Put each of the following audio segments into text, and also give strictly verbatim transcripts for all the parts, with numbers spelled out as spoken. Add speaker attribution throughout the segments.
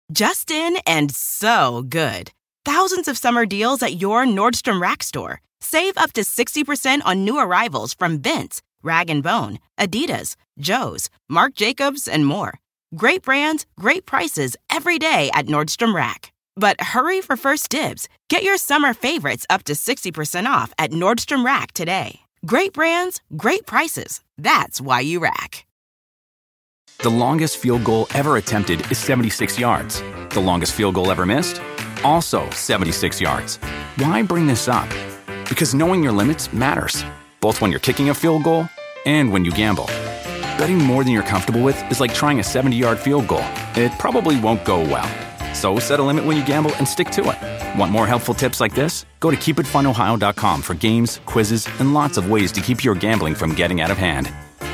Speaker 1: Just in and so good. Thousands of summer deals at your Nordstrom Rack store. Save up to sixty percent on new arrivals from Vince, Rag and Bone, Adidas, Joe's, Marc Jacobs, and more. Great brands, great prices every day at Nordstrom Rack. But hurry for first dibs. Get your summer favorites up to sixty percent off at Nordstrom Rack today. Great brands, great prices. That's why you rack.
Speaker 2: The longest field goal ever attempted is seventy-six yards. The longest field goal ever missed? Also seventy-six yards. Why bring this up? Because knowing your limits matters, both when you're kicking a field goal and when you gamble. Betting more than you're comfortable with is like trying a seventy-yard field goal. It probably won't go well. So set a limit when you gamble and stick to it. Want more helpful tips like this? Go to keep it fun ohio dot com for games, quizzes, and lots of ways to keep your gambling from getting out of hand.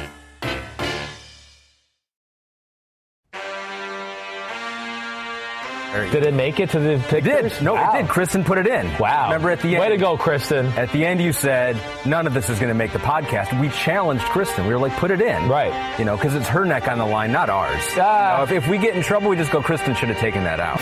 Speaker 3: Did it make it to the pictures?
Speaker 4: It did. No, wow. It did. Kristen put it in.
Speaker 3: Wow.
Speaker 4: Remember at the end.
Speaker 3: Way to go, Kristen.
Speaker 4: At the end, you said, none of this is going to make the podcast. We challenged Kristen. We were like, put it in.
Speaker 3: Right.
Speaker 4: You know, because it's her neck on the line, not ours.
Speaker 3: Ah.
Speaker 4: You know, if, if we get in trouble, we just go, Kristen should have taken that out.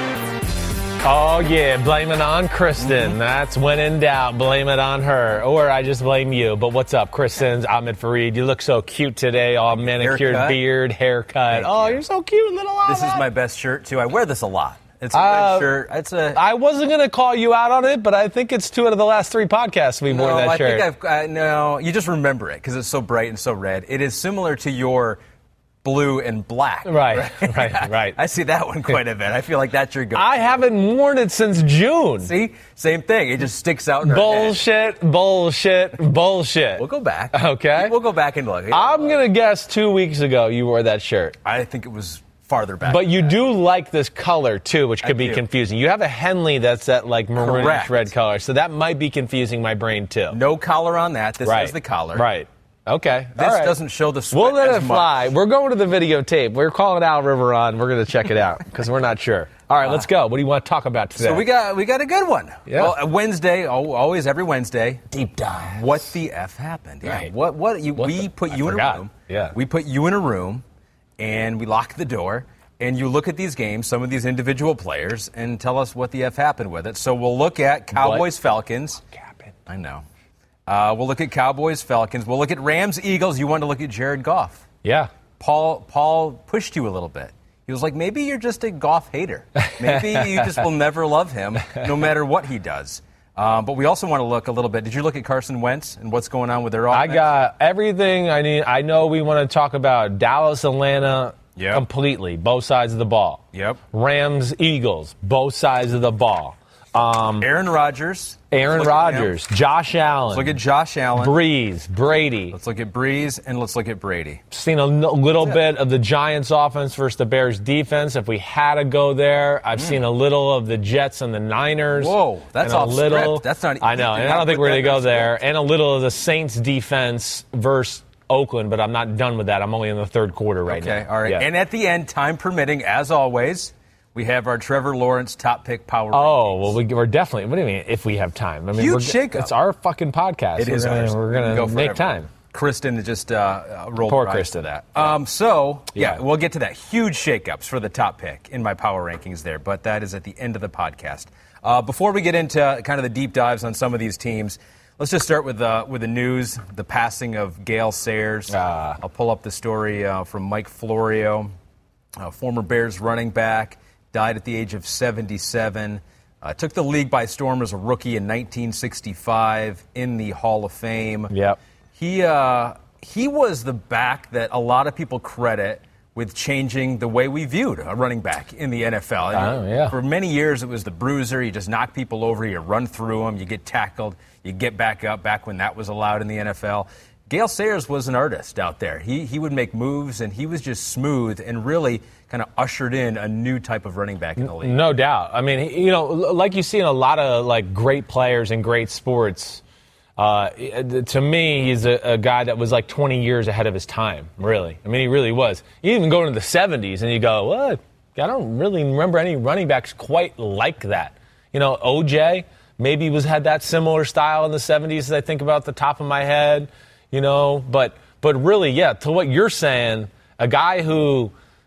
Speaker 3: Oh, yeah. Blame it on Kristen. Mm-hmm. That's when in doubt. Blame it on her. Or I just blame you. But what's up, Kristen? Ahmed Fareed. You look so cute today. All manicured
Speaker 4: haircut.
Speaker 3: beard, haircut.
Speaker 4: Thank
Speaker 3: oh,
Speaker 4: you.
Speaker 3: You're so cute, little Ahmed.
Speaker 4: This is my best shirt, too. I wear this a lot. It's a
Speaker 3: uh,
Speaker 4: red shirt. It's a.
Speaker 3: I wasn't going to call you out on it, but I think it's two out of the last three podcasts we've
Speaker 4: no,
Speaker 3: worn that
Speaker 4: I
Speaker 3: shirt.
Speaker 4: think I've. I, no, you just remember it because it's so bright and so red. It is similar to your blue and black.
Speaker 3: Right, right, right. right.
Speaker 4: I see that one quite a bit. I feel like that's your go.
Speaker 3: I haven't worn it since June.
Speaker 4: See? Same thing. It just sticks out in our
Speaker 3: Bullshit,
Speaker 4: head.
Speaker 3: bullshit, bullshit.
Speaker 4: We'll go back.
Speaker 3: Okay.
Speaker 4: We'll go back and look.
Speaker 3: I'm going to guess two weeks ago you wore that shirt.
Speaker 4: I think it was farther back.
Speaker 3: But you do like this color, too, which could
Speaker 4: I
Speaker 3: be
Speaker 4: do.
Speaker 3: confusing. You have a Henley that's that, like, maroonish
Speaker 4: Correct.
Speaker 3: red color, so that might be confusing my brain, too.
Speaker 4: No collar on that. This
Speaker 3: right.
Speaker 4: has the collar.
Speaker 3: Right. Okay.
Speaker 4: This
Speaker 3: All right.
Speaker 4: doesn't show the sweat
Speaker 3: We'll let
Speaker 4: as
Speaker 3: it fly.
Speaker 4: much.
Speaker 3: We're going to the videotape. We're calling Al River on. We're going to check it out because we're not sure. All right, let's go. What do you want to talk about today?
Speaker 4: So we got we got a good one.
Speaker 3: Yeah.
Speaker 4: Well, a Wednesday, oh, always every Wednesday.
Speaker 3: Deep dive.
Speaker 4: What the F happened? Yeah.
Speaker 3: Right.
Speaker 4: What what you,
Speaker 3: What
Speaker 4: we
Speaker 3: the-
Speaker 4: put
Speaker 3: I
Speaker 4: you
Speaker 3: forgot.
Speaker 4: in a room.
Speaker 3: Yeah.
Speaker 4: We put you in a room, and we lock the door, and you look at these games, some of these individual players, and tell us what the F happened with it. So we'll look at Cowboys Falcons. I know. Uh, we'll look at Cowboys Falcons. We'll look at Rams Eagles. You want to look at Jared Goff.
Speaker 3: Yeah.
Speaker 4: Paul Paul pushed you a little bit. He was like, maybe you're just a Goff hater. Maybe you just will never love him, no matter what he does. Um, but we also want to look a little bit. Did you look at Carson Wentz and what's going on with their offense?
Speaker 3: I got everything I need. I know we want to talk about Dallas, Atlanta
Speaker 4: Yep.
Speaker 3: completely, both sides of the ball.
Speaker 4: Yep.
Speaker 3: Rams, Eagles, both sides of the ball. Um,
Speaker 4: Aaron Rodgers.
Speaker 3: Aaron
Speaker 4: Let's look at him.
Speaker 3: Rodgers, Josh Allen.
Speaker 4: Let's look at Josh Allen.
Speaker 3: Breeze, Brady.
Speaker 4: Let's look at Breeze, and let's look at Brady.
Speaker 3: Seen a n- little bit of the Giants offense versus the Bears defense. If we had to go there, I've seen a little of the Jets and the Niners.
Speaker 4: Whoa, that's
Speaker 3: and a
Speaker 4: off
Speaker 3: little,
Speaker 4: script. That's not-
Speaker 3: I know,
Speaker 4: you
Speaker 3: and
Speaker 4: did
Speaker 3: I don't
Speaker 4: not
Speaker 3: think
Speaker 4: put
Speaker 3: we're going to
Speaker 4: that
Speaker 3: go
Speaker 4: in
Speaker 3: there.
Speaker 4: script.
Speaker 3: And a little of the Saints defense versus Oakland, but I'm not done with that. I'm only in the third quarter right now.
Speaker 4: Okay, all right.
Speaker 3: Yeah.
Speaker 4: And at the end, time permitting, as always, we have our Trevor Lawrence top pick power
Speaker 3: Oh,
Speaker 4: rankings.
Speaker 3: well, we, we're definitely, what do you mean, if we have time? I mean,
Speaker 4: Huge
Speaker 3: we're,
Speaker 4: shakeup.
Speaker 3: It's our fucking podcast.
Speaker 4: It
Speaker 3: we're
Speaker 4: is
Speaker 3: gonna,
Speaker 4: ours.
Speaker 3: We're
Speaker 4: We
Speaker 3: going
Speaker 4: can go
Speaker 3: to make
Speaker 4: forever.
Speaker 3: time.
Speaker 4: Kristen just uh, uh, rolled
Speaker 3: Poor
Speaker 4: her eyes
Speaker 3: Kristen.
Speaker 4: to that. Um, so, yeah,
Speaker 3: Yeah.
Speaker 4: we'll get to that. Huge shakeups for the top pick in my power rankings there, but that is at the end of the podcast. Uh, before we get into kind of the deep dives on some of these teams, let's just start with uh, with the news, the passing of Gale Sayers.
Speaker 3: Ah.
Speaker 4: I'll pull up the story uh, from Mike Florio, uh, former Bears running back, died at the age of seventy-seven. Uh, took the league by storm as a rookie in nineteen sixty-five in the Hall of Fame.
Speaker 3: Yep.
Speaker 4: He uh, he was the back that a lot of people credit with changing the way we viewed a running back in the N F L.
Speaker 3: Oh, yeah.
Speaker 4: For many years, it was the bruiser. You just knock people over, you run through them, you get tackled, you get back up, back when that was allowed in the N F L. Gale Sayers was an artist out there. He he would make moves, and he was just smooth and really kind of ushered in a new type of running back in the league.
Speaker 3: No doubt. I mean, you know, like you see in a lot of like great players in great sports. Uh, to me, he's a, a guy that was like twenty years ahead of his time. Really, I mean, he really was. You even go into the seventies, and you go, "What? I don't really remember any running backs quite like that." You know, O J maybe was had that similar style in the seventies. As I think about the top of my head, you know, but but really, yeah, to what you're saying, a guy who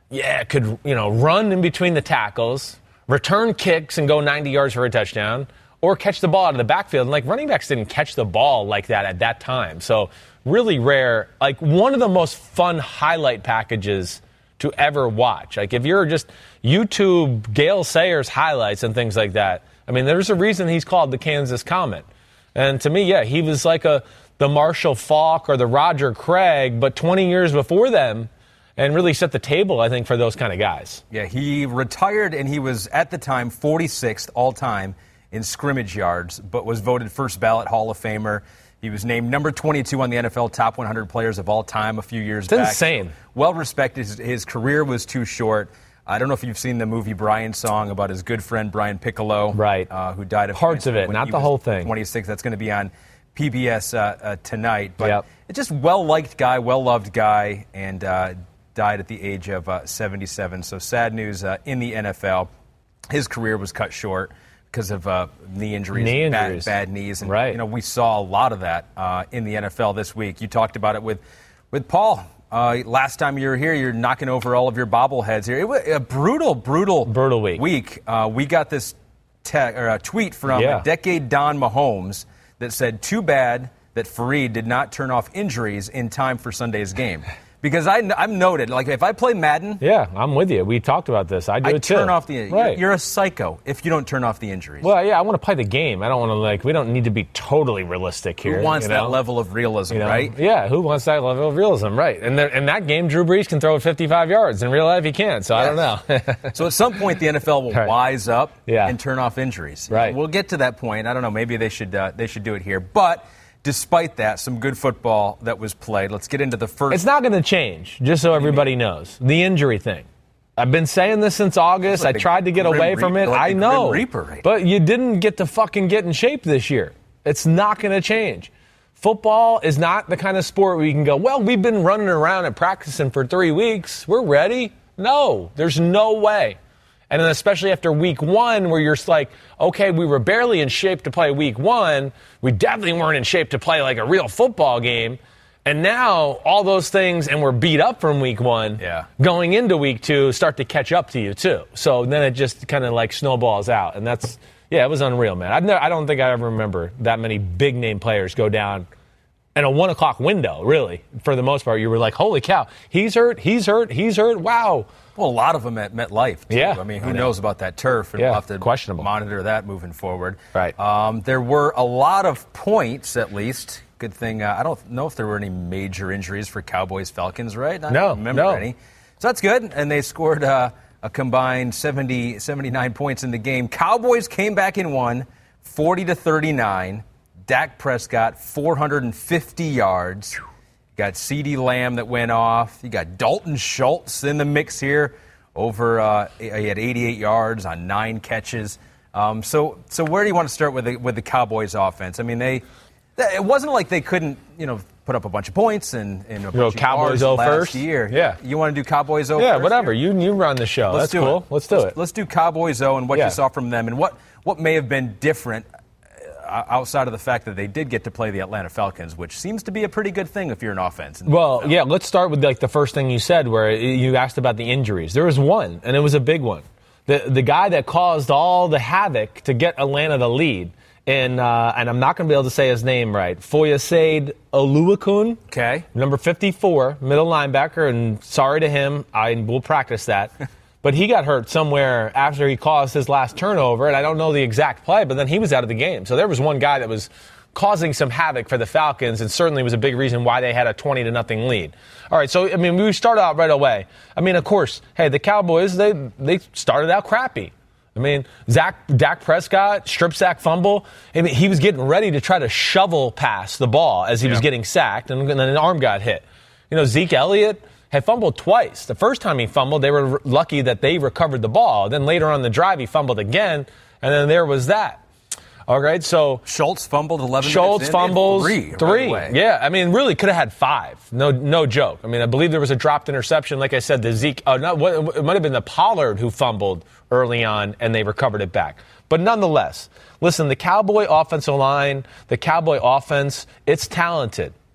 Speaker 3: yeah, could, you know, run in between the tackles, return kicks and go ninety yards for a touchdown, or catch the ball out of the backfield. And, like, running backs didn't catch the ball like that at that time. So really rare. Like, one of the most fun highlight packages to ever watch. Like, if you're just YouTube Gale Sayers highlights and things like that, I mean, there's a reason he's called the Kansas Comet. And to me, yeah, he was like a the Marshall Faulk or the Roger Craig, but twenty years before them, and really set the table, I think, for those kind of guys.
Speaker 4: Yeah, he retired, and he was, at the time, forty-sixth all-time in scrimmage yards, but was voted first ballot Hall of Famer. He was named number twenty-two on the N F L top one hundred players of all time a few years
Speaker 3: it's
Speaker 4: back.
Speaker 3: It's insane.
Speaker 4: Well respected. His, his career was too short. I don't know if you've seen the movie Brian Song about his good friend Brian Piccolo,
Speaker 3: right?
Speaker 4: Uh, who died of
Speaker 3: parts of it, not the whole thing.
Speaker 4: twenty-six. That's going to be on P B S uh, uh, tonight. But
Speaker 3: yep.
Speaker 4: it's just well-liked guy, well-loved guy, and uh, died at the age of uh, seventy-seven. So sad news uh, in the N F L. His career was cut short because of uh, knee injuries,
Speaker 3: knee injuries.
Speaker 4: Bad, bad knees. And,
Speaker 3: right.
Speaker 4: you know, we saw a lot of that uh, in the N F L this week. You talked about it with, with Paul. Uh, last time you were here, you're knocking over all of your bobbleheads here. It was a brutal, brutal,
Speaker 3: brutal week.
Speaker 4: week. Uh, we got this te- or a tweet from
Speaker 3: yeah.
Speaker 4: a decade Don Mahomes that said, too bad that Fareed did not turn off injuries in time for Sunday's game. Because I, I'm noted, like, if I play Madden...
Speaker 3: Yeah, I'm with you. We talked about this. I do
Speaker 4: I
Speaker 3: it too.
Speaker 4: turn off the...
Speaker 3: Right.
Speaker 4: You're a psycho if you don't turn off the injuries.
Speaker 3: Well, yeah, I want to play the game. I don't want to, like... We don't need to be totally realistic here.
Speaker 4: Who wants
Speaker 3: you know?
Speaker 4: that level of realism,
Speaker 3: you know?
Speaker 4: right?
Speaker 3: Yeah, who wants that level of realism, right. And in that game, Drew Brees can throw it fifty-five yards. In real life, he can't, so yes. I don't know.
Speaker 4: So at some point, the N F L will
Speaker 3: right.
Speaker 4: wise up
Speaker 3: yeah.
Speaker 4: and turn off injuries.
Speaker 3: Right.
Speaker 4: We'll get to that point. I don't know. Maybe they should uh, they should do it here. But... despite that, some good football that was played. Let's get into the first.
Speaker 3: It's not going to change, just so everybody knows. The injury thing. I've been saying this since August.
Speaker 4: Like
Speaker 3: I tried to get away from it.
Speaker 4: Like
Speaker 3: I know.
Speaker 4: Reaper right
Speaker 3: but you didn't get to fucking get in shape this year. It's not going to change. Football is not the kind of sport where you can go, well, we've been running around and practicing for three weeks. We're ready. No, there's no way. And then especially after week one where you're like, okay, we were barely in shape to play week one. We definitely weren't in shape to play like a real football game. And now all those things, and we're beat up from week one,
Speaker 4: yeah.
Speaker 3: going into week two, start to catch up to you too. So then it just kind of like snowballs out. And that's, yeah, it was unreal, man. I've never, I don't think I ever remember that many big name players go down in a one o'clock window, really. For the most part, you were like, holy cow, he's hurt, he's hurt, he's hurt, wow.
Speaker 4: Well, a lot of them at MetLife, too.
Speaker 3: Yeah.
Speaker 4: I mean, who knows about that turf? And
Speaker 3: yeah,
Speaker 4: we'll have to
Speaker 3: questionable.
Speaker 4: monitor that moving forward.
Speaker 3: Right.
Speaker 4: Um, there were a lot of points, at least. Good thing. Uh, I don't know if there were any major injuries for Cowboys-Falcons, right? I
Speaker 3: no,
Speaker 4: don't remember
Speaker 3: no.
Speaker 4: any. So that's good. And they scored uh, a combined seventy, seventy-nine points in the game. Cowboys came back and won forty to thirty-nine. Dak Prescott, four hundred fifty yards. You got CeeDee Lamb that went off. You got Dalton Schultz in the mix here. Over, uh, he had eighty-eight yards on nine catches. Um, so, so where do you want to start with the, with the Cowboys offense? I mean, they, it wasn't like they couldn't, you know, put up a bunch of points and, and a
Speaker 3: you know,
Speaker 4: bunch
Speaker 3: Cowboys
Speaker 4: of
Speaker 3: O
Speaker 4: yards last
Speaker 3: first?
Speaker 4: year.
Speaker 3: Yeah.
Speaker 4: You want to do Cowboys O
Speaker 3: yeah,
Speaker 4: first?
Speaker 3: Yeah, whatever.
Speaker 4: Here?
Speaker 3: You you run the show.
Speaker 4: Let's
Speaker 3: That's
Speaker 4: do
Speaker 3: cool.
Speaker 4: It.
Speaker 3: Let's do
Speaker 4: let's,
Speaker 3: it.
Speaker 4: Let's do Cowboys O and what
Speaker 3: yeah.
Speaker 4: you saw from them and what, what may have been different outside of the fact that they did get to play the Atlanta Falcons, which seems to be a pretty good thing if you're an offense.
Speaker 3: Well, yeah, let's start with like the first thing you said where you asked about the injuries. There was one, and it was a big one. The the guy that caused all the havoc to get Atlanta the lead, and uh, and I'm not going to be able to say his name right, Foyesade Oluokun.
Speaker 4: Okay.
Speaker 3: Number fifty-four, middle linebacker, and sorry to him, I will practice that. But he got hurt somewhere after he caused his last turnover, and I don't know the exact play, but then he was out of the game. So there was one guy that was causing some havoc for the Falcons, and certainly was a big reason why they had a twenty to nothing lead. All right, so, I mean, we start out right away. I mean, of course, hey, the Cowboys, they they started out crappy. I mean, Zach, Dak Prescott, strip sack fumble. I mean, he was getting ready to try to shovel past the ball as he yeah. was getting sacked, and then an arm got hit. You know, Zeke Elliott had fumbled twice. The first time he fumbled, they were lucky that they recovered the ball. Then later on the drive, he fumbled again, and then there was that. All right, so
Speaker 4: Schultz fumbled eleven
Speaker 3: Schultz
Speaker 4: minutes in,
Speaker 3: fumbles
Speaker 4: three.
Speaker 3: Three.
Speaker 4: Right
Speaker 3: yeah, I mean, really could have had five. No, no joke. I mean, I believe there was a dropped interception. Like I said, the Zeke. Oh, no, it might have been the Pollard who fumbled early on, and they recovered it back. But nonetheless, listen, the Cowboy offensive line, the Cowboy offense, it's talented.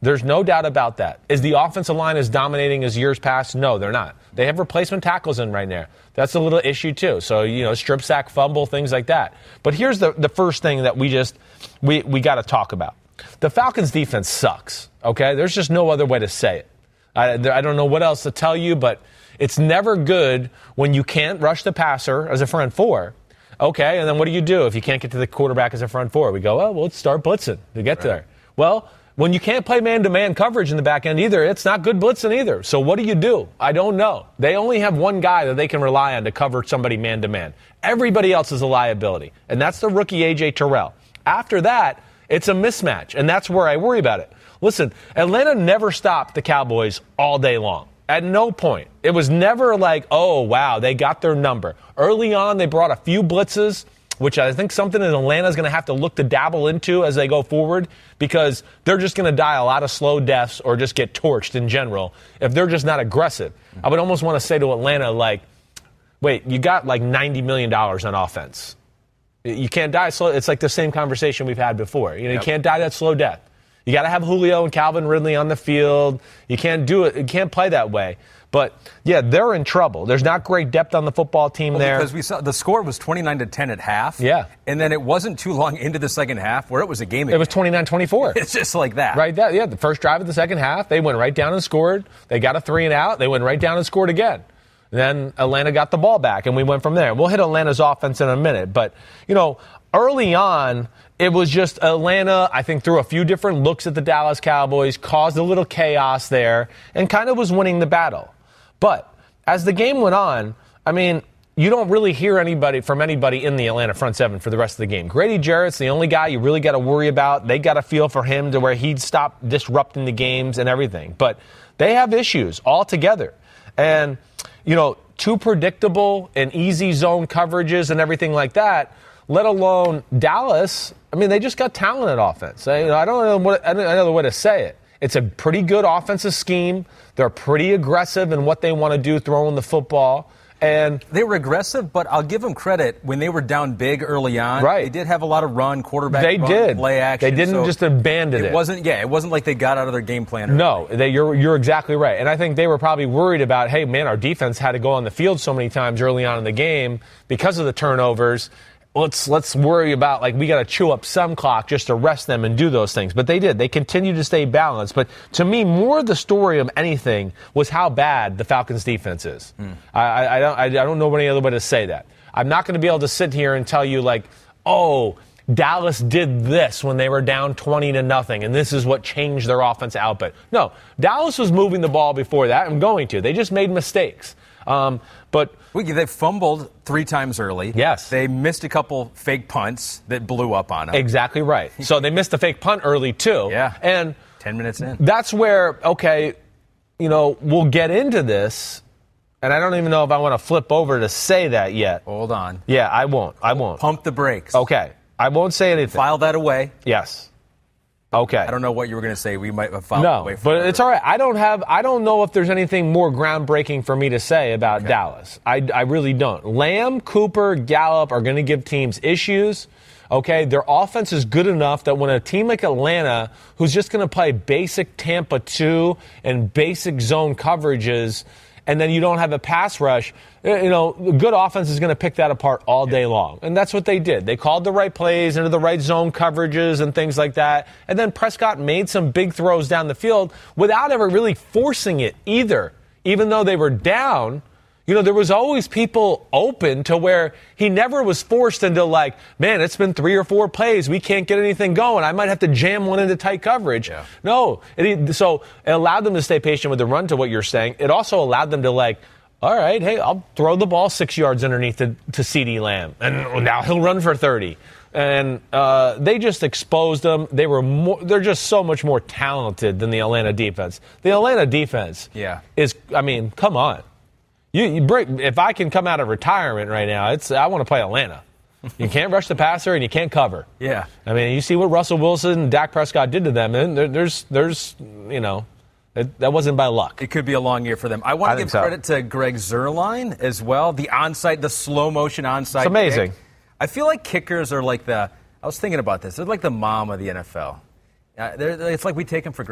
Speaker 3: There's no doubt about that. Is the offensive line as dominating as years past? No, they're not. They have replacement tackles in right now. That's a little issue, too. So, you know, strip sack, fumble, things like that. But here's the, the first thing that we just, we, we got to talk about. The Falcons' defense sucks, okay? There's just no other way to say it. I, I don't know what else to tell you, but it's never good when you can't rush the passer as a front four. Okay, and then what do you do if you can't get to the quarterback as a front four? We go, oh, well, let's start blitzing to get right there. Well, when you can't play man-to-man coverage in the back end either, it's not good blitzing either. So what do you do? I don't know. They only have one guy that they can rely on to cover somebody man-to-man. Everybody else is a liability, and that's the rookie A J Terrell. After that, it's a mismatch, and that's where I worry about it. Listen, Atlanta never stopped the Cowboys all day long. At no point. It was never like, oh, wow, they got their number. Early on, they brought a few blitzes, which I think something that Atlanta's going to have to look to dabble into as they go forward, because they're just going to die a lot of slow deaths or just get torched in general if they're just not aggressive. I would almost want to say to Atlanta, like, wait, you got like ninety million dollars on offense. You can't die slow. It's like the same conversation we've had before. You know, yep. You can't die that slow death. You got to have Julio and Calvin Ridley on the field. You can't do it. You can't play that way. But, yeah, they're in trouble. There's not great depth on the football team well, there.
Speaker 4: Because we saw the score was twenty-nine to ten at half.
Speaker 3: Yeah.
Speaker 4: And then it wasn't too long into the second half where it was a game again.
Speaker 3: It was twenty-nine twenty-four.
Speaker 4: It's just like that.
Speaker 3: Right. That, yeah, the first drive of the second half, they went right down and scored. They got a three and out. They went right down and scored again. And then Atlanta got the ball back, and we went from there. We'll hit Atlanta's offense in a minute. But, you know, early on, it was just Atlanta, I think, threw a few different looks at the Dallas Cowboys, caused a little chaos there, and kind of was winning the battle. But as the game went on, I mean, you don't really hear anybody from anybody in the Atlanta front seven for the rest of the game. Grady Jarrett's the only guy you really got to worry about. They got a feel for him to where he'd stop disrupting the games and everything. But they have issues altogether. And, you know, too predictable and easy zone coverages and everything like that, let alone Dallas. I mean, they just got talent at offense. I, you know, I don't know what another way to say it. It's a pretty good offensive scheme. They're pretty aggressive in what they want to do throwing the football. And
Speaker 4: they were aggressive, but I'll give them credit. When they were down big early on,
Speaker 3: right.
Speaker 4: They did have a lot of run, quarterback
Speaker 3: they
Speaker 4: run,
Speaker 3: did.
Speaker 4: play action.
Speaker 3: They didn't
Speaker 4: so
Speaker 3: just abandon it.
Speaker 4: It wasn't, yeah, it wasn't like they got out of their game plan. Or
Speaker 3: no, they, you're you're exactly right. And I think they were probably worried about, hey, man, our defense had to go on the field so many times early on in the game because of the turnovers. Let's let's worry about, like, we got to chew up some clock just to rest them and do those things. But they did. They continued to stay balanced. But to me, more the story of anything was how bad the Falcons' defense is. Mm. I, I, don't, I don't know any other way to say that. I'm not going to be able to sit here and tell you, like, oh, Dallas did this when they were down twenty to nothing, and this is what changed their offense output. No, Dallas was moving the ball before that and going to. They just made mistakes. Um, but
Speaker 4: they fumbled three times early.
Speaker 3: Yes.
Speaker 4: They missed a couple fake punts that blew up on them.
Speaker 3: Exactly right. So they missed a fake punt early, too.
Speaker 4: Yeah.
Speaker 3: And
Speaker 4: ten minutes in.
Speaker 3: That's where, okay, you know, we'll get into this, and I don't even know if I want to flip over to say that yet.
Speaker 4: Hold on.
Speaker 3: Yeah, I won't. I won't.
Speaker 4: Pump the brakes.
Speaker 3: Okay. I won't say anything.
Speaker 4: File that away.
Speaker 3: Yes. Okay.
Speaker 4: I don't know what you were going to say. We might have filed
Speaker 3: no,
Speaker 4: away from
Speaker 3: but
Speaker 4: it.
Speaker 3: it's all right. I don't have. I don't know if there's anything more groundbreaking for me to say about
Speaker 4: okay.
Speaker 3: Dallas. I, I really don't. Lamb, Cooper, Gallup are going to give teams issues. Okay, their offense is good enough that when a team like Atlanta, who's just going to play basic Tampa two and basic zone coverages, and then you don't have a pass rush, you know, the good offense is going to pick that apart all day long. And that's what they did. They called the right plays into the right zone coverages and things like that. And then Prescott made some big throws down the field without ever really forcing it either. Even though they were down, you know, there was always people open to where he never was forced into, like, man, it's been three or four plays. We can't get anything going. I might have to jam one into tight coverage. Yeah. No. It, so it allowed them to stay patient with the run, to what you're saying. It also allowed them to, like, all right, hey, I'll throw the ball six yards underneath to, to CeeDee Lamb, and now he'll run for thirty. And uh, they just exposed them. They were more, they're just so much more talented than the Atlanta defense. The Atlanta defense
Speaker 4: yeah.
Speaker 3: is, I mean, come on. You, you break, if I can come out of retirement right now, it's I want to play Atlanta. You can't rush the passer and you can't cover.
Speaker 4: Yeah.
Speaker 3: I mean, you see what Russell Wilson and Dak Prescott did to them, and there, there's, there's, you know, it, that wasn't by luck.
Speaker 4: It could be a long year for them. I want
Speaker 3: I
Speaker 4: to give
Speaker 3: so.
Speaker 4: credit to Greg Zuerlein as well. The onside, the slow motion onside.
Speaker 3: It's amazing.
Speaker 4: Kick. I feel like kickers are like the. I was thinking about this. They're like the mom of the N F L. Uh, they're, it's like we take them for granted.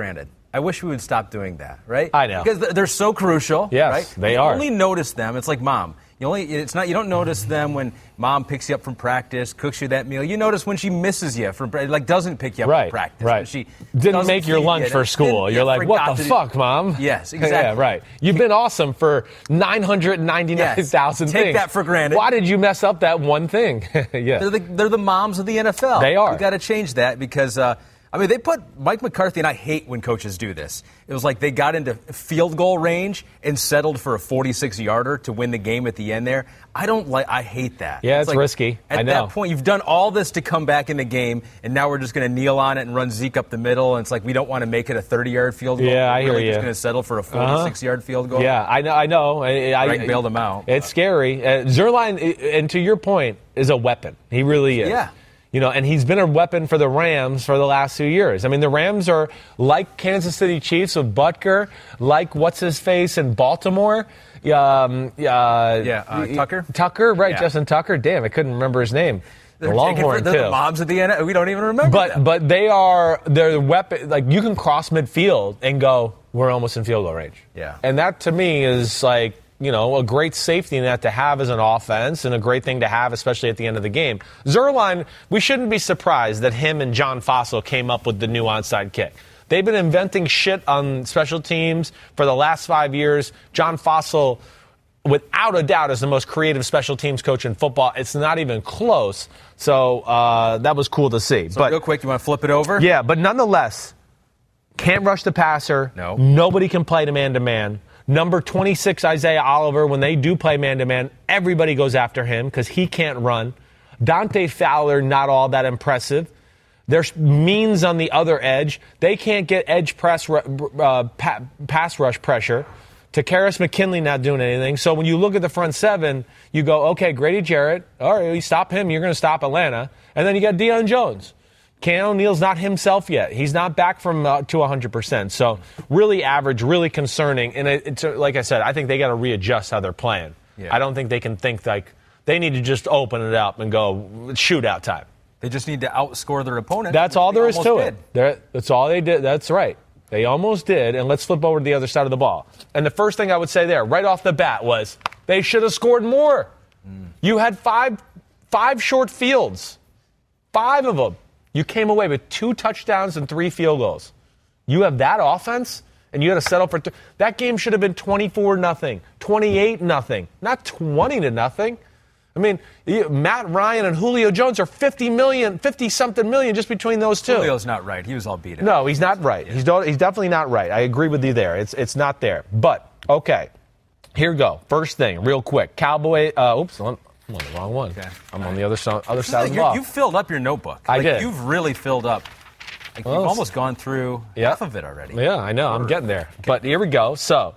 Speaker 4: I wish we would stop doing that, right?
Speaker 3: I know.
Speaker 4: Because they're so crucial,
Speaker 3: yes,
Speaker 4: right?
Speaker 3: they
Speaker 4: you
Speaker 3: are.
Speaker 4: only notice them. It's like mom. You only it's not you don't notice them when mom picks you up from practice, cooks you that meal. You notice when she misses you from like doesn't pick you up
Speaker 3: right,
Speaker 4: from practice.
Speaker 3: Right.
Speaker 4: When she
Speaker 3: didn't make your lunch for school. You're like, what the fuck, mom?
Speaker 4: Yes, exactly.
Speaker 3: Yeah, right. You've been awesome for nine hundred ninety-nine thousand
Speaker 4: yes.
Speaker 3: things.
Speaker 4: Take that for granted.
Speaker 3: Why did you mess up that one thing? yeah.
Speaker 4: They're the, they're the moms of the N F L.
Speaker 3: They are.
Speaker 4: We've got to change that because, uh, I mean, they put Mike McCarthy, and I hate when coaches do this. It was like they got into field goal range and settled for a forty-six yarder to win the game at the end there. I don't like, I hate that.
Speaker 3: Yeah, it's,
Speaker 4: it's like,
Speaker 3: risky.
Speaker 4: At
Speaker 3: I know.
Speaker 4: that point, you've done all this to come back in the game, and now we're just going to kneel on it and run Zeke up the middle, and it's like we don't want to make it a thirty-yard field goal.
Speaker 3: Yeah,
Speaker 4: we're
Speaker 3: I hear
Speaker 4: really
Speaker 3: you.
Speaker 4: just going to settle for a forty-six-yard uh-huh. field goal.
Speaker 3: Yeah, I know. I know. I,
Speaker 4: Greg
Speaker 3: I,
Speaker 4: bailed him out.
Speaker 3: It's scary. Uh, Zuerlein, and to your point, is a weapon. He really is.
Speaker 4: Yeah.
Speaker 3: You know, and he's been a weapon for the Rams for the last few years. I mean, the Rams are like Kansas City Chiefs with Butker, like what's-his-face in Baltimore. Um, uh,
Speaker 4: yeah, uh, Tucker?
Speaker 3: Tucker, right,
Speaker 4: yeah.
Speaker 3: Justin Tucker. Damn, I couldn't remember his name.
Speaker 4: They're
Speaker 3: the Longhorn,
Speaker 4: they're
Speaker 3: too.
Speaker 4: the moms of the N F L. We don't even remember
Speaker 3: But
Speaker 4: them.
Speaker 3: but they are, they're weapon, like you can cross midfield and go, we're almost in field goal range.
Speaker 4: Yeah.
Speaker 3: And that, to me, is like, you know, a great safety net to have as an offense and a great thing to have, especially at the end of the game. Zuerlein, we shouldn't be surprised that him and John Fossil came up with the new onside kick. They've been inventing shit on special teams for the last five years. John Fossil, without a doubt, is the most creative special teams coach in football. It's not even close. So uh, that was cool to see.
Speaker 4: So
Speaker 3: but
Speaker 4: real quick, you want to flip it over?
Speaker 3: Yeah, but nonetheless, can't rush the passer.
Speaker 4: No.
Speaker 3: Nobody can play to man-to-man. Number twenty-six, Isaiah Oliver, when they do play man-to-man, everybody goes after him because he can't run. Dante Fowler, not all that impressive. There's means on the other edge. They can't get edge press, uh, pass rush pressure. Takaris McKinley not doing anything. So when you look at the front seven, you go, okay, Grady Jarrett, all right, you stop him, you're going to stop Atlanta. And then you got Deion Jones. Ken O'Neal's not himself yet. He's not back from uh, to one hundred percent. So really average, really concerning. And it, it's like I said, I think they got to readjust how they're playing. Yeah. I don't think they can think like they need to just open it up and go shootout time.
Speaker 4: They just need to outscore their opponent.
Speaker 3: That's all there is to
Speaker 4: did.
Speaker 3: it. They're, that's all they did. That's right. They almost did. And let's flip over to the other side of the ball. And the first thing I would say there, right off the bat, was they should have scored more. Mm. You had five, five short fields, five of them. You came away with two touchdowns and three field goals. You have that offense, and you had to settle for th- that game should have been twenty-four nothing, twenty-eight nothing, not twenty to nothing. I mean, you, Matt Ryan and Julio Jones are fifty million, fifty something million just between those two.
Speaker 4: Julio's not right. He was all beat up.
Speaker 3: No, he's not right. He's do- he's definitely not right. I agree with you there. It's it's not there. But okay, here we go. First thing, real quick. Cowboy. Uh, oops. I'm on the wrong one. Okay. I'm on the other, so- other side
Speaker 4: like
Speaker 3: of the ball.
Speaker 4: You filled up your notebook.
Speaker 3: I
Speaker 4: like,
Speaker 3: did.
Speaker 4: You've really filled up. Like,
Speaker 3: well,
Speaker 4: you've almost gone through
Speaker 3: yeah.
Speaker 4: half of it already.
Speaker 3: Yeah, I know. I'm getting there. Okay. But here we go. So,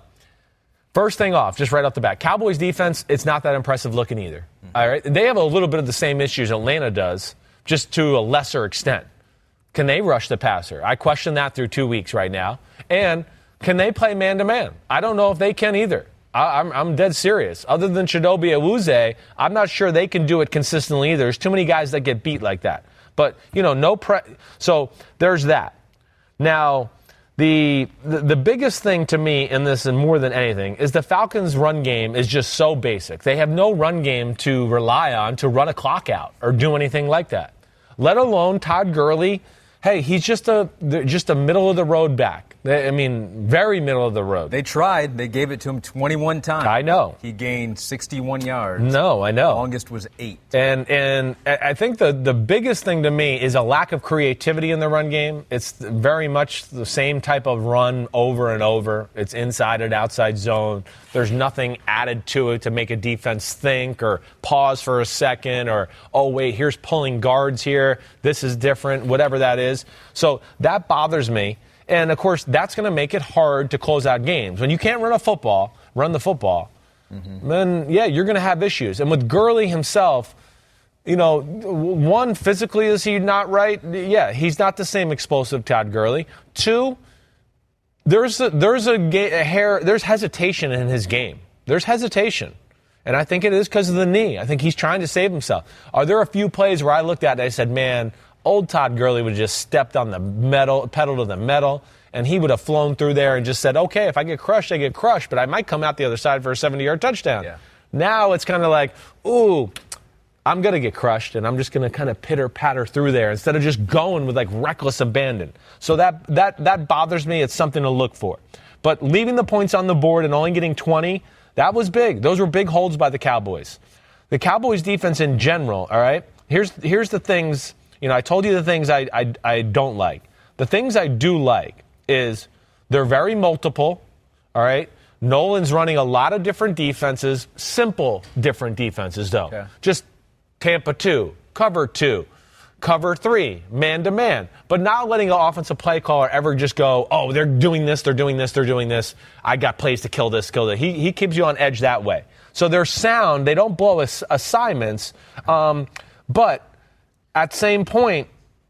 Speaker 3: first thing off, just right off the bat, Cowboys defense, it's not that impressive looking either. Mm-hmm. All right? They have a little bit of the same issues Atlanta does, just to a lesser extent. Can they rush the passer? I question that through two weeks right now. And can they play man-to-man? I don't know if they can either. I, I'm, I'm dead serious. Other than Chidobe Awuzie, I'm not sure they can do it consistently either. There's too many guys that get beat like that. But, you know, no pre- so there's that. Now, the, the the biggest thing to me in this, and more than anything, is the Falcons' run game is just so basic. They have no run game to rely on to run a clock out or do anything like that. Let alone Todd Gurley. Hey, he's just a just a middle of the road back. I mean, very middle of the road.
Speaker 4: They tried. They gave it to him twenty-one times.
Speaker 3: I know.
Speaker 4: He gained sixty-one yards.
Speaker 3: No, I know.
Speaker 4: The longest was eight.
Speaker 3: And and I think the, the biggest thing to me is a lack of creativity in the run game. It's very much the same type of run over and over. It's inside and outside zone. There's nothing added to it to make a defense think or pause for a second or, oh, wait, here's pulling guards here. This is different, whatever that is. So that bothers me. And, of course, that's going to make it hard to close out games. When you can't run a football, run the football, mm-hmm. then, yeah, you're going to have issues. And with Gurley himself, you know, one, physically, is he not right? Yeah, he's not the same explosive Todd Gurley. Two, there's a, there's a, a hair, there's hesitation in his game. There's hesitation. And I think it is because of the knee. I think he's trying to save himself. Are there a few plays where I looked at it and I said, man, old Todd Gurley would have just stepped on the metal, pedal to the metal, and he would have flown through there and just said, okay, if I get crushed, I get crushed, but I might come out the other side for a seventy-yard touchdown.
Speaker 4: Yeah.
Speaker 3: Now it's kind of like, ooh, I'm going to get crushed, and I'm just going to kind of pitter-patter through there instead of just going with, like, reckless abandon. So that that that bothers me. It's something to look for. But leaving the points on the board and only getting twenty, that was big. Those were big holds by the Cowboys. The Cowboys' defense in general, all right, here's here's the things, you know, I told you the things I, I, I don't like. The things I do like is they're very multiple, all right? Nolan's running a lot of different defenses, simple different defenses, though. Okay. Just Tampa two, cover two, cover three, man-to-man. But not letting an offensive play caller ever just go, oh, they're doing this, they're doing this, they're doing this. I got plays to kill this, kill that. He, he keeps you on edge that way. So they're sound. They don't blow ass- assignments. Um, but at the same point,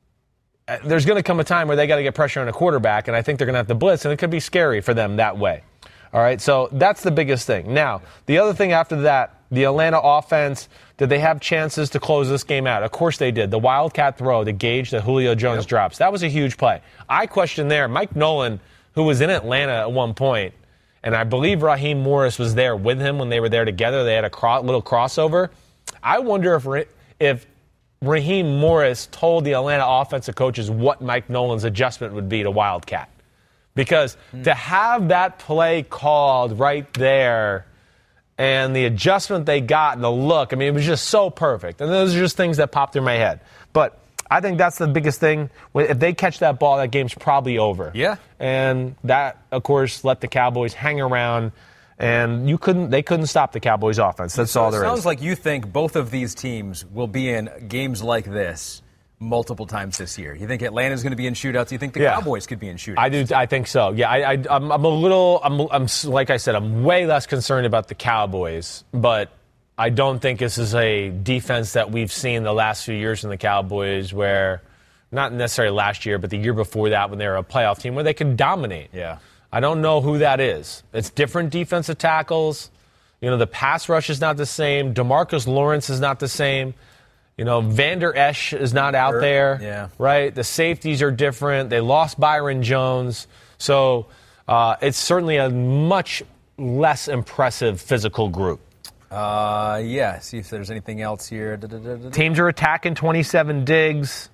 Speaker 3: there's going to come a time where they got to get pressure on a quarterback, and I think they're going to have to blitz, and it could be scary for them that way. All right, so that's the biggest thing. Now, the other thing after that, the Atlanta offense, did they have chances to close this game out? Of course they did. The Wildcat throw, the gauge that Julio Jones yep. drops, that was a huge play. I question there, Mike Nolan, who was in Atlanta at one point, and I believe Raheem Morris was there with him when they were there together. They had a cro- little crossover. I wonder if if Raheem Morris told the Atlanta offensive coaches what Mike Nolan's adjustment would be to Wildcat. Because mm. to have that play called right there and the adjustment they got and the look, I mean, it was just so perfect. And those are just things that popped through my head. But I think that's the biggest thing. If they catch that ball, that game's probably over.
Speaker 4: Yeah.
Speaker 3: And that, of course, let the Cowboys hang around. And you couldn't. They couldn't stop the Cowboys' offense. That's
Speaker 4: so
Speaker 3: all there
Speaker 4: is. It
Speaker 3: is.
Speaker 4: sounds like you think both of these teams will be in games like this multiple times this year. You think Atlanta's going to be in shootouts? You think the yeah. Cowboys could be in shootouts?
Speaker 3: I do. I think so. Yeah. I, I, I'm, I'm a little. I'm, I'm. Like I said, I'm way less concerned about the Cowboys, but I don't think this is a defense that we've seen the last few years in the Cowboys, where not necessarily last year, but the year before that, when they were a playoff team, where they could dominate.
Speaker 4: Yeah. I
Speaker 3: don't know who that is. It's different defensive tackles. You know, the pass rush is not the same. DeMarcus Lawrence is not the same. You know, Vander Esch is not out there.
Speaker 4: Yeah.
Speaker 3: Right? The safeties are different. They lost Byron Jones. So uh, it's certainly a much less impressive physical group.
Speaker 4: Uh, yeah, see if there's anything else here. Da, da, da, da.
Speaker 3: Teams are attacking twenty-seven digs.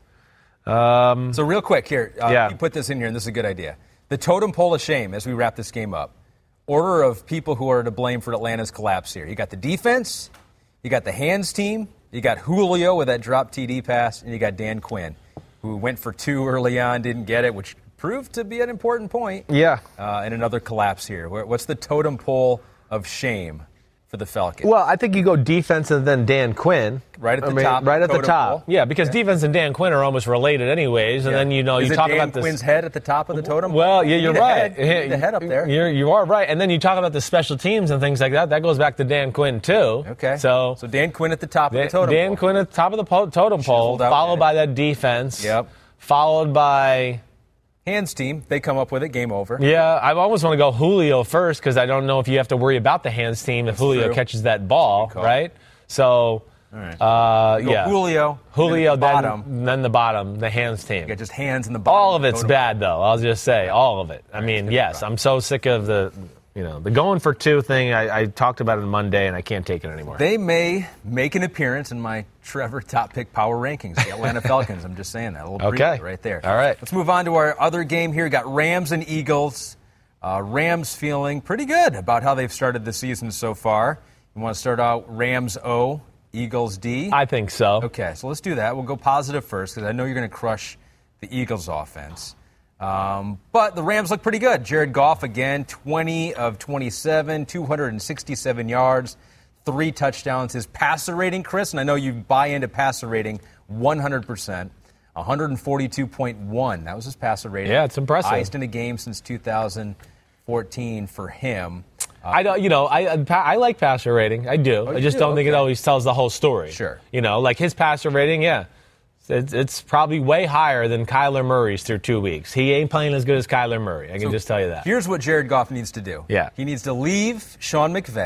Speaker 3: Um,
Speaker 4: so real quick here, uh,
Speaker 3: yeah.
Speaker 4: you put this in here, and this is a good idea. The totem pole of shame as we wrap this game up. Order of people who are to blame for Atlanta's collapse here. You got the defense, you got the hands team, you got Julio with that drop T D pass, and you got Dan Quinn, who went for two early on, didn't get it, which proved to be an important point.
Speaker 3: Yeah.
Speaker 4: Uh, and another collapse here. What's the totem pole of shame for the Falcons?
Speaker 3: Well, I think you go defense and then Dan Quinn.
Speaker 4: Right at the
Speaker 3: I mean,
Speaker 4: top.
Speaker 3: Right at the top.
Speaker 4: Pole.
Speaker 3: Yeah, because
Speaker 4: yeah.
Speaker 3: defense and Dan Quinn are almost related anyways. And
Speaker 4: yeah.
Speaker 3: then, you know,
Speaker 4: Is
Speaker 3: you
Speaker 4: it
Speaker 3: talk
Speaker 4: Dan
Speaker 3: about this.
Speaker 4: Quinn's head at the top of the totem pole?
Speaker 3: Well, yeah, you're right.
Speaker 4: Head, the head up there.
Speaker 3: You're, you are right. And then you talk about the special teams and things like that. That goes back to Dan Quinn, too.
Speaker 4: Okay.
Speaker 3: So,
Speaker 4: so Dan Quinn at the top
Speaker 3: Dan,
Speaker 4: of the totem
Speaker 3: Dan
Speaker 4: pole.
Speaker 3: Dan Quinn at the top of the po- totem pole, followed by that defense.
Speaker 4: Yep.
Speaker 3: Followed by...
Speaker 4: Hands team, they come up with it, game over.
Speaker 3: Yeah, I almost want to go Julio first because I don't know if you have to worry about the hands team if
Speaker 4: That's
Speaker 3: Julio
Speaker 4: true.
Speaker 3: catches that ball, right? So,
Speaker 4: all right.
Speaker 3: uh, yeah.
Speaker 4: Julio,
Speaker 3: Julio,
Speaker 4: then the,
Speaker 3: then,
Speaker 4: bottom.
Speaker 3: then the bottom, the hands team.
Speaker 4: You got just hands in the bottom.
Speaker 3: All of it's bad, though. I'll just say, all of it. I mean, yes, I'm so sick of the, you know, the going for two thing. I, I talked about it Monday, and I can't take it anymore.
Speaker 4: They may make an appearance in my Trevor top pick power rankings. The Atlanta Falcons. I'm just saying that. A little
Speaker 3: okay.
Speaker 4: right there.
Speaker 3: All right.
Speaker 4: Let's move on to our other game here. We got Rams and Eagles. Uh, Rams feeling pretty good about how they've started the season so far. You want to start out Rams O, Eagles D?
Speaker 3: I think so.
Speaker 4: Okay, so let's do that. We'll go positive first because I know you're going to crush the Eagles offense. Um, but the Rams look pretty good. Jared Goff again, twenty of twenty-seven, two hundred sixty-seven yards, three touchdowns. His passer rating, Chris, and I know you buy into passer rating one hundred percent, one forty-two point one. That was his passer rating.
Speaker 3: Yeah, it's impressive.
Speaker 4: Highest in a game since two thousand fourteen for him. Uh,
Speaker 3: I don't, you know, I I like passer rating. I do.
Speaker 4: Oh,
Speaker 3: I just
Speaker 4: do?
Speaker 3: don't think
Speaker 4: okay.
Speaker 3: it always tells the whole story.
Speaker 4: Sure.
Speaker 3: You know, like his passer rating, yeah. It's, it's probably way higher than Kyler Murray's through two weeks. He ain't playing as good as Kyler Murray. I can
Speaker 4: so
Speaker 3: just tell you that.
Speaker 4: Here's what Jared Goff needs to do.
Speaker 3: Yeah.
Speaker 4: He needs to leave Sean McVay.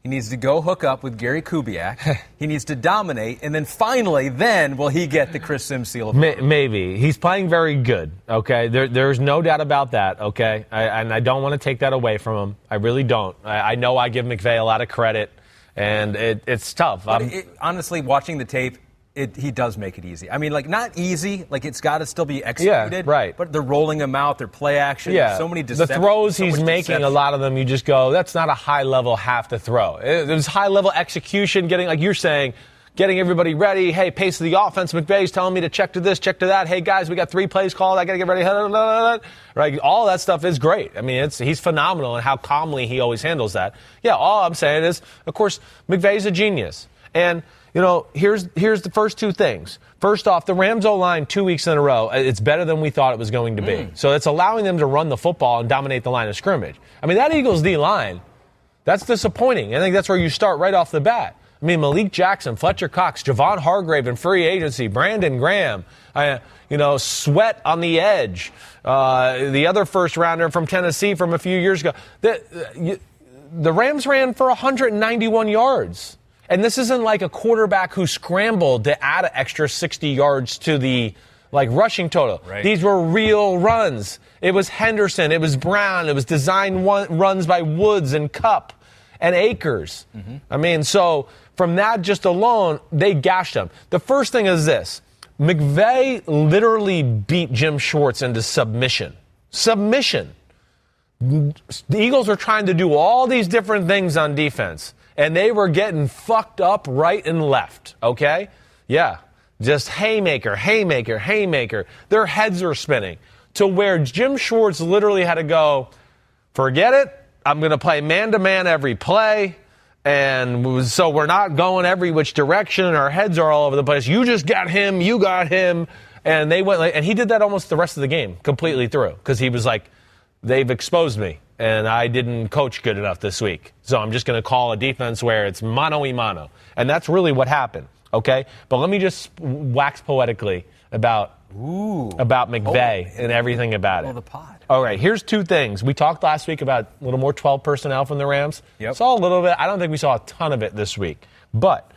Speaker 4: He needs to go hook up with Gary Kubiak. He needs to dominate, and then finally, then will he get the Chris Sims seal of approval.
Speaker 3: Maybe. He's playing very good, okay? There, there's no doubt about that, okay? I, and I don't want to take that away from him. I really don't. I, I know I give McVay a lot of credit, and it, it's tough.
Speaker 4: It, honestly, watching the tape, It, he does make it easy. I mean, like, not easy. Like, it's got to still be executed.
Speaker 3: Yeah, right.
Speaker 4: But they're rolling him out. They're play action.
Speaker 3: Yeah.
Speaker 4: There's so many
Speaker 3: The throws
Speaker 4: so
Speaker 3: he's making,
Speaker 4: deception.
Speaker 3: a lot of them, you just go, that's not a high-level have to throw. It, it was high-level execution, getting, like you're saying, getting everybody ready. Hey, pace of the offense. McVay's telling me to check to this, check to that. Hey, guys, we got three plays called. I got to get ready. Right? All that stuff is great. I mean, it's he's phenomenal in how calmly he always handles that. Yeah, all I'm saying is, of course, McVay's a genius. And you know, here's here's the first two things. First off, the Rams O-line two weeks in a row, it's better than we thought it was going to be. Mm. So it's allowing them to run the football and dominate the line of scrimmage. I mean, that Eagles D-line, that's disappointing. I think that's where you start right off the bat. I mean, Malik Jackson, Fletcher Cox, Javon Hargrave in free agency, Brandon Graham, uh, you know, Sweat on the edge, uh, the other first-rounder from Tennessee from a few years ago. The, uh, the Rams ran for one hundred ninety-one yards. And this isn't like a quarterback who scrambled to add an extra sixty yards to the like rushing total.
Speaker 4: Right.
Speaker 3: These were real runs. It was Henderson. It was Brown. It was designed one, runs by Woods and Kupp and Akers. Mm-hmm. I mean, so from that just alone, they gashed them. The first thing is this. McVay literally beat Jim Schwartz into submission. Submission. The Eagles were trying to do all these different things on defense. And they were getting fucked up right and left, okay? Yeah, just haymaker, haymaker, haymaker. Their heads are spinning to where Jim Schwartz literally had to go, forget it, I'm going to play man-to-man every play, and so we're not going every which direction, and our heads are all over the place. You just got him, you got him, and they went, and he did that almost the rest of the game, completely through, because he was like, they've exposed me. And I didn't coach good enough this week. So I'm just going to call a defense where it's mano-y-mano. And that's really what happened, okay? But let me just wax poetically about, Ooh. about McVay oh, and everything about it.
Speaker 4: The pod.
Speaker 3: All right, here's two things. We talked last week about a little more twelve personnel from the Rams.
Speaker 4: Yep.
Speaker 3: Saw a little bit. I don't think we saw a ton of it this week. But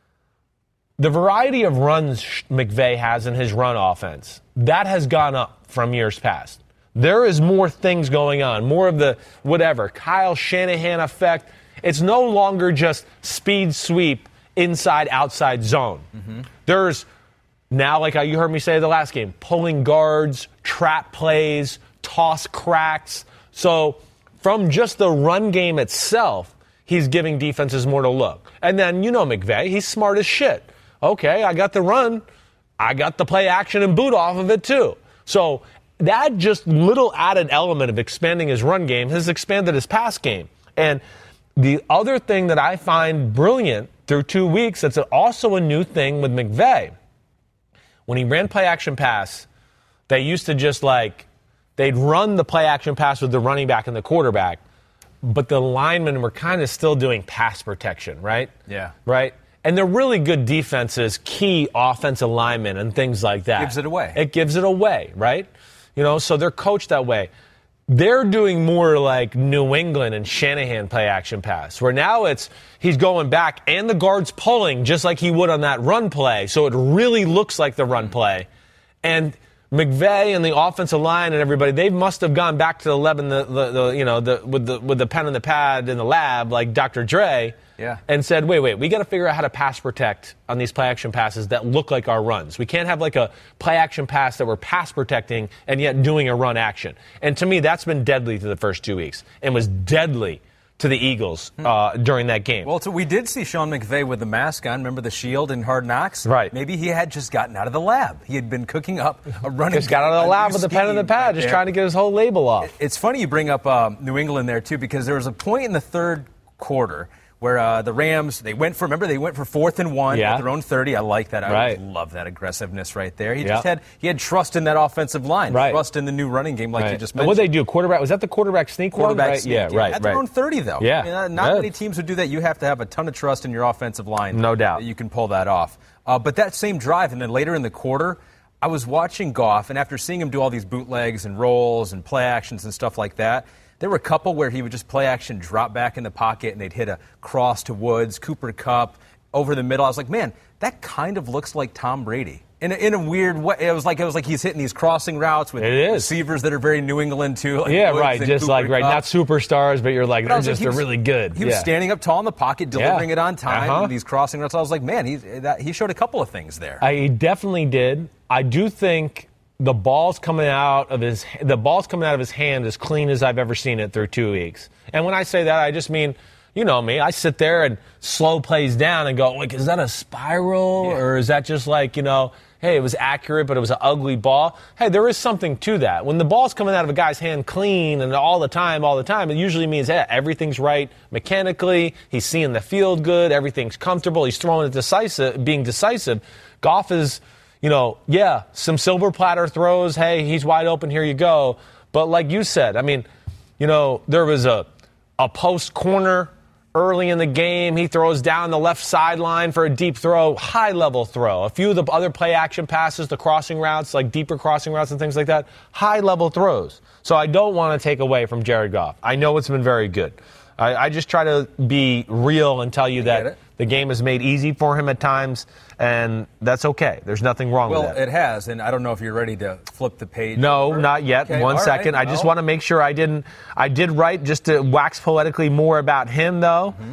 Speaker 3: the variety of runs McVay has in his run offense, that has gone up from years past. There is more things going on, more of the whatever, Kyle Shanahan effect. It's no longer just speed sweep, inside, outside zone. Mm-hmm. There's now, like you heard me say the last game, pulling guards, trap plays, toss cracks. So from just the run game itself, he's giving defenses more to look. And then, you know McVay, he's smart as shit. Okay, I got the run. I got the play action and boot off of it too. So that just little added element of expanding his run game has expanded his pass game. And the other thing that I find brilliant through two weeks, that's also a new thing with McVay. When he ran play-action pass, they used to just like, they'd run the play-action pass with the running back and the quarterback, but the linemen were kind of still doing pass protection, right?
Speaker 4: Yeah.
Speaker 3: Right? And they're really good defenses, key offensive linemen and things like that.
Speaker 4: Gives it away.
Speaker 3: It gives it away, right? You know, so they're coached that way. They're doing more like New England and Shanahan play action pass, where now it's he's going back and the guard's pulling just like he would on that run play. So it really looks like the run play. And McVay and the offensive line and everybody, they must have gone back to the eleven, the, the, the you know, the with the with the pen and the pad in the lab, like Doctor Dre,
Speaker 4: yeah,
Speaker 3: and said, wait, wait, we got to figure out how to pass protect on these play action passes that look like our runs. We can't have like a play action pass that we're pass protecting and yet doing a run action. And to me, that's been deadly to the first two weeks and was deadly to the Eagles uh, during that game.
Speaker 4: Well, so we did see Sean McVay with the mask on. Remember the shield in Hard Knocks?
Speaker 3: Right.
Speaker 4: Maybe he had just gotten out of the lab. He had been cooking up a running.
Speaker 3: Just got out of the lab with the pen and the pad, just trying to get his whole label off.
Speaker 4: It's funny you bring up uh, New England there, too, because there was a point in the third quarter where uh, the Rams, they went for, remember, they went for fourth and one
Speaker 3: yeah.
Speaker 4: at their own thirty. I like that. I
Speaker 3: right.
Speaker 4: love that aggressiveness right there. He
Speaker 3: yep.
Speaker 4: just had he had trust in that offensive line,
Speaker 3: right.
Speaker 4: trust in the new running game, like
Speaker 3: right.
Speaker 4: you just
Speaker 3: and
Speaker 4: mentioned.
Speaker 3: what did they do? Quarterback? Was that the quarterback sneak
Speaker 4: quarterback
Speaker 3: one? Right?
Speaker 4: Sneak,
Speaker 3: yeah,
Speaker 4: yeah,
Speaker 3: right.
Speaker 4: At their
Speaker 3: right.
Speaker 4: own thirty, though.
Speaker 3: Yeah.
Speaker 4: I mean, uh, not
Speaker 3: yeah.
Speaker 4: many teams would do that. You have to have a ton of trust in your offensive line.
Speaker 3: No doubt.
Speaker 4: That you can pull that off. Uh, but that same drive, and then later in the quarter, I was watching Goff, and after seeing him do all these bootlegs and rolls and play actions and stuff like that, There were a couple where he would just play action, drop back in the pocket, and they'd hit a cross to Woods, Cooper Kupp, over the middle. I was like, man, that kind of looks like Tom Brady. In a, in a weird way, it was like it was like he's hitting these crossing routes with receivers that are very New England too. Like
Speaker 3: yeah,
Speaker 4: Woods
Speaker 3: right. Just
Speaker 4: Cooper
Speaker 3: like right,
Speaker 4: Kupp.
Speaker 3: not superstars, but you're like
Speaker 4: But
Speaker 3: they're
Speaker 4: was like,
Speaker 3: just
Speaker 4: he
Speaker 3: they're
Speaker 4: was-
Speaker 3: really good.
Speaker 4: He was
Speaker 3: Yeah.
Speaker 4: standing up tall in the pocket, delivering
Speaker 3: Yeah.
Speaker 4: it on time.
Speaker 3: Uh-huh.
Speaker 4: These crossing routes, I was like, man, he's that, he showed a couple of things there.
Speaker 3: I, he definitely did. I do think the ball's coming out of his the ball's coming out of his hand as clean as I've ever seen it through two weeks. And when I say that, I just mean, you know me, I sit there and slow plays down and go, like, is that a spiral
Speaker 4: Yeah.
Speaker 3: or is that just like, you know, hey, it was accurate, but it was an ugly ball. Hey, there is something to that. When the ball's coming out of a guy's hand clean and all the time, all the time, it usually means, hey, everything's right mechanically. He's seeing the field good. Everything's comfortable. He's throwing it decisive, being decisive. Goff is, you know, yeah, some silver platter throws. Hey, he's wide open. Here you go. But like you said, I mean, you know, there was a a post corner early in the game. He throws down the left sideline for a deep throw, high-level throw. A few of the other play-action passes, the crossing routes, like deeper crossing routes and things like that, high-level throws. So I don't want to take away from Jared Goff. I know it's been very good. I, I just try to be real and tell you that the game is made easy for him at times, and that's okay. There's nothing wrong
Speaker 4: well,
Speaker 3: with that.
Speaker 4: it has, and I don't know if you're ready to flip the page.
Speaker 3: No,
Speaker 4: over.
Speaker 3: not yet.
Speaker 4: Okay,
Speaker 3: One
Speaker 4: all
Speaker 3: second.
Speaker 4: right,
Speaker 3: I just
Speaker 4: no.
Speaker 3: want to make sure I didn't. I did write just to wax poetically more about him, though.
Speaker 4: Mm-hmm.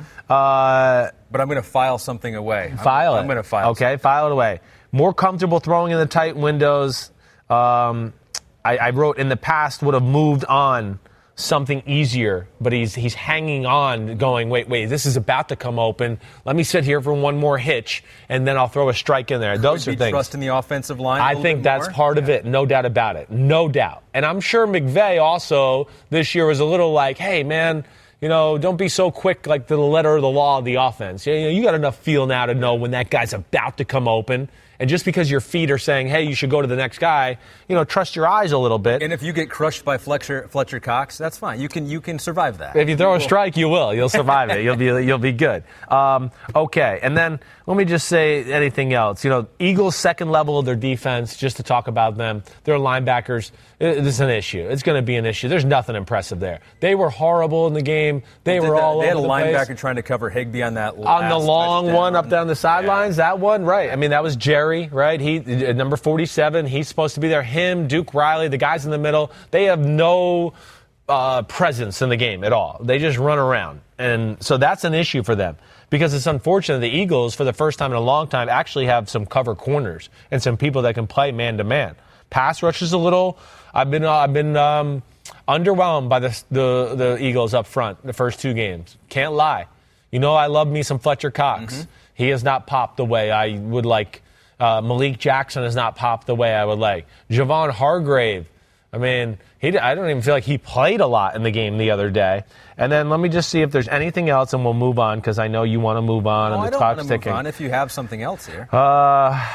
Speaker 3: Uh,
Speaker 4: But I'm going to file something away.
Speaker 3: file
Speaker 4: I'm,
Speaker 3: it.
Speaker 4: I'm going to file.
Speaker 3: Okay,
Speaker 4: something.
Speaker 3: file it away. More comfortable throwing in the tight windows. Um, I, I wrote in the past would have moved on something easier, but he's he's hanging on, going, wait, wait, this is about to come open. Let me sit here for one more hitch, and then I'll throw a strike in there. Those
Speaker 4: Could
Speaker 3: are
Speaker 4: be
Speaker 3: things.
Speaker 4: trusting the offensive line. a
Speaker 3: I
Speaker 4: little
Speaker 3: think
Speaker 4: bit
Speaker 3: that's
Speaker 4: more.
Speaker 3: part of
Speaker 4: Yeah.
Speaker 3: it, no doubt about it, no doubt. And I'm sure McVay also this year was a little like, hey, man, you know, don't be so quick like the letter of the law of the offense. You know, you got enough feel now to know when that guy's about to come open. And just because your feet are saying, hey, you should go to the next guy, you know, trust your eyes a little bit.
Speaker 4: And if you get crushed by Fletcher Fletcher Cox, that's fine. You can you can survive that.
Speaker 3: If you throw
Speaker 4: will.
Speaker 3: a strike, you will. You'll survive it. You'll be you'll be good. Um, okay, and then let me just say anything else. You know, Eagles' second level of their defense, just to talk about them, their linebackers, it- this is an issue. It's going to be an issue. There's nothing impressive there. They were horrible in the game. They
Speaker 4: Did
Speaker 3: were
Speaker 4: that-
Speaker 3: all
Speaker 4: They had a
Speaker 3: over the
Speaker 4: linebacker
Speaker 3: place.
Speaker 4: trying to cover Higbee on that
Speaker 3: On
Speaker 4: last
Speaker 3: the long
Speaker 4: touchdown.
Speaker 3: one up down the sidelines,
Speaker 4: Yeah.
Speaker 3: that one, right. I mean, that was Jerry, right? He uh, number forty-seven, he's supposed to be there. Him, Duke Riley, the guys in the middle, they have no uh, presence in the game at all. They just run around. And so that's an issue for them because it's unfortunate the Eagles, for the first time in a long time, actually have some cover corners and some people that can play man-to-man. Pass rush is a little – I've been uh, I've been um, underwhelmed by the, the, the Eagles up front the first two games. Can't lie. You know I love me some Fletcher Cox.
Speaker 4: Mm-hmm.
Speaker 3: He has not popped the way I would like. Uh, Malik Jackson has not popped the way I would like. Javon Hargrave, I mean, he, I don't even feel like he played a lot in the game the other day. And then let me just see if there's anything else, and we'll move on because I know you want to move on
Speaker 4: No,
Speaker 3: and
Speaker 4: I
Speaker 3: the
Speaker 4: don't
Speaker 3: clock's
Speaker 4: want to move
Speaker 3: ticking.
Speaker 4: on if you have something else here.
Speaker 3: Uh,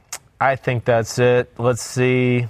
Speaker 3: I think that's it. Let's see.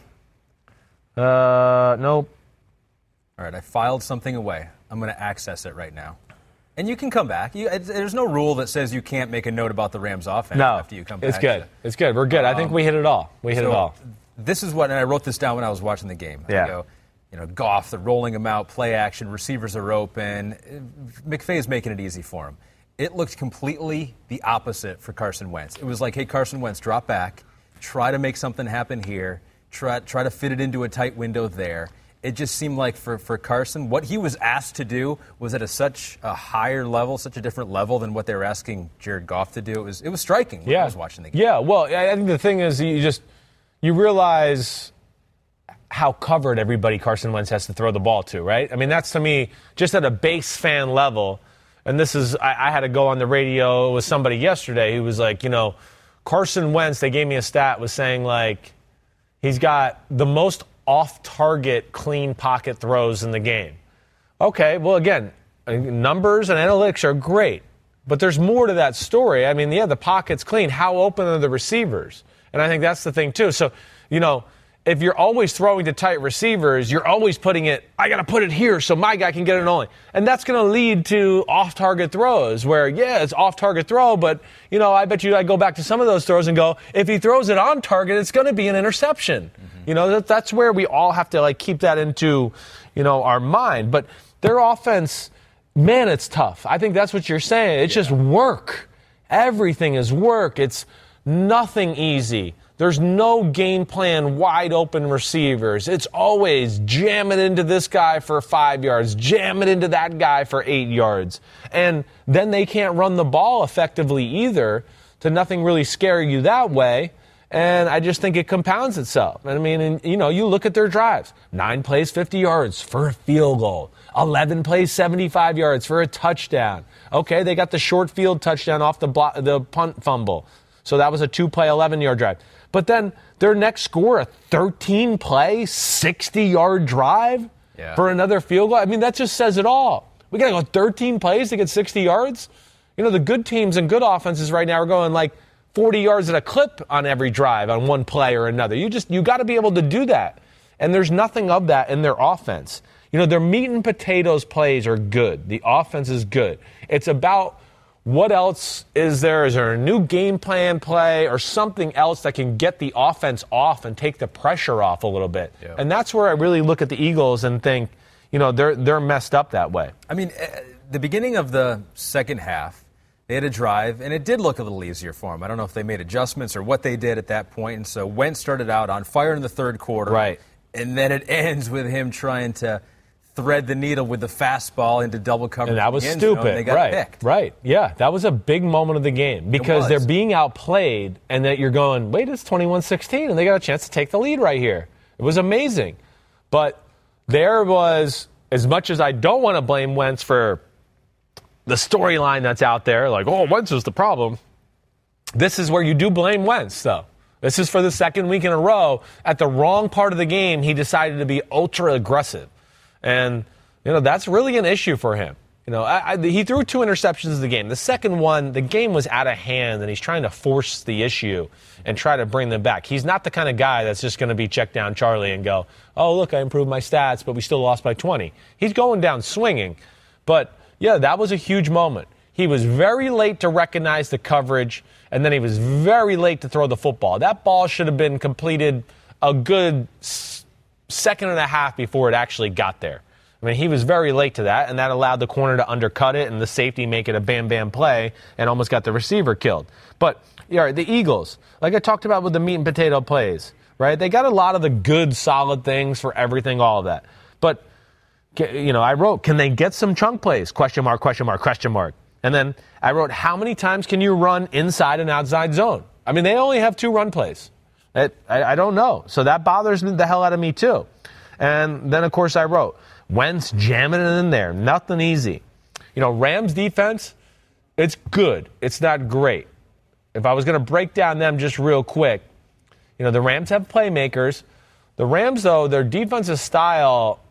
Speaker 3: Uh, nope.
Speaker 4: All right, I filed something away. I'm going to access it right now. And you can come back. You, it's- there's no rule that says you can't make a note about the Rams offense
Speaker 3: No,
Speaker 4: after you come back.
Speaker 3: it's good. It's good. We're good. I think we hit it all. We hit
Speaker 4: So
Speaker 3: it all.
Speaker 4: This is what, and I wrote this down when I was watching the game.
Speaker 3: Yeah.
Speaker 4: I go, you know, Goff, they're rolling him out, play action, receivers are open. McVay's making it easy for him. It looked completely the opposite for Carson Wentz. It was like, hey, Carson Wentz, drop back, try to make something happen here, try try to fit it into a tight window there. It just seemed like for, for Carson, what he was asked to do was at a such a higher level, such a different level than what they were asking Jared Goff to do. It was it was striking when
Speaker 3: Yeah.
Speaker 4: I was watching the game.
Speaker 3: Yeah, well, I I think the thing is you just you realize how covered everybody Carson Wentz has to throw the ball to, right? I mean, that's to me just at a base fan level. And this is I, I had to go on the radio with somebody yesterday who was like, you know, Carson Wentz, they gave me a stat, was saying like he's got the most off-target clean pocket throws in the game. Okay, well, again, numbers and analytics are great, but there's more to that story. I mean, yeah, the pocket's clean. How open are the receivers? And I think that's the thing, too. So, you know, if you're always throwing to tight receivers, you're always putting it, I got to put it here so my guy can get it only. And that's going to lead to off-target throws where, yeah, it's off-target throw, but, you know, I bet you I go back to some of those throws and go, if he throws it on target, it's going to be an interception. Mm-hmm. You know, that, that's where we all have to, like, keep that into, you know, our mind. But their offense, man, it's tough. I think that's what you're saying. It's yeah. just work. Everything is work. It's nothing easy. There's no game plan, wide open receivers. It's always jam it into this guy for five yards, jam it into that guy for eight yards. And then they can't run the ball effectively either, to nothing really scare you that way. And I just think it compounds itself. I mean, and, you know, you look at their drives. Nine plays, fifty yards for a field goal. eleven plays, seventy-five yards for a touchdown. Okay, they got the short field touchdown off the block, the punt fumble. So that was a two-play, eleven-yard drive. But then their next score, a thirteen-play, sixty-yard drive yeah. for another field goal. I mean, that just says it all. We got to go thirteen plays to get sixty yards? You know, the good teams and good offenses right now are going like forty yards at a clip on every drive on one play or another. You just you got to be able to do that. And there's nothing of that in their offense. You know, their meat and potatoes plays are good. The offense is good. It's about what else is there? Is there a new game plan play or something else that can get the offense off and take the pressure off a little bit? Yeah. And that's where I really look at the Eagles and think, you know, they're they're messed up that way.
Speaker 4: I mean, uh, the beginning of the second half, they had a drive, and it did look a little easier for them. I don't know if they made adjustments or what they did at that point. And so Wentz started out on fire in the third quarter.
Speaker 3: Right.
Speaker 4: And then it ends with him trying to thread the needle with the fastball into double coverage.
Speaker 3: And that was
Speaker 4: stupid.
Speaker 3: stupid.
Speaker 4: And they got
Speaker 3: right,
Speaker 4: picked.
Speaker 3: Right, yeah. That was a big moment of the game because they're being outplayed and that you're going, wait, it's twenty-one sixteen, and they got a chance to take the lead right here. It was amazing. But there was, as much as I don't want to blame Wentz for the storyline that's out there, like, oh, Wentz is the problem, this is where you do blame Wentz, though. This is for the second week in a row. At the wrong part of the game, he decided to be ultra aggressive. And, you know, that's really an issue for him. You know, I, I, he threw two interceptions in the game. The second one, the game was out of hand, and he's trying to force the issue and try to bring them back. He's not the kind of guy that's just going to be check down Charlie and go, oh, look, I improved my stats, but we still lost by twenty. He's going down swinging. But, yeah, that was a huge moment. He was very late to recognize the coverage, and then he was very late to throw the football. That ball should have been completed a good second and a half before it actually got there. I mean, he was very late to that, and that allowed the corner to undercut it and the safety make it a bam-bam play and almost got the receiver killed. But, yeah, the Eagles, like I talked about with the meat and potato plays, right? They got a lot of the good, solid things for everything, all of that. But, you know, I wrote, can they get some chunk plays? Question mark, question mark, question mark. And then I wrote, how many times can you run inside and outside zone? I mean, they only have two run plays. It, I, I don't know. So that bothers me, the hell out of me, too. And then, of course, I wrote, Wentz jamming it in there. Nothing easy. You know, Rams defense, it's good. It's not great. If I was going to break down them just real quick, you know, the Rams have playmakers. The Rams, though, their defensive style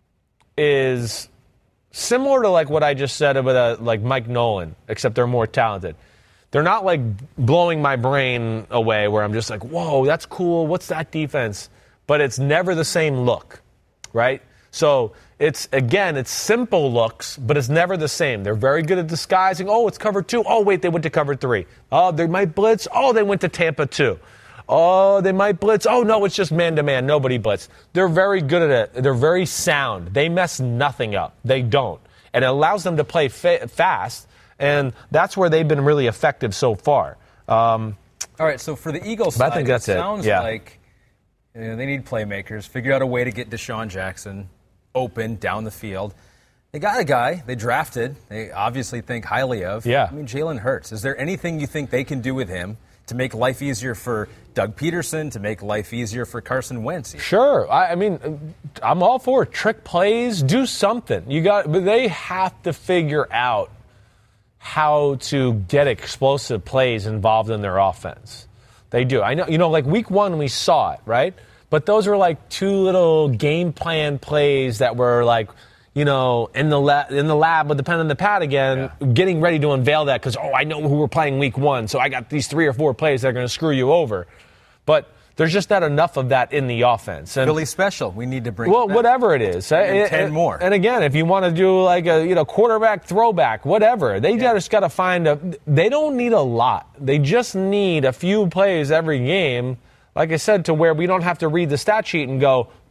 Speaker 3: is similar to, like, what I just said about, uh, like, Mike Nolan, except they're more talented. They're not, like, blowing my brain away where I'm just like, whoa, that's cool. What's that defense? But it's never the same look, right? So it's, again, it's simple looks, but it's never the same. They're very good at disguising. Oh, it's cover two. Oh, wait, they went to cover three. Oh, they might blitz. Oh, they went to Tampa two. Oh, they might blitz. Oh, no, it's just man-to-man. Nobody blitz. They're very good at it. They're very sound. They mess nothing up. They don't. And it allows them to play fa- fast. And that's where they've been really effective so far. Um,
Speaker 4: All right, so for the Eagles side,
Speaker 3: I think that's
Speaker 4: it
Speaker 3: it.
Speaker 4: sounds
Speaker 3: Yeah.
Speaker 4: like you know, they need playmakers. Figure out a way to get Deshaun Jackson open down the field. They got a guy they drafted. They obviously think highly of.
Speaker 3: Yeah.
Speaker 4: I mean, Jalen Hurts. Is there anything you think they can do with him to make life easier for Doug Peterson, to make life easier for Carson Wentz?
Speaker 3: Sure. I, I mean, I'm all for it. Trick plays. Do something. You got, but they have to figure out how to get explosive plays involved in their offense. They do. I know, you know, like week one we saw it, right? But those were like two little game plan plays that were like, you know, in the lab, in the lab with the pen and the pad again, yeah. getting ready to unveil that because, oh, I know who we're playing week one, so I got these three or four plays that are going to screw you over. But there's just not enough of that in the offense. And,
Speaker 4: really special. We need to bring
Speaker 3: well,
Speaker 4: it back.
Speaker 3: whatever it is.
Speaker 4: And ten
Speaker 3: and,
Speaker 4: more.
Speaker 3: And again, if you want to do like a you know quarterback throwback, whatever, they yeah. just got to find a. They don't need a lot. They just need a few plays every game. Like I said, to where we don't have to read the stat sheet and go,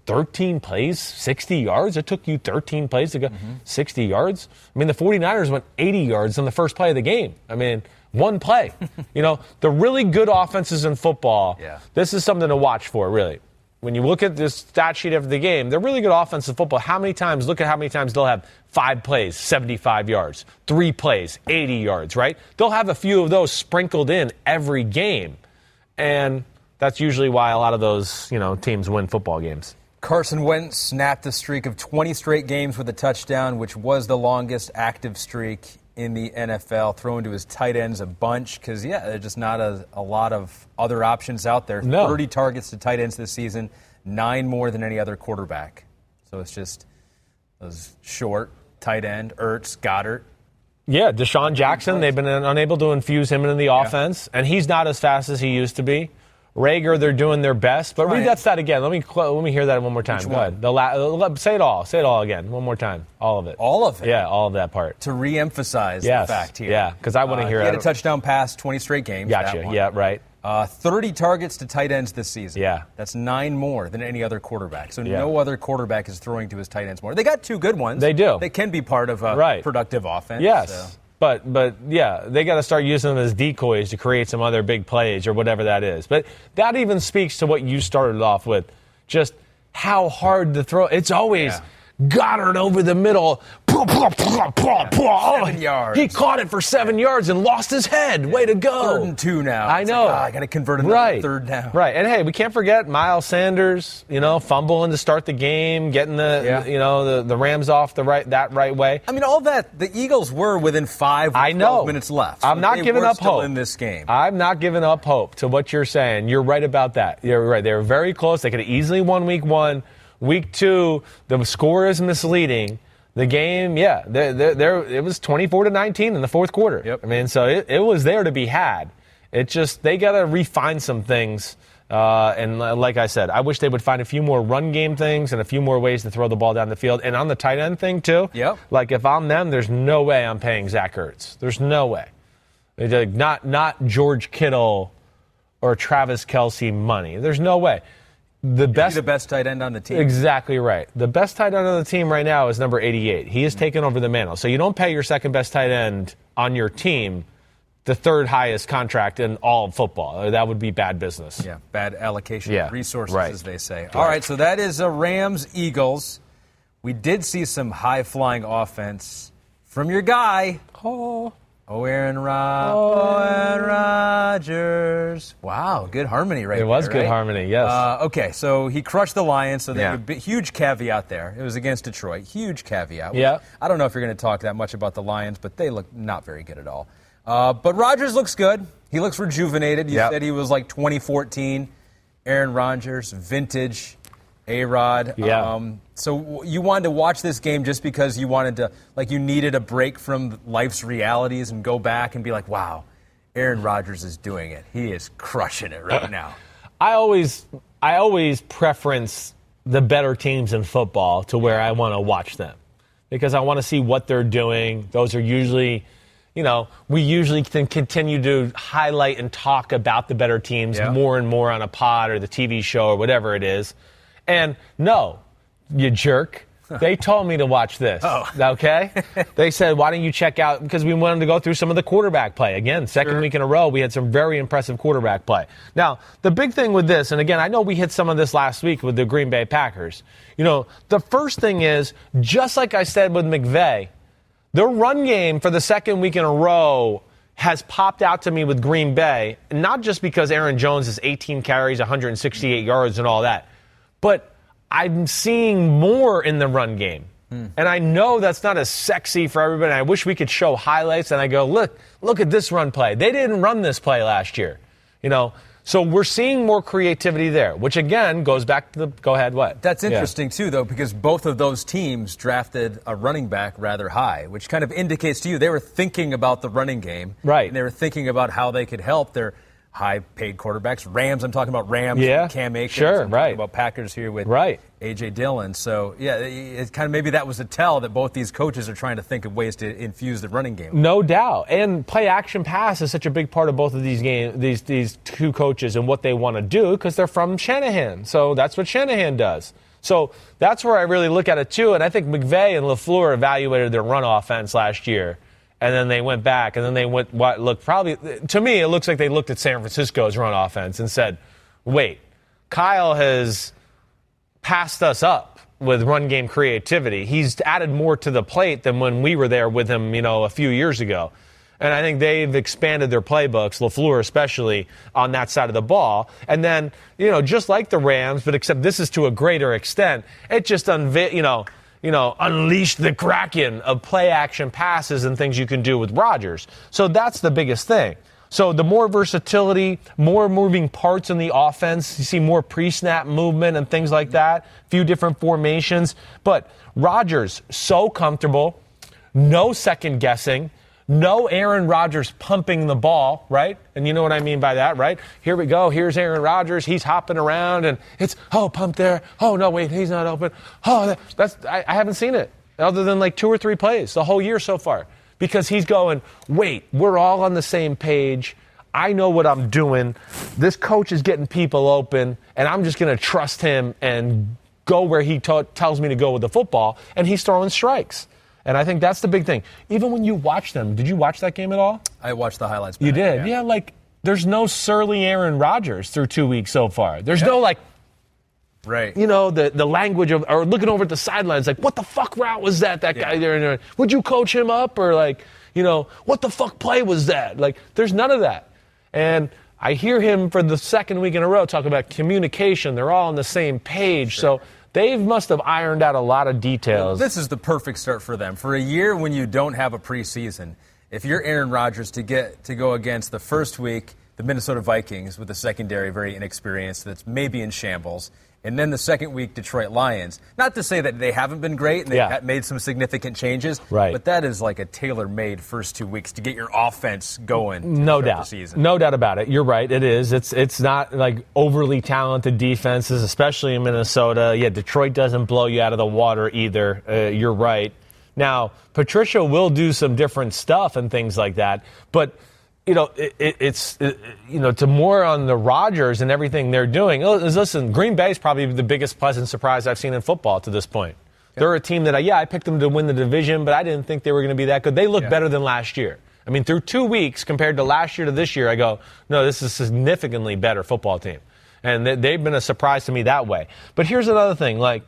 Speaker 3: thirteen plays, sixty yards. It took you thirteen plays to go mm-hmm. sixty yards. I mean, the 49ers went eighty yards on the first play of the game. I mean, one play. You know, the really good offenses in football,
Speaker 4: yeah.
Speaker 3: this is something to watch for, really. When you look at this stat sheet of the game, they're really good offensive football. How many times, look at how many times they'll have five plays, seventy-five yards, three plays, eighty yards, right? They'll have a few of those sprinkled in every game. And that's usually why a lot of those, you know, teams win football games.
Speaker 4: Carson Wentz snapped a streak of twenty straight games with a touchdown, which was the longest active streak in the N F L, throwing to his tight ends a bunch because, yeah, there's just not a, a lot of other options out there.
Speaker 3: No.
Speaker 4: thirty targets to tight ends this season, nine more than any other quarterback. So it's just those short tight end, Ertz, Goddard.
Speaker 3: Yeah, Deshaun Jackson, they've been unable to infuse him into the yeah. offense, and he's not as fast as he used to be. Rager, they're doing their best. But read that stat again. Let me let me hear that one more time.
Speaker 4: Which
Speaker 3: Go
Speaker 4: one?
Speaker 3: ahead. The la- say it all. Say it all again. One more time. All of it.
Speaker 4: All of it?
Speaker 3: Yeah, all of that part.
Speaker 4: To reemphasize
Speaker 3: yes.
Speaker 4: the fact here.
Speaker 3: Yeah, because I want to
Speaker 4: uh,
Speaker 3: hear
Speaker 4: he
Speaker 3: it.
Speaker 4: He had a touchdown pass, twenty straight games.
Speaker 3: Gotcha. Yeah, right.
Speaker 4: Uh, thirty targets to tight ends this season.
Speaker 3: Yeah.
Speaker 4: That's nine more than any other quarterback. So
Speaker 3: yeah.
Speaker 4: no other quarterback is throwing to his tight ends more. They got two good ones.
Speaker 3: They do.
Speaker 4: They can be part of a
Speaker 3: right.
Speaker 4: productive offense.
Speaker 3: Yes.
Speaker 4: So.
Speaker 3: But, but yeah, they got to start using them as decoys to create some other big plays or whatever that is. But that even speaks to what you started off with, just how hard to throw. It's always
Speaker 4: yeah.
Speaker 3: Goddard over the middle.
Speaker 4: Seven yards.
Speaker 3: He caught it for seven yards and lost his head. Yeah. Way to go.
Speaker 4: Third and two now.
Speaker 3: I
Speaker 4: it's
Speaker 3: know.
Speaker 4: Like, oh, I got to convert another
Speaker 3: right.
Speaker 4: third down.
Speaker 3: Right. And, hey, we can't forget Miles Sanders, you know, fumbling to start the game, getting the,
Speaker 4: yeah.
Speaker 3: you know, the, the Rams off the right that right way.
Speaker 4: I mean, all that, the Eagles were within five
Speaker 3: I know.
Speaker 4: minutes left. So
Speaker 3: I'm not
Speaker 4: they
Speaker 3: giving
Speaker 4: were
Speaker 3: up
Speaker 4: still
Speaker 3: hope.
Speaker 4: in this game.
Speaker 3: I'm not giving up hope to what you're saying. You're right about that. You're right. They were very close. They could have easily won week one. Week two, the score is misleading. The game, yeah, they're, they're, they're, it was twenty-four to nineteen in the fourth quarter.
Speaker 4: Yep.
Speaker 3: I mean, so it, it was there to be had. It just, they got to refine some things. Uh, and like I said, I wish they would find a few more run game things and a few more ways to throw the ball down the field. And on the tight end thing, too,
Speaker 4: yep.
Speaker 3: like if I'm them, there's no way I'm paying Zach Ertz. There's no way. Like, not, not George Kittle or Travis Kelce money. There's no way. The best,
Speaker 4: the best tight end on the team.
Speaker 3: Exactly right. The best tight end on the team right now is number eighty-eight. He has mm-hmm. taken over the mantle. So you don't pay your second best tight end on your team the third highest contract in all of football. That would be bad business.
Speaker 4: Yeah, bad allocation
Speaker 3: yeah,
Speaker 4: of resources,
Speaker 3: right.
Speaker 4: as they say.
Speaker 3: Right.
Speaker 4: All right, so that is a Rams-Eagles. We did see some high-flying offense from your guy.
Speaker 3: Oh.
Speaker 4: Oh, Aaron, Rod- oh, Aaron Rodgers. Wow, good harmony right there.
Speaker 3: It was
Speaker 4: there,
Speaker 3: good
Speaker 4: right?
Speaker 3: harmony, yes.
Speaker 4: Uh, okay, so he crushed the Lions, so
Speaker 3: yeah.
Speaker 4: there's a big, huge caveat there. It was against Detroit. Huge caveat.
Speaker 3: Yeah.
Speaker 4: I don't know if you're going to talk that much about the Lions, but they look not very good at all. Uh, but Rodgers looks good. He looks rejuvenated. You
Speaker 3: yep.
Speaker 4: said he was like twenty fourteen. Aaron Rodgers, vintage A-Rod.
Speaker 3: Yeah.
Speaker 4: Um, so you wanted to watch this game just because you wanted to, like you needed a break from life's realities and go back and be like, wow, Aaron Rodgers is doing it. He is crushing it right now.
Speaker 3: I always, I always preference the better teams in football to where I want to watch them because I want to see what they're doing. Those are usually, you know, we usually can continue to highlight and talk about the better teams yeah. more and more on a pod or the T V show or whatever it is. And no, you jerk. They told me to watch this.
Speaker 4: Oh.
Speaker 3: Okay? They said, why don't you check out, because we wanted to go through some of the quarterback play. Again, second
Speaker 4: sure.
Speaker 3: week in a row, we had some very impressive quarterback play. Now, the big thing with this, and again, I know we hit some of this last week with the Green Bay Packers. You know, the first thing is, just like I said with McVay, the run game for the second week in a row has popped out to me with Green Bay, not just because Aaron Jones is eighteen carries, one hundred sixty-eight yards and all that, but I'm seeing more in the run game. Hmm. And I know that's not as sexy for everybody. I wish we could show highlights and I go, look, look at this run play. They didn't run this play last year. You know, so we're seeing more creativity there, which again goes back to the go ahead what?
Speaker 4: That's interesting yeah. too though, because both of those teams drafted a running back rather high, which kind of indicates to you they were thinking about the running game.
Speaker 3: Right.
Speaker 4: And they were thinking about how they could help their high-paid quarterbacks. Rams, I'm talking about Rams,
Speaker 3: yeah,
Speaker 4: Cam Akers.
Speaker 3: Sure,
Speaker 4: I'm
Speaker 3: right.
Speaker 4: talking about Packers here with
Speaker 3: right.
Speaker 4: A J Dillon. So, yeah, it kind of maybe that was a tell that both these coaches are trying to think of ways to infuse the running game.
Speaker 3: No doubt. And play-action pass is such a big part of both of these game, these these two coaches and what they want to do because they're from Shanahan. So that's what Shanahan does. So that's where I really look at it, too. And I think McVay and LaFleur evaluated their run offense last year. And then they went back, and then they went, what looked probably, to me, it looks like they looked at San Francisco's run offense and said, wait, Kyle has passed us up with run game creativity. He's added more to the plate than when we were there with him, you know, a few years ago. And I think they've expanded their playbooks, LaFleur especially, on that side of the ball. And then, you know, just like the Rams, but except this is to a greater extent, it just, unve- you know, you know, unleashed the kraken of play-action passes and things you can do with Rodgers. So that's the biggest thing. So the more versatility, more moving parts in the offense, you see more pre-snap movement and things like that, a few different formations. But Rodgers, so comfortable, no second guessing, no Aaron Rodgers pumping the ball, right? And you know what I mean by that, right? Here we go. Here's Aaron Rodgers. He's hopping around, and it's, oh, pump there. Oh, no, wait, he's not open. Oh, that's I, I haven't seen it other than like two or three plays the whole year so far. Because he's going, wait, we're all on the same page. I know what I'm doing. This coach is getting people open, and I'm just going to trust him and go where he t- tells me to go with the football, and he's throwing strikes. And I think that's the big thing. Even when you watch them, did you watch that game at all?
Speaker 4: I watched the highlights.
Speaker 3: You did?
Speaker 4: Yeah.
Speaker 3: yeah, like there's no surly Aaron Rodgers through two weeks so far. There's
Speaker 4: yeah.
Speaker 3: no like,
Speaker 4: right.
Speaker 3: you know, the, the language of, or looking over at the sidelines, like, what the fuck route was that, that yeah. guy there? Would you coach him up? Or like, you know, what the fuck play was that? Like, there's none of that. And I hear him for the second week in a row talk about communication. They're all on the same page. Sure. So they must have ironed out a lot of details.
Speaker 4: Well, this is the perfect start for them. For a year when you don't have a preseason, if you're Aaron Rodgers to get to go against the first week, the Minnesota Vikings with a secondary very inexperienced that's maybe in shambles, and then the second week, Detroit Lions. Not to say that they haven't been great and they've yeah. made some significant changes,
Speaker 3: right.
Speaker 4: but that is like a tailor-made first two weeks to get your offense going.
Speaker 3: No doubt. No doubt about it. You're right. It is. It's it's not like overly talented defenses, especially in Minnesota. Yeah, Detroit doesn't blow you out of the water either. Uh, you're right. Now, Patricia will do some different stuff and things like that, but you know, it, it, it's, it, you know, to more on the Rodgers and everything they're doing. Listen, Green Bay is probably the biggest pleasant surprise I've seen in football to this point. Yeah. They're a team that, I, yeah, I picked them to win the division, but I didn't think they were going to be that good. They look yeah. better than last year. I mean, through two weeks compared to last year to this year, I go, no, this is a significantly better football team. And they, they've been a surprise to me that way. But here's another thing, like,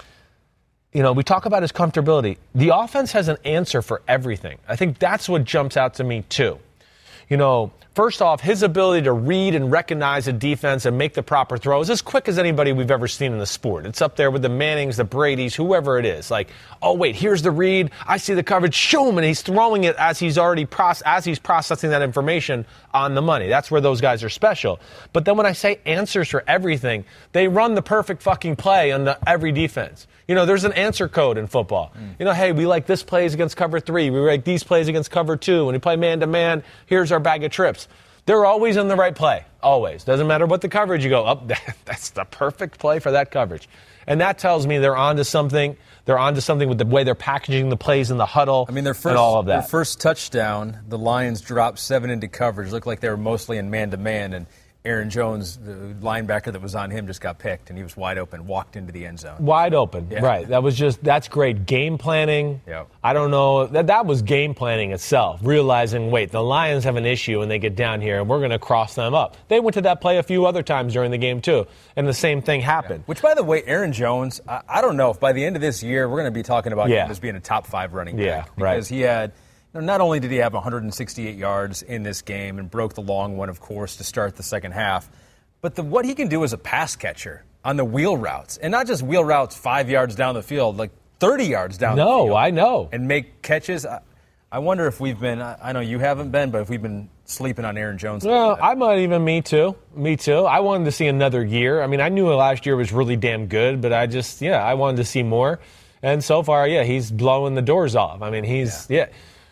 Speaker 3: you know, we talk about his comfortability. The offense has an answer for everything. I think that's what jumps out to me, too. You know, first off, his ability to read and recognize a defense and make the proper throws as quick as anybody we've ever seen in the sport. It's up there with the Mannings, the Bradys, whoever it is. Like, oh, wait, here's the read. I see the coverage. Shoom, and he's throwing it as he's already proce- as he's processing that information on the money. That's where those guys are special. But then when I say answers for everything, they run the perfect fucking play on the, every defense. You know, there's an answer code in football. Mm. You know, hey, we like this plays against cover three. We like these plays against cover two. When we play man-to-man, here's our bag of trips. They're always in the right play, always. Doesn't matter what the coverage you go, oh, that's the perfect play for that coverage. And that tells me they're onto something. They're onto something with the way they're packaging the plays in the huddle.
Speaker 4: I mean, their first,
Speaker 3: and all of that.
Speaker 4: Their first touchdown, the Lions dropped seven into coverage. Looked like they were mostly in man-to-man, and Aaron Jones, the linebacker that was on him, just got picked, and he was wide open, walked into the end zone.
Speaker 3: Wide open, yeah. Right. That was just, that's great. Game planning.
Speaker 4: Yep.
Speaker 3: I don't know. That, that was game planning itself, realizing, wait, the Lions have an issue when they get down here, and we're going to cross them up. They went to that play a few other times during the game, too, and the same thing happened.
Speaker 4: Yeah. Which, by the way, Aaron Jones, I, I don't know if by the end of this year, we're going to be talking about
Speaker 3: yeah.
Speaker 4: him as being a top five running back.
Speaker 3: Yeah,
Speaker 4: because
Speaker 3: right.
Speaker 4: he had, you know, not only did he have one hundred sixty-eight yards in this game and broke the long one, of course, to start the second half, but the, what he can do as a pass catcher on the wheel routes, and not just wheel routes five yards down the field, like thirty yards down
Speaker 3: no,
Speaker 4: the field.
Speaker 3: No, I know.
Speaker 4: And make catches. I, I wonder if we've been, I, I know you haven't been, but if we've been sleeping on Aaron Jones.
Speaker 3: Well, I might even, me too. Me too. I wanted to see another year. I mean, I knew last year was really damn good, but I just, yeah, I wanted to see more. And so far, yeah, he's blowing the doors off. I mean, he's, yeah. yeah.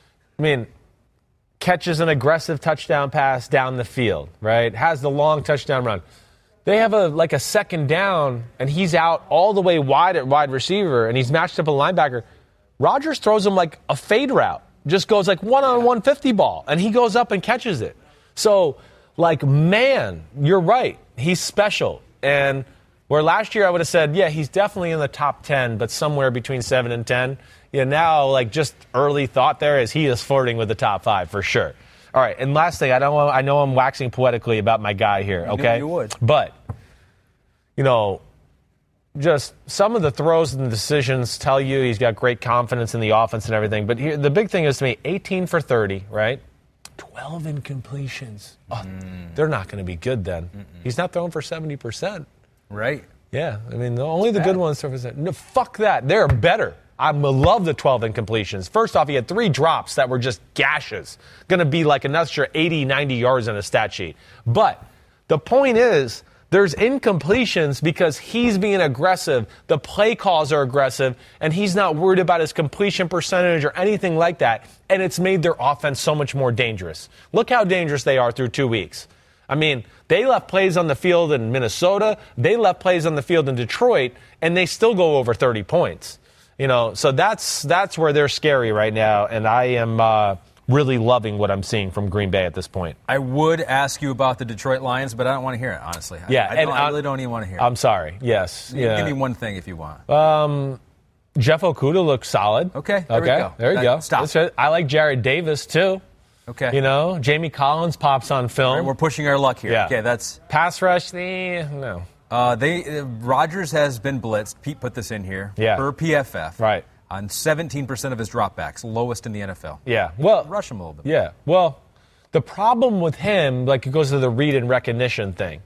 Speaker 3: I mean, catches an aggressive touchdown pass down the field, right? Has the long touchdown run. They have a like a second down, and he's out all the way wide at wide receiver, and he's matched up a linebacker. Rodgers throws him like a fade route, just goes like one on one fifty ball, and he goes up and catches it. So, like, man, you're right. He's special. And Where last year I would have said, yeah, he's definitely in the top ten, but somewhere between seven and ten. Yeah, now, like, just early thought there is he is flirting with the top five for sure. All right, and last thing, I don't. I know I'm waxing poetically about my guy here, okay?
Speaker 4: You would.
Speaker 3: But, you know, just some of the throws and the decisions tell you he's got great confidence in the offense and everything. But here, the big thing is to me, eighteen for thirty, right? twelve incompletions. Oh, mm. They're not going to be good then. Mm-mm. He's not throwing for seventy percent.
Speaker 4: Right.
Speaker 3: Yeah, I mean, the, only the good ones throw for seventy. No, fuck that. They're better. I love the twelve incompletions. First off, he had three drops that were just gashes. Going to be like an extra eighty, ninety yards on a stat sheet. But the point is, there's incompletions because he's being aggressive. The play calls are aggressive, and he's not worried about his completion percentage or anything like that. And it's made their offense so much more dangerous. Look how dangerous they are through two weeks. I mean, they left plays on the field in Minnesota. They left plays on the field in Detroit, and they still go over thirty points. You know, so that's that's where they're scary right now, and I am uh, really loving what I'm seeing from Green Bay at this point.
Speaker 4: I would ask you about the Detroit Lions, but I don't want to hear it, honestly.
Speaker 3: Yeah,
Speaker 4: I, I,
Speaker 3: and
Speaker 4: don't, I really don't even want to hear it.
Speaker 3: I'm sorry. Yes.
Speaker 4: Yeah. Give me one thing if you want.
Speaker 3: Um, Jeff Okudah looks solid.
Speaker 4: Okay, there
Speaker 3: okay,
Speaker 4: we go.
Speaker 3: There you
Speaker 4: that,
Speaker 3: go.
Speaker 4: Stop.
Speaker 3: That's I like Jared Davis, too.
Speaker 4: Okay.
Speaker 3: You know, Jamie Collins pops on film.
Speaker 4: Right, we're pushing our luck here.
Speaker 3: Yeah.
Speaker 4: Okay, that's...
Speaker 3: Pass rush, eh, no.
Speaker 4: Uh, they uh, Rodgers has been blitzed. Pete put this in here.
Speaker 3: Yeah.
Speaker 4: Per P F F.
Speaker 3: Right.
Speaker 4: On seventeen percent of his dropbacks, lowest in the N F L.
Speaker 3: Yeah. Well,
Speaker 4: rush him a little bit.
Speaker 3: Yeah. Well, the problem with him, like it goes to the read and recognition thing.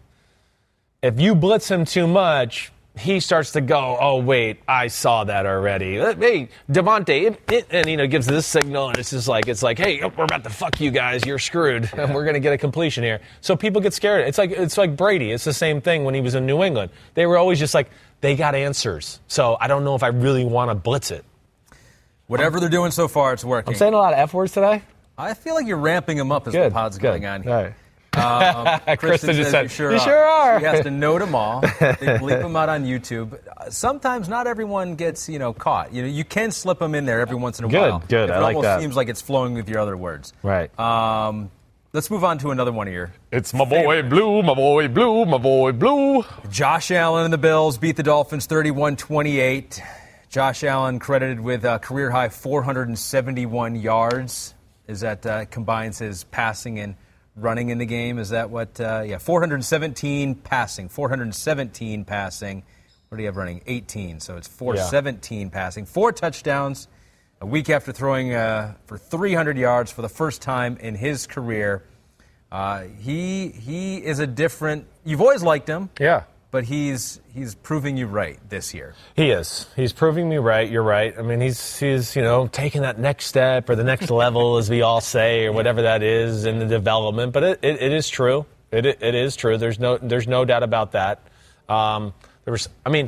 Speaker 3: If you blitz him too much, he starts to go, oh, wait, I saw that already. Hey, Devontae, it, it, and, you know, gives this signal, and it's just like, it's like, hey, we're about to fuck you guys. You're screwed. And we're going to get a completion here. So people get scared. It's like it's like Brady. It's the same thing when he was in New England. They were always just like, they got answers. So I don't know if I really want to blitz it.
Speaker 4: Whatever they're doing so far, it's working.
Speaker 3: I'm saying a lot of F words today.
Speaker 4: I feel like you're ramping them up as
Speaker 3: good,
Speaker 4: the pod's
Speaker 3: good.
Speaker 4: going on here.
Speaker 3: All right.
Speaker 4: Um,
Speaker 3: Kristen,
Speaker 4: Kristen
Speaker 3: just
Speaker 4: says
Speaker 3: said,
Speaker 4: you sure
Speaker 3: you
Speaker 4: are.
Speaker 3: sure are.
Speaker 4: She has to note them all. They bleep them out on YouTube. Sometimes not everyone gets, you know, caught. You know, you can slip them in there every once in a
Speaker 3: good,
Speaker 4: while.
Speaker 3: Good, good.
Speaker 4: It
Speaker 3: I like
Speaker 4: almost
Speaker 3: that.
Speaker 4: seems like it's flowing with your other words.
Speaker 3: Right.
Speaker 4: Um, let's move on to another one of your.
Speaker 3: It's my boy Blue, my boy Blue, my boy Blue.
Speaker 4: Josh Allen and the Bills beat the Dolphins thirty-one twenty-eight. Josh Allen credited with a career-high four hundred seventy-one yards. Is that uh, combines his passing and running in the game? Is that what? Uh, yeah, four hundred seventeen passing. four hundred seventeen passing. What do you have running? eighteen. So it's four hundred seventeen yeah. passing. Four touchdowns a week after throwing uh, for three hundred yards for the first time in his career. Uh, he he is a different. You've always liked him.
Speaker 3: Yeah.
Speaker 4: But he's he's proving you right this year.
Speaker 3: He is. He's proving me right. You're right. I mean, he's he's you know taking that next step or the next level, as we all say, or whatever that is in the development. But it, it, it is true. It it is true. There's no there's no doubt about that. Um, there was. I mean,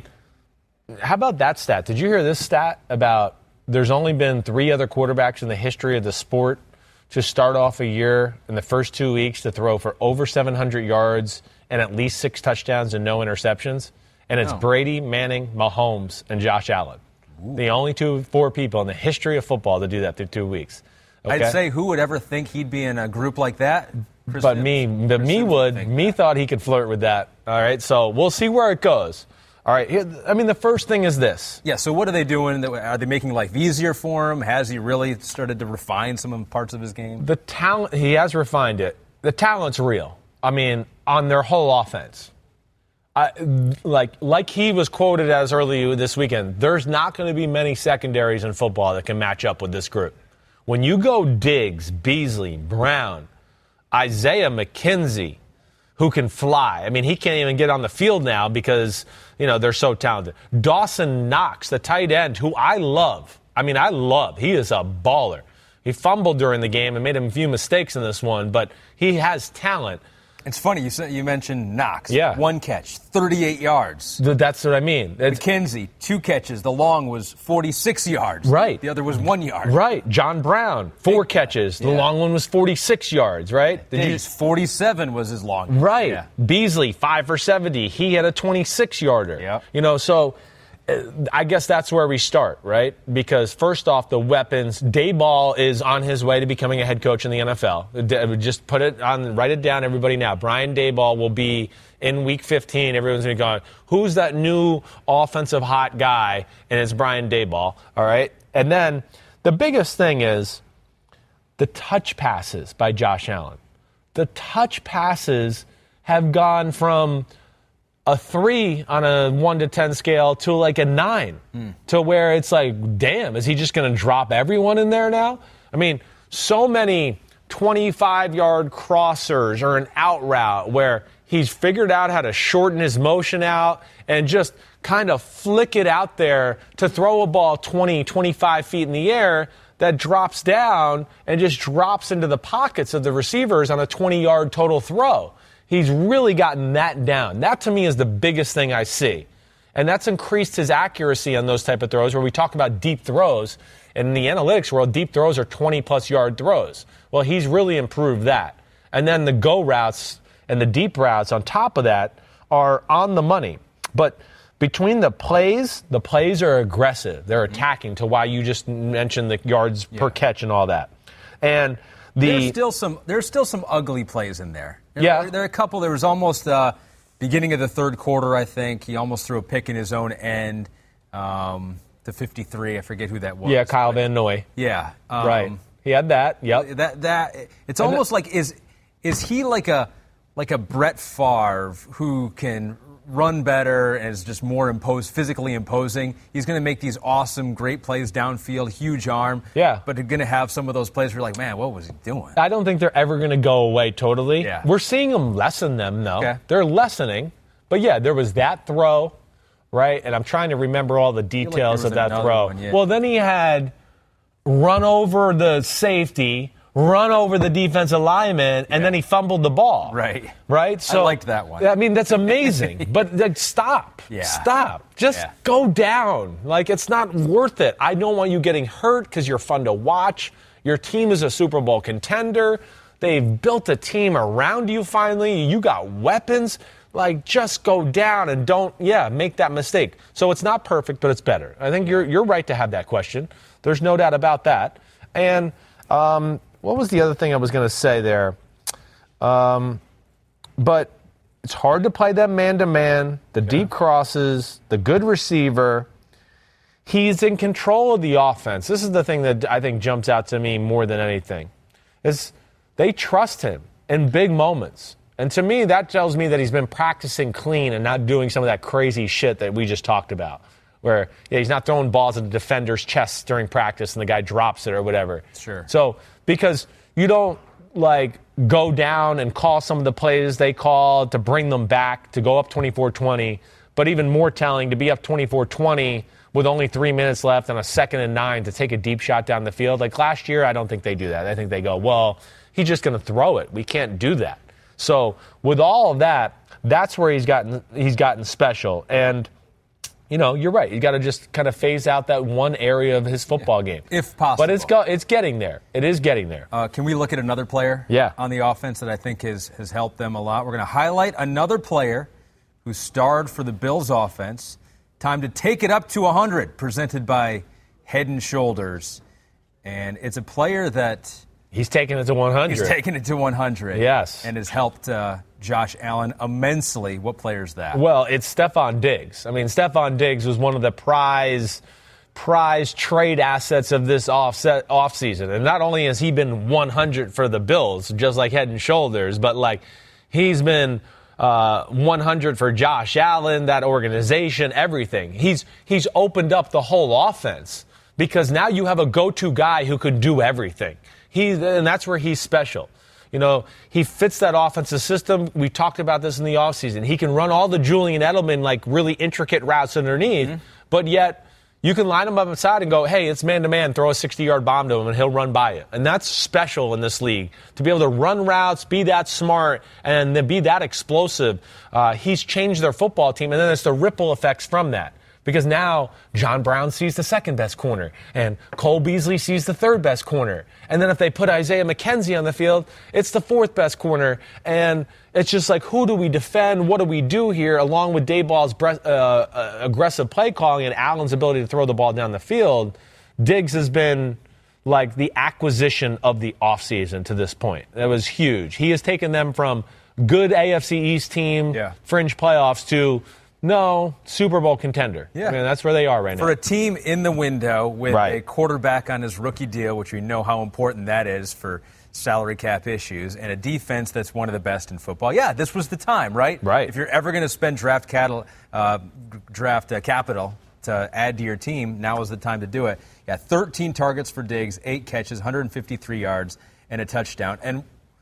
Speaker 3: how about that stat? Did you hear this stat about? There's only been three other quarterbacks in the history of the sport to start off a year in the first two weeks to throw for over seven hundred yards. And at least six touchdowns and no interceptions. And it's
Speaker 4: oh.
Speaker 3: Brady, Manning, Mahomes, and Josh Allen. Ooh. The only two, four people in the history of football to do that through two weeks. Okay?
Speaker 4: I'd say who would ever think he'd be in a group like that?
Speaker 3: Chris but me, but me would. Me that. thought he could flirt with that. All right, so we'll see where it goes. All right, I mean, the first thing is this.
Speaker 4: Yeah, so what are they doing? Are they making life easier for him? Has he really started to refine some parts of his game?
Speaker 3: The talent, he has refined it. The talent's real. I mean, on their whole offense. I, like like he was quoted as early this weekend, there's not going to be many secondaries in football that can match up with this group. When you go Diggs, Beasley, Brown, Isaiah McKenzie, who can fly. I mean, he can't even get on the field now because, you know, they're so talented. Dawson Knox, the tight end, who I love. I mean, I love. He is a baller. He fumbled during the game and made a few mistakes in this one, but he has talent.
Speaker 4: It's funny, you said, you mentioned Knox.
Speaker 3: Yeah.
Speaker 4: One catch, thirty-eight yards.
Speaker 3: That's what I mean. It's,
Speaker 4: McKenzie, two catches. The long was forty-six yards.
Speaker 3: Right.
Speaker 4: The other was one yard.
Speaker 3: Right. John Brown, four Big catches. The yeah. long one was forty-six yards, right?
Speaker 4: Did you, forty-seven was his long.
Speaker 3: Right.
Speaker 4: Yeah.
Speaker 3: Beasley, five for seventy. He had a twenty-six yarder.
Speaker 4: Yeah.
Speaker 3: You know, so I guess that's where we start, right? Because first off, the weapons. Daboll is on his way to becoming a head coach in the N F L. Just put it on, write it down, everybody now. Brian Daboll will be in Week fifteen. Everyone's going to be going, who's that new offensive hot guy? And it's Brian Daboll, all right? And then the biggest thing is the touch passes by Josh Allen. The touch passes have gone from a three on a one to ten scale to like a nine mm. to where it's like, damn, is he just going to drop everyone in there now? I mean, so many twenty-five-yard crossers or an out route where he's figured out how to shorten his motion out and just kind of flick it out there to throw a ball twenty, twenty-five feet in the air that drops down and just drops into the pockets of the receivers on a twenty-yard total throw. He's really gotten that down. That, to me, is the biggest thing I see. And that's increased his accuracy on those type of throws where we talk about deep throws. In the analytics world, deep throws are twenty-plus yard throws. Well, he's really improved that. And then the go routes and the deep routes on top of that are on the money. But between the plays, the plays are aggressive. They're attacking to why you just mentioned the yards yeah. per catch and all that. And the
Speaker 4: there's still some there's still some ugly plays in there. There,
Speaker 3: yeah.
Speaker 4: there, there are a couple. There was almost uh, beginning of the third quarter, I think. He almost threw a pick in his own end um, to fifty-three. I forget who that was.
Speaker 3: Yeah, Kyle Van Noy.
Speaker 4: Yeah. Um,
Speaker 3: right. He had that. Yep.
Speaker 4: That that it's and almost the, like is is he like a like a Brett Favre who can run better and is just more imposed, physically imposing. He's going to make these awesome, great plays downfield, huge arm.
Speaker 3: Yeah.
Speaker 4: But he's going to have some of those plays where you're like, man, what was he doing?
Speaker 3: I don't think they're ever going to go away totally.
Speaker 4: Yeah.
Speaker 3: We're seeing them lessen them, though.
Speaker 4: Okay.
Speaker 3: They're lessening. But, yeah, there was that throw, right? And I'm trying to remember all the details
Speaker 4: like
Speaker 3: of that throw.
Speaker 4: One, yeah.
Speaker 3: Well, then he had run over the safety, run over the defensive lineman, and yeah. then he fumbled the ball.
Speaker 4: Right.
Speaker 3: Right? So
Speaker 4: I liked that one.
Speaker 3: I mean, that's amazing. But like, stop.
Speaker 4: Yeah.
Speaker 3: Stop. Just
Speaker 4: yeah.
Speaker 3: go down. Like, it's not worth it. I don't want you getting hurt because you're fun to watch. Your team is a Super Bowl contender. They've built a team around you finally. You got weapons. Like, just go down and don't, yeah, make that mistake. So it's not perfect, but it's better. I think you're you're right to have that question. There's no doubt about that. And, um, what was the other thing I was going to say there? Um, but it's hard to play them man-to-man, the yeah. deep crosses, the good receiver. He's in control of the offense. This is the thing that I think jumps out to me more than anything. Is they trust him in big moments. And to me, that tells me that he's been practicing clean and not doing some of that crazy shit that we just talked about. Where yeah, he's not throwing balls at the defender's chest during practice and the guy drops it or whatever.
Speaker 4: Sure.
Speaker 3: So, because you don't, like, go down and call some of the plays they call to bring them back to go up twenty-four twenty, but even more telling, to be up twenty-four twenty with only three minutes left on a second and nine to take a deep shot down the field. Like last year, I don't think they do that. I think they go, well, he's just going to throw it. We can't do that. So, with all of that, that's where he's gotten he's gotten special. And you know, you're right. You got to just kind of phase out that one area of his football game,
Speaker 4: if possible.
Speaker 3: But it's go, it's getting there. It is getting there.
Speaker 4: Uh, can we look at another player?
Speaker 3: Yeah.
Speaker 4: On the offense that I think has has helped them a lot. We're going to highlight another player who starred for the Bills offense. Time to take it up to one hundred. Presented by Head and Shoulders, and it's a player that
Speaker 3: he's taken it to one hundred.
Speaker 4: He's taken it to one hundred.
Speaker 3: Yes.
Speaker 4: And has helped Uh, Josh Allen immensely. What player is that?
Speaker 3: Well, it's Stephon Diggs. I mean, Stephon Diggs was one of the prize prize trade assets of this offset offseason. And not only has he been one hundred for the Bills, just like Head and Shoulders, but like he's been uh, one hundred for Josh Allen, that organization, everything. He's he's opened up the whole offense because now you have a go-to guy who could do everything. He and that's where he's special. You know, he fits that offensive system. We talked about this in the offseason. He can run all the Julian Edelman, like, really intricate routes underneath, mm-hmm. but yet you can line him up inside and go, hey, it's man-to-man, throw a sixty-yard bomb to him, and he'll run by you. And that's special in this league, to be able to run routes, be that smart, and then be that explosive. Uh, he's changed their football team, and then it's the ripple effects from that. Because now John Brown sees the second best corner, and Cole Beasley sees the third best corner. And then if they put Isaiah McKenzie on the field, it's the fourth best corner. And it's just like, who do we defend? What do we do here? Along with Dayball's uh, uh, aggressive play calling and Allen's ability to throw the ball down the field, Diggs has been like the acquisition of the offseason to this point. That was huge. He has taken them from good A F C East team, yeah. fringe playoffs, to no, Super Bowl contender. Yeah. I mean, that's where they are right now.
Speaker 4: For a team in the window with
Speaker 3: right.
Speaker 4: a quarterback on his rookie deal, which we know how important that is for salary cap issues, and a defense that's one of the best in football. Yeah, this was the time, right?
Speaker 3: Right.
Speaker 4: If you're ever going to spend draft cattle, uh, draft uh, capital to add to your team, now is the time to do it. Yeah, thirteen targets for Diggs, eight catches, one hundred fifty-three yards, and a touchdown. And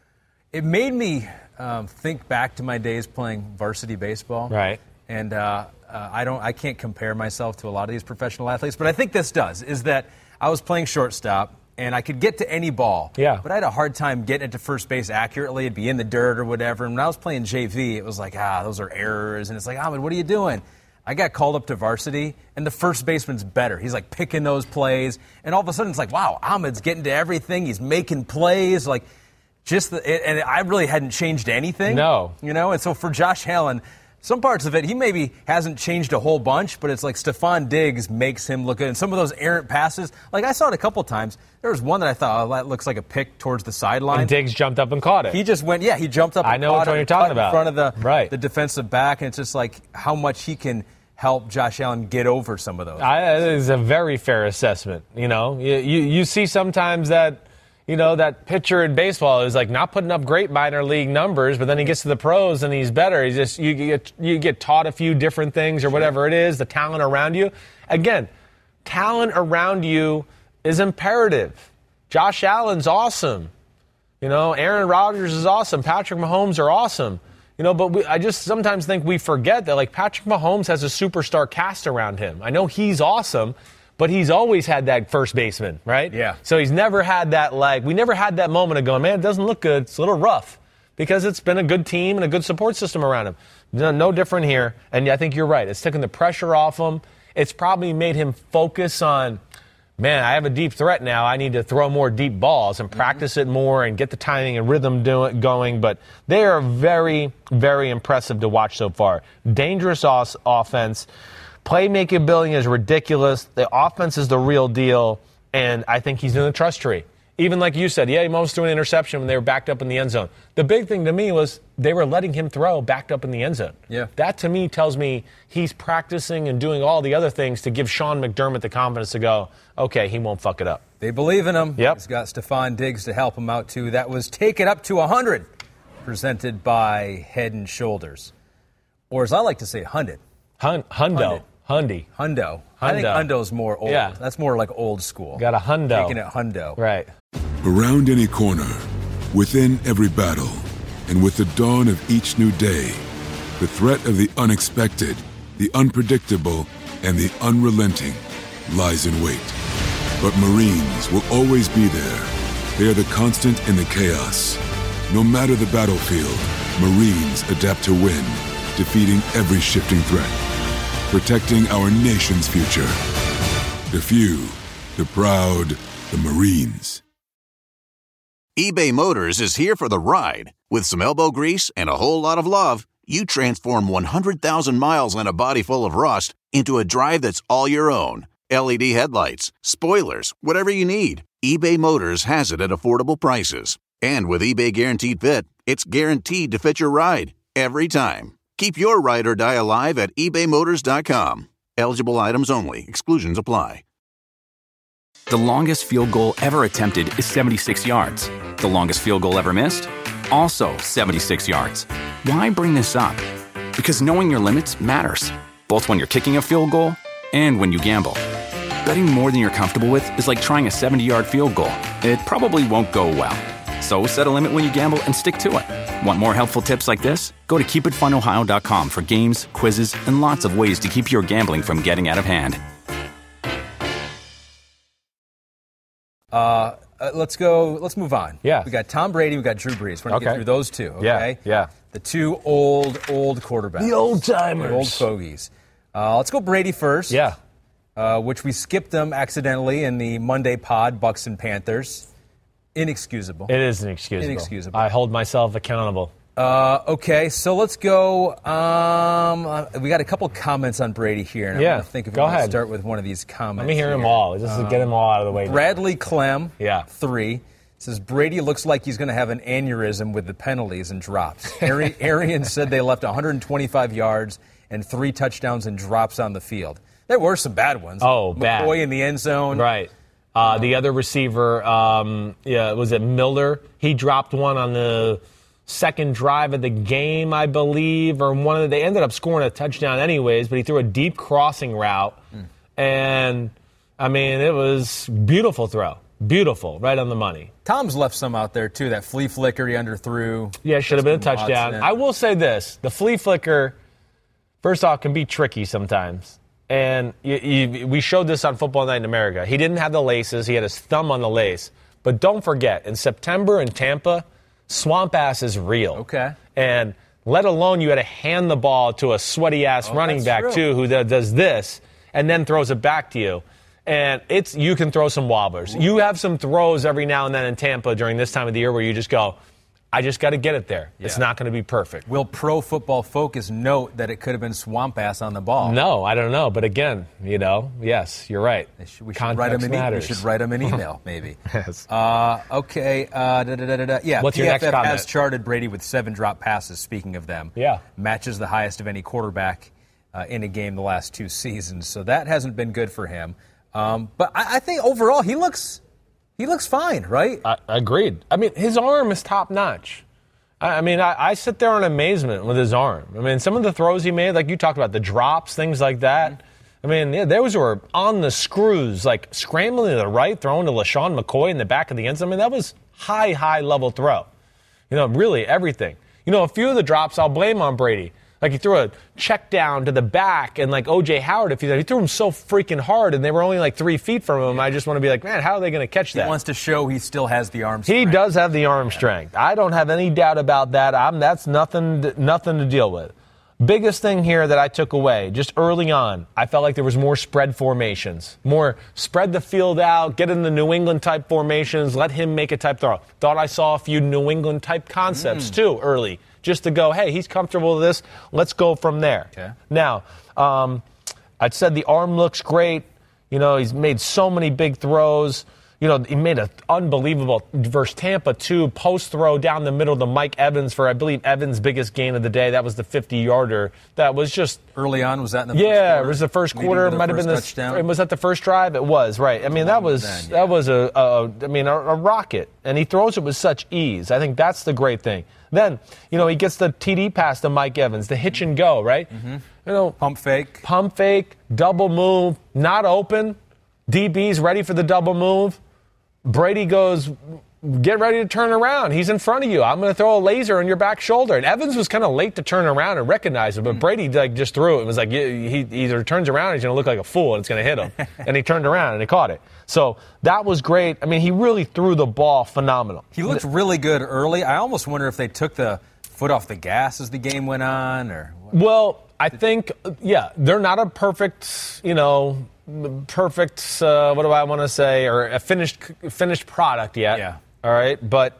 Speaker 4: it made me um, think back to my days playing varsity baseball.
Speaker 3: Right.
Speaker 4: And uh, uh, I don't, I can't compare myself to a lot of these professional athletes, but I think this does, is that I was playing shortstop, and I could get to any ball.
Speaker 3: Yeah.
Speaker 4: But I had a hard time getting it to first base accurately. It'd be in the dirt or whatever. And when I was playing J V, it was like, ah, those are errors. And it's like, Ahmed, what are you doing? I got called up to varsity, and the first baseman's better. He's, like, picking those plays. And all of a sudden, it's like, wow, Ahmed's getting to everything. He's making plays. Like, just the, and I really hadn't changed anything.
Speaker 3: No.
Speaker 4: You know, and so for Josh Allen, some parts of it, he maybe hasn't changed a whole bunch, but it's like Stephon Diggs makes him look good. And some of those errant passes, like I saw it a couple times. There was one that I thought, oh, that looks like a pick towards the sideline.
Speaker 3: And Diggs jumped up and caught it.
Speaker 4: He just went, yeah, he jumped up and
Speaker 3: I know
Speaker 4: caught
Speaker 3: which
Speaker 4: it
Speaker 3: one you're talking about.
Speaker 4: in front of the,
Speaker 3: right.
Speaker 4: the defensive back, and it's just like how much he can help Josh Allen get over some of those.
Speaker 3: I, that is a very fair assessment. You know, you, you, you see sometimes that, you know, that pitcher in baseball is like not putting up great minor league numbers, but then he gets to the pros and he's better. He's just you get you get taught a few different things or whatever it is, the talent around you. Again, talent around you is imperative. Josh Allen's awesome. You know, Aaron Rodgers is awesome. Patrick Mahomes are awesome. You know, but we, I just sometimes think we forget that, like, Patrick Mahomes has a superstar cast around him. I know he's awesome, but he's always had that first baseman, right?
Speaker 4: Yeah.
Speaker 3: So he's never had that, like, we never had that moment of going, man, it doesn't look good. It's a little rough because it's been a good team and a good support system around him. No, no different here. And I think you're right. It's taken the pressure off him. It's probably made him focus on, man, I have a deep threat now. I need to throw more deep balls and practice it more and get the timing and rhythm do it going. But they are very, very impressive to watch so far. Dangerous os- offense. Playmaking ability is ridiculous. The offense is the real deal, and I think he's in the trust tree. Even like you said, yeah, he almost threw an interception when they were backed up in the end zone. The big thing to me was they were letting him throw backed up in the end zone.
Speaker 4: Yeah.
Speaker 3: That, to me, tells me he's practicing and doing all the other things to give Sean McDermott the confidence to go, okay, he won't fuck it up.
Speaker 4: They believe in him.
Speaker 3: Yep.
Speaker 4: He's got Stephon Diggs to help him out, too. That was Take It Up to one hundred, presented by Head and Shoulders. Or as I like to say, Hundred.
Speaker 3: Hun- Hundo. Hundy.
Speaker 4: Hundo.
Speaker 3: Hundo.
Speaker 4: I think Hundo's more old.
Speaker 3: Yeah.
Speaker 4: That's more like old school.
Speaker 3: Got a hundo.
Speaker 4: Taking it hundo.
Speaker 3: Right.
Speaker 5: Around any corner, within every battle, and with the dawn of each new day, the threat of the unexpected, the unpredictable, and the unrelenting lies in wait. But Marines will always be there. They are the constant in the chaos. No matter the battlefield, Marines adapt to win, defeating every shifting threat. Protecting our nation's future. The few, the proud, the Marines.
Speaker 6: eBay Motors is here for the ride. With some elbow grease and a whole lot of love, you transform one hundred thousand miles and a body full of rust into a drive that's all your own. L E D headlights, spoilers, whatever you need, eBay Motors has it at affordable prices. And with eBay Guaranteed Fit, it's guaranteed to fit your ride every time. Keep your ride or die alive at ebay motors dot com. Eligible items only. Exclusions apply.
Speaker 2: The longest field goal ever attempted is seventy-six yards. The longest field goal ever missed? Also seventy-six yards. Why bring this up? Because knowing your limits matters, both when you're kicking a field goal and when you gamble. Betting more than you're comfortable with is like trying a seventy-yard field goal. It probably won't go well. So set a limit when you gamble and stick to it. Want more helpful tips like this? Go to keep it fun ohio dot com for games, quizzes, and lots of ways to keep your gambling from getting out of hand.
Speaker 4: Uh, uh, let's go. Let's move on.
Speaker 3: Yeah.
Speaker 4: We got Tom Brady. We got Drew Brees. We're going to
Speaker 3: Okay.
Speaker 4: get through those two. Okay.
Speaker 3: Yeah, yeah.
Speaker 4: The two old, old quarterbacks.
Speaker 3: The old-timers.
Speaker 4: The old fogies. Uh, let's go Brady first.
Speaker 3: Yeah.
Speaker 4: Uh, which we skipped them accidentally in the Monday pod, Bucks and Panthers. Inexcusable.
Speaker 3: It is inexcusable.
Speaker 4: Inexcusable.
Speaker 3: I hold myself accountable.
Speaker 4: Uh, okay, so let's go. Um, uh, we got a couple comments on Brady here, and
Speaker 3: Yeah,
Speaker 4: I'm going to think if
Speaker 3: go
Speaker 4: we want to
Speaker 3: ahead.
Speaker 4: start with one of these comments.
Speaker 3: Let me hear
Speaker 4: here.
Speaker 3: them all. Just to get them all out of the way.
Speaker 4: Bradley Clem,
Speaker 3: Yeah.
Speaker 4: three, says Brady looks like he's going to have an aneurysm with the penalties and drops. Ari- Arian said they left one hundred twenty-five yards and three touchdowns and drops on the field. There were some bad ones.
Speaker 3: Oh, bad.
Speaker 4: McCoy in the end zone.
Speaker 3: Right. Uh, the other receiver, um, yeah, was it Miller? He dropped one on the second drive of the game, I believe, or one of the, they ended up scoring a touchdown anyways, but he threw a deep crossing route, mm. and I mean, it was beautiful throw, beautiful, right on the money.
Speaker 4: Tom's left some out there too. That flea flicker he underthrew.
Speaker 3: Yeah, should have been a touchdown.
Speaker 4: Watson.
Speaker 3: I will say this: the flea flicker, first off, can be tricky sometimes. And you, you, we showed this on Football Night in America. He didn't have the laces. He had his thumb on the lace. But don't forget, in September in Tampa, swamp ass is real.
Speaker 4: Okay.
Speaker 3: And let alone you had to hand the ball to a sweaty-ass
Speaker 4: oh,
Speaker 3: running back,
Speaker 4: true.
Speaker 3: too, who does this and then throws it back to you. And it's you can throw some wobblers. You have some throws every now and then in Tampa during this time of the year where you just go, I just got to get it there. Yeah. It's not going to be perfect.
Speaker 4: Will Pro Football Focus note that it could have been swamp ass on the ball?
Speaker 3: No, I don't know. But again, you know, yes, you're right.
Speaker 4: Should, we, should write them an e- we should write them an email, maybe.
Speaker 3: Yes.
Speaker 4: Uh, okay. Uh, da, da, da, da, da. Yeah,
Speaker 3: What's
Speaker 4: P F F
Speaker 3: your next comment?
Speaker 4: has charted Brady with seven drop passes, speaking of them.
Speaker 3: Yeah.
Speaker 4: Matches the highest of any quarterback uh, in a game the last two seasons. So that hasn't been good for him. Um, but I, I think overall he looks he looks fine, right?
Speaker 3: I, agreed. I mean, his arm is top notch. I, I mean, I, I sit there in amazement with his arm. I mean, some of the throws he made, like you talked about, the drops, things like that. I mean, yeah, those were on the screws, like scrambling to the right, throwing to LaShawn McCoy in the back of the end zone. I mean, that was high, high level throw. You know, really everything. You know, a few of the drops I'll blame on Brady. Like he threw a check down to the back, and like O J Howard, if he, he threw him so freaking hard, and they were only like three feet from him. I just want to be like, man, how are they going to catch that?
Speaker 4: He wants to show he still has the arm
Speaker 3: He
Speaker 4: strength.
Speaker 3: does have the arm strength. I don't have any doubt about that. I'm, that's nothing, to, nothing to deal with. Biggest thing here that I took away, just early on, I felt like there was more spread formations. More spread the field out, get in the New England-type formations, let him make a type throw. Thought I saw a few New England-type concepts, mm. too, early. Just to go, hey, he's comfortable with this. Let's go from there.
Speaker 4: Okay.
Speaker 3: Now, um, I said the arm looks great. You know, he's made so many big throws. You know, he made an unbelievable versus Tampa, too, post throw down the middle to Mike Evans for, I believe, Evans' biggest gain of the day. That was the fifty-yarder. That was just
Speaker 4: early on. Was that in the
Speaker 3: yeah,
Speaker 4: first quarter?
Speaker 3: it was the first quarter. It might have been the
Speaker 4: touchdown.
Speaker 3: Was that the first drive? It was right. I mean, that was
Speaker 4: then, yeah.
Speaker 3: that was a, a I mean a, a rocket, and he throws it with such ease. I think that's the great thing. Then you know he gets the T D pass to Mike Evans, the hitch and go, right?
Speaker 4: Mm-hmm.
Speaker 3: You know,
Speaker 4: pump fake,
Speaker 3: pump fake, double move, not open. D B's ready for the double move. Brady goes, get ready to turn around. He's in front of you. I'm going to throw a laser on your back shoulder. And Evans was kind of late to turn around and recognize it, but Brady like just threw it. It was like he either turns around and he's going to look like a fool and it's going to hit him. And he turned around and he caught it. So that was great. I mean, he really threw the ball phenomenal.
Speaker 4: He looked really good early. I almost wonder if they took the foot off the gas as the game went on. or.
Speaker 3: Well, I think, yeah, they're not a perfect, you know, perfect, uh, what do I want to say, or a finished finished product yet.
Speaker 4: Yeah.
Speaker 3: All right. But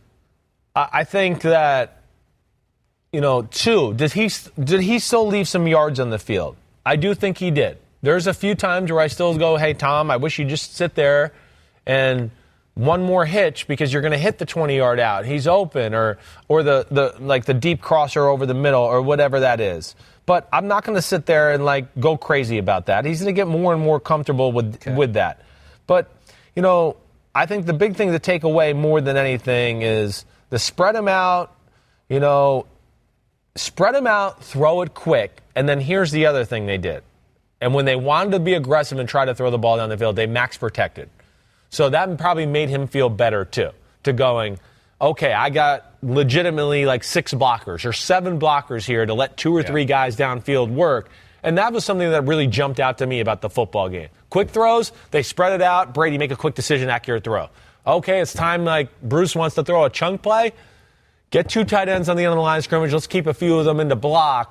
Speaker 3: I, I think that, you know, two, did he, did he still leave some yards on the field? I do think he did. There's a few times where I still go, hey, Tom, I wish you'd just sit there and one more hitch because you're going to hit the twenty-yard out. He's open, or or the, the like the deep crosser over the middle, or whatever that is. But I'm not going to sit there and, like, go crazy about that. He's going to get more and more comfortable with okay. with that. But, you know, I think the big thing to take away more than anything is the spread him out, you know, spread him out, throw it quick. And then here's the other thing they did. And when they wanted to be aggressive and try to throw the ball down the field, they max protected. So that probably made him feel better, too, to going, okay, I got legitimately like six blockers or seven blockers here to let two or yeah. three guys downfield work. And that was something that really jumped out to me about the football game. Quick throws, they spread it out. Brady, make a quick decision, accurate throw. Okay, it's time like Bruce wants to throw a chunk play. Get two tight ends on the end of the line of scrimmage. Let's keep a few of them into block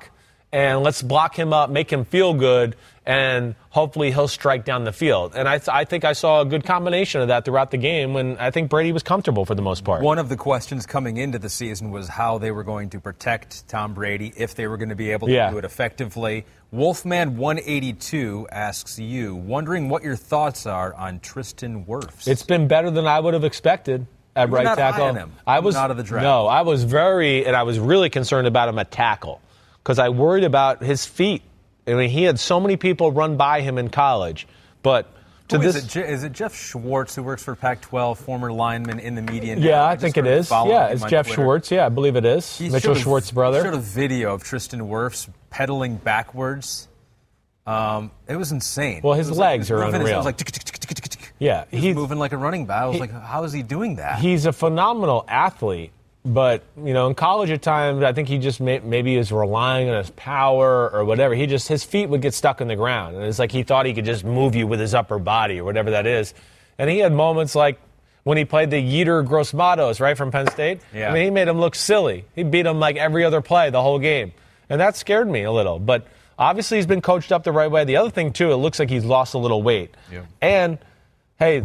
Speaker 3: and let's block him up, make him feel good, and hopefully he'll strike down the field. And I, th- I think I saw a good combination of that throughout the game when I think Brady was comfortable for the most part.
Speaker 4: One of the questions coming into the season was how they were going to protect Tom Brady, if they were going to be able to
Speaker 3: yeah.
Speaker 4: do it effectively. Wolfman one eighty-two asks you, wondering what your thoughts are on Tristan Wirfs.
Speaker 3: It's been better than I would have expected at
Speaker 4: You're
Speaker 3: right
Speaker 4: not
Speaker 3: tackle.
Speaker 4: high on him.
Speaker 3: I was
Speaker 4: out of the draft.
Speaker 3: No, I was very, and I was really concerned about him at tackle because I worried about his feet. I mean, he had so many people run by him in college, but to
Speaker 4: Who
Speaker 3: this,
Speaker 4: is, it, Je- is it Jeff Schwartz who works for Pac twelve, former lineman in the media?
Speaker 3: Yeah,
Speaker 4: now?
Speaker 3: I,
Speaker 4: I
Speaker 3: think it is. Yeah, it's Jeff
Speaker 4: Twitter.
Speaker 3: Schwartz. Yeah, I believe it is.
Speaker 4: He
Speaker 3: Mitchell
Speaker 4: showed a-
Speaker 3: Schwartz's brother.
Speaker 4: Showed a video of Tristan Wirfs pedaling backwards. Um, it was insane.
Speaker 3: Well, his
Speaker 4: was
Speaker 3: legs
Speaker 4: like,
Speaker 3: are
Speaker 4: moving,
Speaker 3: unreal.
Speaker 4: It was like tick, tick, tick, tick, tick, tick.
Speaker 3: Yeah,
Speaker 4: he was
Speaker 3: he's
Speaker 4: moving like a running back. I was
Speaker 3: he,
Speaker 4: like, how is he doing that?
Speaker 3: He's a phenomenal athlete, but you know, in college at times, I think he just may, maybe is relying on his power or whatever. He just his feet would get stuck in the ground, and it's like he thought he could just move you with his upper body or whatever that is. And he had moments like when he played the Yetur Gross-Matos, right, from Penn State.
Speaker 4: Yeah.
Speaker 3: I mean, he made him look silly. He beat him like every other play the whole game, and that scared me a little. But obviously, he's been coached up the right way. The other thing too, it looks like he's lost a little weight.
Speaker 4: Yeah.
Speaker 3: And hey.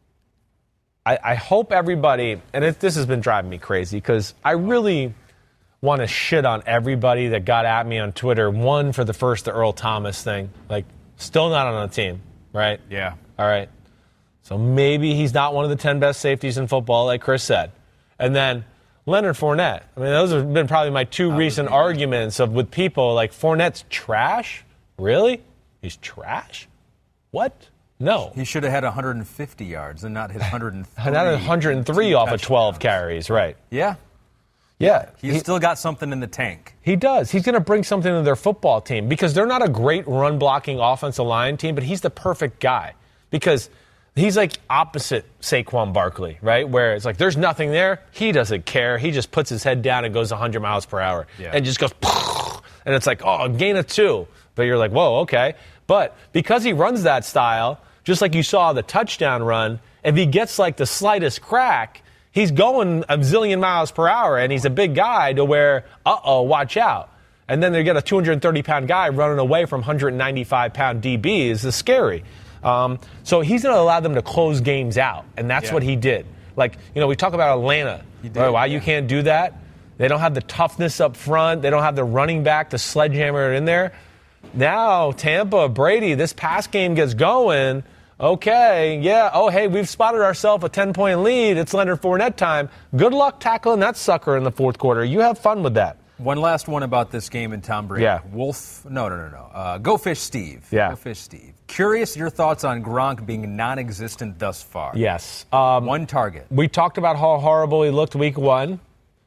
Speaker 3: I, I hope everybody, and it, this has been driving me crazy because I really want to shit on everybody that got at me on Twitter. One, for the first, the Earl Thomas thing. Like, still not on the team, right?
Speaker 4: Yeah.
Speaker 3: All right. So maybe he's not one of the ten best safeties in football, like Chris said. And then Leonard Fournette. I mean, those have been probably my two recent arguments of with people like Fournette's trash. Really? He's trash? What? No.
Speaker 4: He should have had one hundred fifty yards and not hit one hundred three.
Speaker 3: Not one hundred three off of twelve carries, right?
Speaker 4: Yeah.
Speaker 3: Yeah.
Speaker 4: He's
Speaker 3: he,
Speaker 4: still got something in the tank.
Speaker 3: He does. He's going to bring something to their football team because they're not a great run-blocking offensive line team, but he's the perfect guy because he's like opposite Saquon Barkley, right? Where it's like there's nothing there. He doesn't care. He just puts his head down and goes one hundred miles per hour
Speaker 4: yeah.
Speaker 3: and just goes, and it's like, oh, gain of two. But you're like, whoa, okay. But because he runs that style, just like you saw the touchdown run, if he gets like the slightest crack, he's going a zillion miles per hour, and he's a big guy to where, uh-oh, watch out. And then they get a two hundred thirty pound guy running away from one hundred ninety-five pound D Bs. It's scary. Um, so he's going to allow them to close games out, and that's
Speaker 4: yeah.
Speaker 3: what he did. Like, you know, we talk about Atlanta.
Speaker 4: He did,
Speaker 3: right, why
Speaker 4: yeah.
Speaker 3: you can't do that? They don't have the toughness up front. They don't have the running back, the sledgehammer in there. Now, Tampa, Brady, this pass game gets going. Okay, yeah, oh, hey, we've spotted ourselves a ten-point lead. It's Leonard Fournette time. Good luck tackling that sucker in the fourth quarter. You have fun with that.
Speaker 4: One last one about this game and Tom Brady.
Speaker 3: Yeah.
Speaker 4: Wolf, no, no, no, no. Uh, Go Fish Steve.
Speaker 3: Yeah.
Speaker 4: Go Fish Steve. Curious your thoughts on Gronk being non-existent thus far.
Speaker 3: Yes. Um,
Speaker 4: one target.
Speaker 3: We talked about how horrible he looked week one.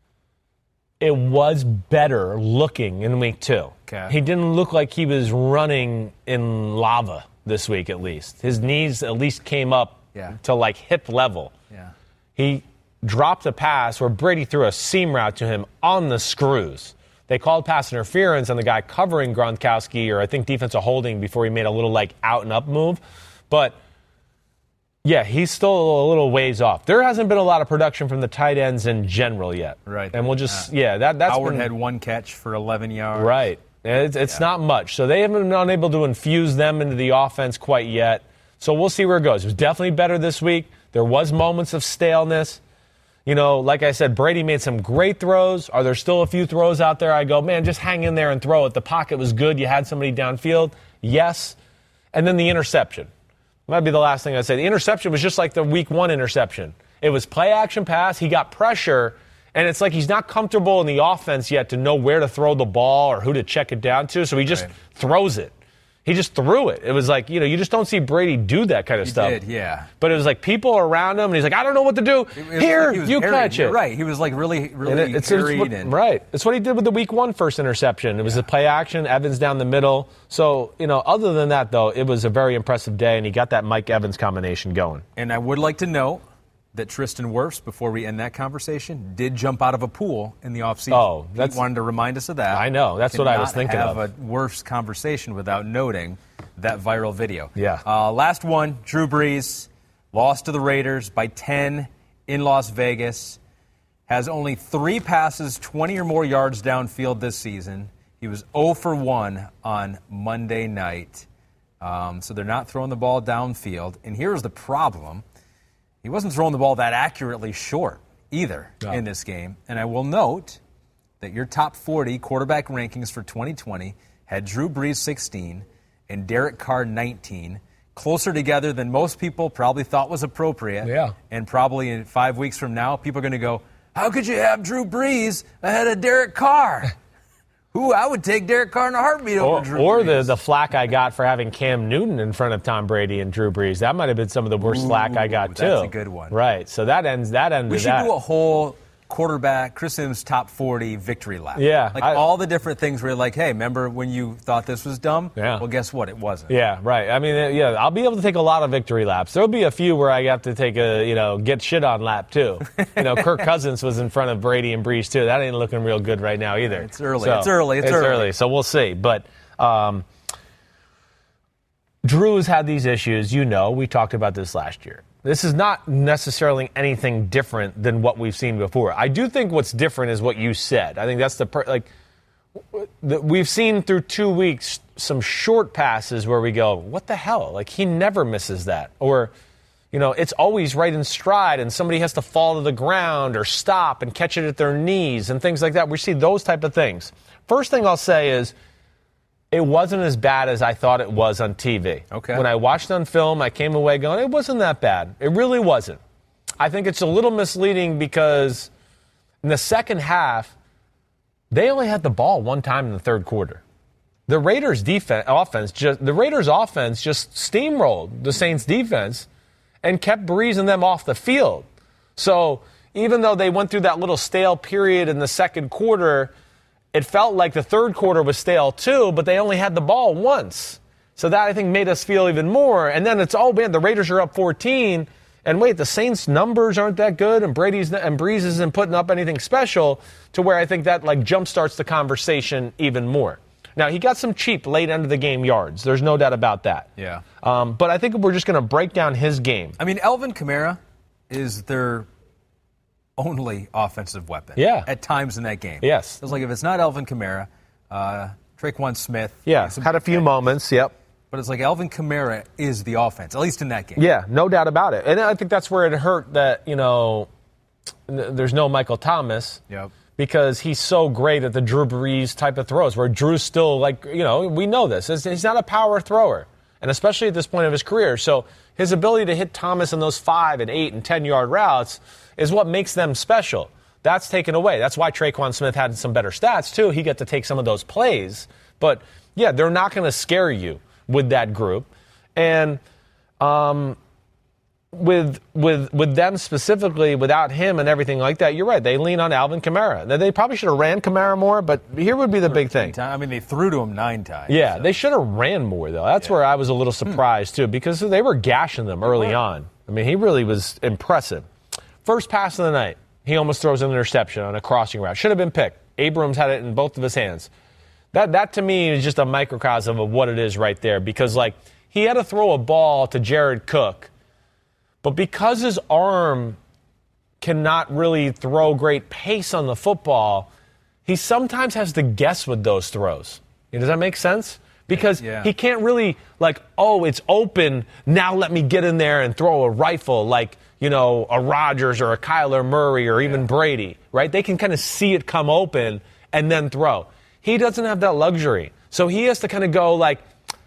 Speaker 3: It was better looking in week two.
Speaker 4: Okay.
Speaker 3: He didn't look like he was running in lava this week, at least. His knees at least came up
Speaker 4: yeah.
Speaker 3: to like hip level.
Speaker 4: Yeah.
Speaker 3: He dropped a pass where Brady threw a seam route to him on the screws. They called pass interference on the guy covering Gronkowski, or I think defensive holding, before he made a little like out and up move. But yeah, he's still a little ways off. There hasn't been a lot of production from the tight ends in general yet.
Speaker 4: Right.
Speaker 3: And we'll just,
Speaker 4: uh,
Speaker 3: yeah, that, that's
Speaker 4: Howard
Speaker 3: been,
Speaker 4: had one catch for eleven yards.
Speaker 3: Right. It's, it's yeah. not much. So they haven't been unable to infuse them into the offense quite yet. So we'll see where it goes. It was definitely better this week. There was moments of staleness. You know, like I said, Brady made some great throws. Are there still a few throws out there I go, man, just hang in there and throw it. The pocket was good. You had somebody downfield. Yes. And then the interception. That'd be the last thing I'd say. The interception was just like the week one interception. It was play action pass. He got pressure. And it's like he's not comfortable in the offense yet to know where to throw the ball or who to check it down to, so he just right. throws it. He just threw it. It was like, you know, you just don't see Brady do that kind of
Speaker 4: he
Speaker 3: stuff.
Speaker 4: He did, yeah.
Speaker 3: But it was like people around him, and he's like, I don't know what to do. Here,
Speaker 4: like
Speaker 3: you
Speaker 4: harried.
Speaker 3: catch it.
Speaker 4: You're right. He was like really, really
Speaker 3: it, it's,
Speaker 4: harried.
Speaker 3: It's,
Speaker 4: and...
Speaker 3: Right. It's what he did with the week one first interception. It was yeah. the play action, Evans down the middle. So, you know, other than that, though, it was a very impressive day, and he got that Mike Evans combination going.
Speaker 4: And I would like to note that Tristan Wirfs, before we end that conversation, did jump out of a pool in the offseason.
Speaker 3: Oh, that's...
Speaker 4: He wanted to remind us of that.
Speaker 3: I know. That's what I was thinking
Speaker 4: of.
Speaker 3: of.
Speaker 4: have a Wirfs conversation without noting that viral video.
Speaker 3: Yeah.
Speaker 4: Uh, last one, Drew Brees lost to the Raiders by ten in Las Vegas. Has only three passes, twenty or more yards downfield this season. He was zero for one on Monday night. Um, so they're not throwing the ball downfield. And here's the problem. He wasn't throwing the ball that accurately short either no. in this game. And I will note that your top forty quarterback rankings for twenty twenty had Drew Brees sixteen and Derek Carr nineteen, closer together than most people probably thought was appropriate.
Speaker 3: Yeah.
Speaker 4: And probably in five weeks from now, people are going to go, how could you have Drew Brees ahead of Derek Carr? Who I would take Derek Carr in a heartbeat over
Speaker 3: or,
Speaker 4: Drew
Speaker 3: or
Speaker 4: Brees.
Speaker 3: Or the, the flack I got for having Cam Newton in front of Tom Brady and Drew Brees. That might have been some of the worst
Speaker 4: Ooh,
Speaker 3: slack I got, too.
Speaker 4: That's a good one.
Speaker 3: Right. So that ends that ended
Speaker 4: We should
Speaker 3: that.
Speaker 4: do a whole quarterback, Chris Sims top forty victory lap.
Speaker 3: Yeah.
Speaker 4: Like
Speaker 3: I,
Speaker 4: all the different things where you're like, hey, remember when you thought this was dumb?
Speaker 3: Yeah.
Speaker 4: Well, guess what? It wasn't.
Speaker 3: Yeah, right. I mean, yeah, I'll be able to take a lot of victory laps. There'll be a few where I have to take a, you know, get shit on lap, too. You know, Kirk Cousins was in front of Brady and Brees, too. That ain't looking real good right now either.
Speaker 4: It's early.
Speaker 3: So,
Speaker 4: it's early. It's,
Speaker 3: it's
Speaker 4: early.
Speaker 3: early. So we'll see. But um, Drew's had these issues. You know, we talked about this last year. This is not necessarily anything different than what we've seen before. I do think what's different is what you said. I think that's the per- like the, we've seen through two weeks some short passes where we go, what the hell? Like he never misses that, or you know, it's always right in stride, and somebody has to fall to the ground or stop and catch it at their knees and things like that. We see those type of things. First thing I'll say is, it wasn't as bad as I thought it was on T V.
Speaker 4: Okay.
Speaker 3: When I watched on film, I came away going, it wasn't that bad. It really wasn't. I think it's a little misleading because in the second half, they only had the ball one time in the third quarter. The Raiders' defense, offense, just the Raiders' offense just steamrolled the Saints' defense and kept breezing them off the field. So even though they went through that little stale period in the second quarter, it felt like the third quarter was stale too, but they only had the ball once. So that, I think, made us feel even more. And then it's, oh, man, the Raiders are up fourteen. And wait, the Saints' numbers aren't that good, and Brady's and Brees isn't putting up anything special, to where I think that, like, jumpstarts the conversation even more. Now, he got some cheap late end of the game yards. There's no doubt about that.
Speaker 4: Yeah.
Speaker 3: Um, but I think we're just going to break down his game.
Speaker 4: I mean, Alvin Kamara is their only offensive weapon.
Speaker 3: Yeah.
Speaker 4: At times in that game.
Speaker 3: Yes.
Speaker 4: It was like, if it's not Alvin Kamara, uh, Traquan Smith.
Speaker 3: Yeah, had a few moments, yep.
Speaker 4: But it's like Alvin Kamara is the offense, at least in that game.
Speaker 3: Yeah, no doubt about it. And I think that's where it hurt that, you know, there's no Michael Thomas.
Speaker 4: Yep.
Speaker 3: Because he's so great at the Drew Brees type of throws, where Drew's still, like, you know, we know this. He's not a power thrower, and especially at this point of his career. So his ability to hit Thomas in those five and eight and ten-yard routes is what makes them special. That's taken away. That's why Traquan Smith had some better stats, too. He got to take some of those plays. But, yeah, they're not going to scare you with that group. And um, with with with them specifically, without him and everything like that, you're right. They lean on Alvin Kamara. Now, they probably should have ran Kamara more, but here would be the big thing.
Speaker 4: I mean, they threw to him nine times.
Speaker 3: Yeah,
Speaker 4: so.
Speaker 3: They should have ran more, though. That's yeah. where I was a little surprised, too, because they were gashing them early on. I mean, he really was impressive. First pass of the night, he almost throws an interception on a crossing route. Should have been picked. Abrams had it in both of his hands. That, that to me, is just a microcosm of what it is right there, because, like, he had to throw a ball to Jared Cook, but because his arm cannot really throw great pace on the football, he sometimes has to guess with those throws. Does that make sense? Because
Speaker 4: yeah.
Speaker 3: he can't really, like, oh, it's open, now let me get in there and throw a rifle like, you know, a Rodgers or a Kyler Murray or even yeah. Brady, right? They can kind of see it come open and then throw. He doesn't have that luxury. So he has to kind of go like,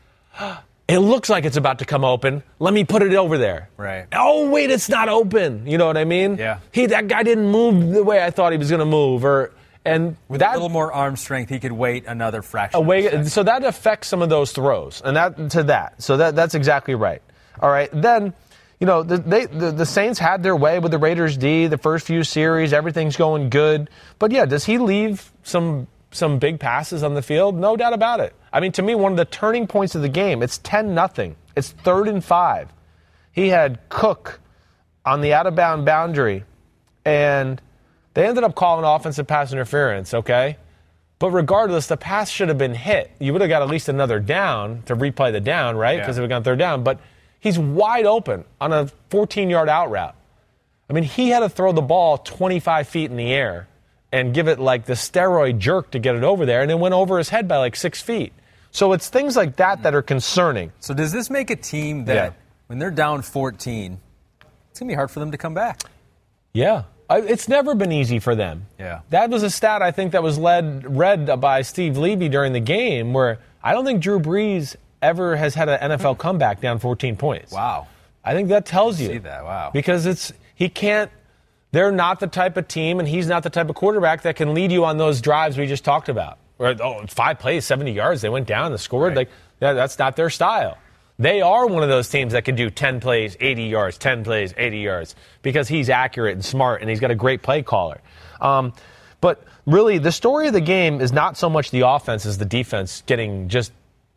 Speaker 3: it looks like it's about to come open. Let me put it over there.
Speaker 4: Right.
Speaker 3: Oh, wait, it's not open. You know what I mean?
Speaker 4: Yeah.
Speaker 3: He, that guy didn't move the way I thought he was going to move. Or and
Speaker 4: With
Speaker 3: that,
Speaker 4: a little more arm strength, he could wait another fraction.
Speaker 3: Away, so that affects some of those throws. And that to that. So that that's exactly right. All right. Then, you know, the, they, the, the Saints had their way with the Raiders D, the first few series. Everything's going good. But, yeah, does he leave some some big passes on the field? No doubt about it. I mean, to me, one of the turning points of the game, it's ten nothing. It's third and five. He had Cook on the out-of-bound boundary, and they ended up calling offensive pass interference, okay? But regardless, the pass should have been hit. You would have got at least another down to replay the down, right? Because yeah. it would have gone third down. But he's wide open on a fourteen-yard out route. I mean, he had to throw the ball twenty-five feet in the air and give it like the steroid jerk to get it over there, and it went over his head by like six feet. So it's things like that that are concerning.
Speaker 4: So does this make a team that,
Speaker 3: Yeah.
Speaker 4: when they're down fourteen, it's going to be hard for them to come back?
Speaker 3: Yeah. I- It's never been easy for them.
Speaker 4: Yeah.
Speaker 3: That was a stat I think that was led read by Steve Levy during the game, where I don't think Drew Brees ever has had an N F L comeback down fourteen points.
Speaker 4: Wow.
Speaker 3: I think that tells you.
Speaker 4: See that, wow.
Speaker 3: Because it's he can't. They're not the type of team, and he's not the type of quarterback that can lead you on those drives we just talked about. Or oh, five plays, seventy yards, they went down and scored.
Speaker 4: Right.
Speaker 3: Like yeah, that's not their style. They are one of those teams that can do ten plays, eighty yards, ten plays, eighty yards, because he's accurate and smart, and he's got a great play caller. Um, but really, the story of the game is not so much the offense as the defense getting just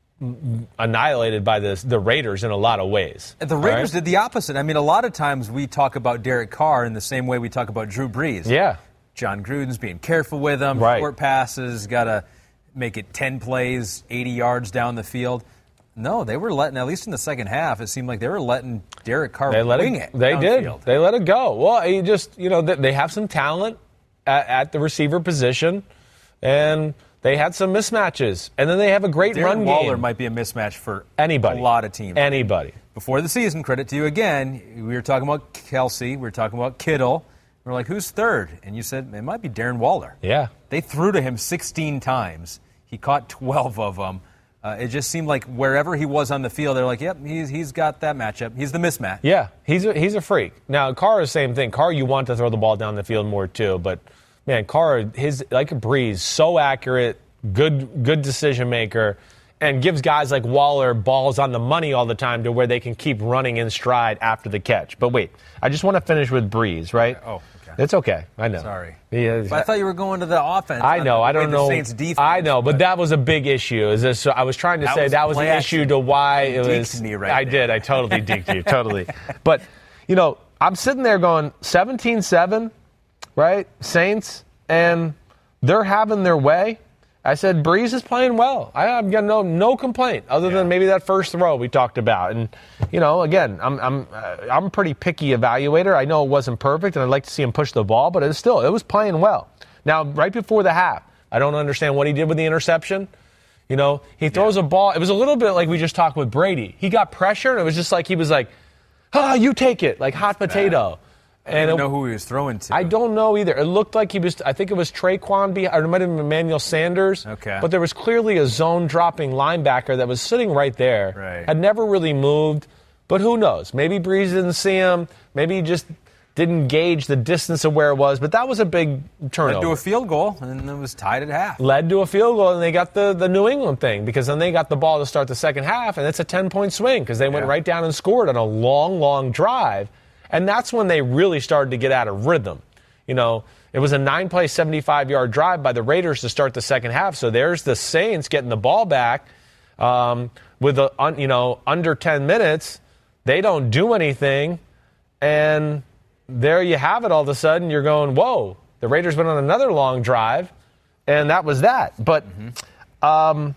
Speaker 3: annihilated by the, the Raiders in a lot of ways.
Speaker 4: The Raiders
Speaker 3: right?
Speaker 4: did the opposite. I mean, a lot of times we talk about Derek Carr in the same way we talk about Drew Brees.
Speaker 3: Yeah.
Speaker 4: John Gruden's being careful with him.
Speaker 3: Right.
Speaker 4: Short passes, got to make it ten plays, eighty yards down the field. No, they were letting, at least in the second half, it seemed like they were letting Derek Carr
Speaker 3: They let
Speaker 4: wing
Speaker 3: it,
Speaker 4: it.
Speaker 3: They did.
Speaker 4: downfield.
Speaker 3: They let it go. Well, you just, you know, they, they have some talent at, at the receiver position, and they had some mismatches. And then they have a great
Speaker 4: Darren
Speaker 3: run
Speaker 4: Waller
Speaker 3: game.
Speaker 4: might be a mismatch for
Speaker 3: Anybody.
Speaker 4: a lot of teams.
Speaker 3: Anybody.
Speaker 4: Before the season, credit to you again, we were talking about Kelsey, we were talking about Kittle. We were like, who's third? And you said, it might be Darren Waller.
Speaker 3: Yeah.
Speaker 4: They threw to him sixteen times. He caught twelve of them. Uh, it just seemed like wherever he was on the field, they're like, yep, he's he's got that matchup. He's the mismatch.
Speaker 3: Yeah, he's a, he's a freak. Now, Carr is the same thing. Carr, you want to throw the ball down the field more too, but man, Carr, his like a breeze, so accurate, good good decision maker, and gives guys like Waller balls on the money all the time to where they can keep running in stride after the catch. But wait, I just want to finish with Breeze, right?
Speaker 4: Oh, okay.
Speaker 3: It's okay. I know.
Speaker 4: Sorry.
Speaker 3: Yeah,
Speaker 4: But I thought you were going to the offense.
Speaker 3: I know. I don't
Speaker 4: the
Speaker 3: know.
Speaker 4: Saints defense,
Speaker 3: I know, but that was a big issue. Is this? So I was trying to
Speaker 4: That
Speaker 3: say
Speaker 4: was
Speaker 3: that was an
Speaker 4: play
Speaker 3: issue
Speaker 4: action.
Speaker 3: to why it
Speaker 4: You
Speaker 3: was.
Speaker 4: deked me right
Speaker 3: I
Speaker 4: there.
Speaker 3: did. I totally deked you. Totally. But you know, I'm sitting there going seventeen seven, right? Saints, and they're having their way. I said Breeze is playing well. I, I've got no no complaint other than maybe that first throw we talked about. And you know, again, I'm I'm uh, I'm a pretty picky evaluator. I know it wasn't perfect, and I'd like to see him push the ball, but it's still it was playing well. Now, right before the half, I don't understand what he did with the interception. You know, he throws a ball. It was a little bit like we just talked with Brady. He got pressure, and it was just like he was like, "Ah, you take it," like hot potato.
Speaker 4: I don't
Speaker 3: And
Speaker 4: even
Speaker 3: it-
Speaker 4: know who he was throwing to.
Speaker 3: I don't know either. It looked like he was, I think it was Traquan, be- or it might have been Emmanuel Sanders.
Speaker 4: Okay.
Speaker 3: But there was clearly a zone dropping linebacker that was sitting right there.
Speaker 4: Right.
Speaker 3: Had never really moved. But who knows? Maybe Breeze didn't see him. Maybe he just didn't gauge the distance of where it was. But that was a big
Speaker 4: Led
Speaker 3: turnover.
Speaker 4: to a field goal, and it was tied at half.
Speaker 3: Led to a field goal, and they got the, the New England thing because then they got the ball to start the second half, and it's a ten-point swing because they went
Speaker 4: Yeah.
Speaker 3: right down and scored on a long, long drive. And that's when they really started to get out of rhythm. You know, it was a nine-play, seventy-five-yard drive by the Raiders to start the second half. So there's the Saints getting the ball back um, with, a, un, you know, under ten minutes. They don't do anything, and there you have it all of a sudden. You're going, whoa, the Raiders went on another long drive, and that was that. But um,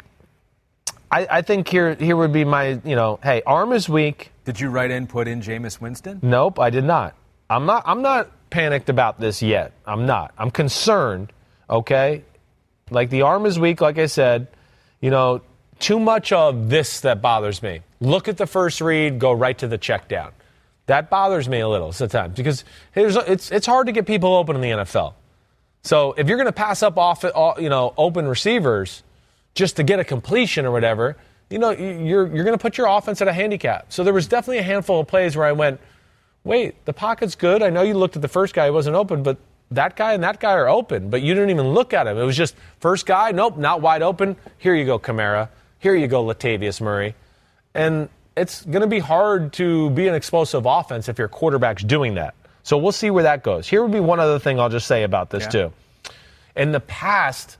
Speaker 3: I, I think here here would be my, you know, hey, arm is weak.
Speaker 4: Did you write in, put in Jameis Winston?
Speaker 3: Nope, I did not. I'm not I'm not panicked about this yet. I'm not. I'm concerned, okay? Like the arm is weak, like I said. You know, too much of this that bothers me. Look at the first read, go right to the check down. That bothers me a little sometimes because here's, it's it's hard to get people open in the N F L. So if you're going to pass up off, you know, open receivers just to get a completion or whatever, you know, you're you're going to put your offense at a handicap. So there was definitely a handful of plays where I went, wait, the pocket's good. I know you looked at the first guy, he wasn't open, but that guy and that guy are open. But you didn't even look at him. It was just first guy, nope, not wide open. Here you go, Kamara. Here you go, Latavius Murray. And it's going to be hard to be an explosive offense if your quarterback's doing that. So we'll see where that goes. Here would be one other thing I'll just say about this,
Speaker 4: Yeah.
Speaker 3: too. In the past,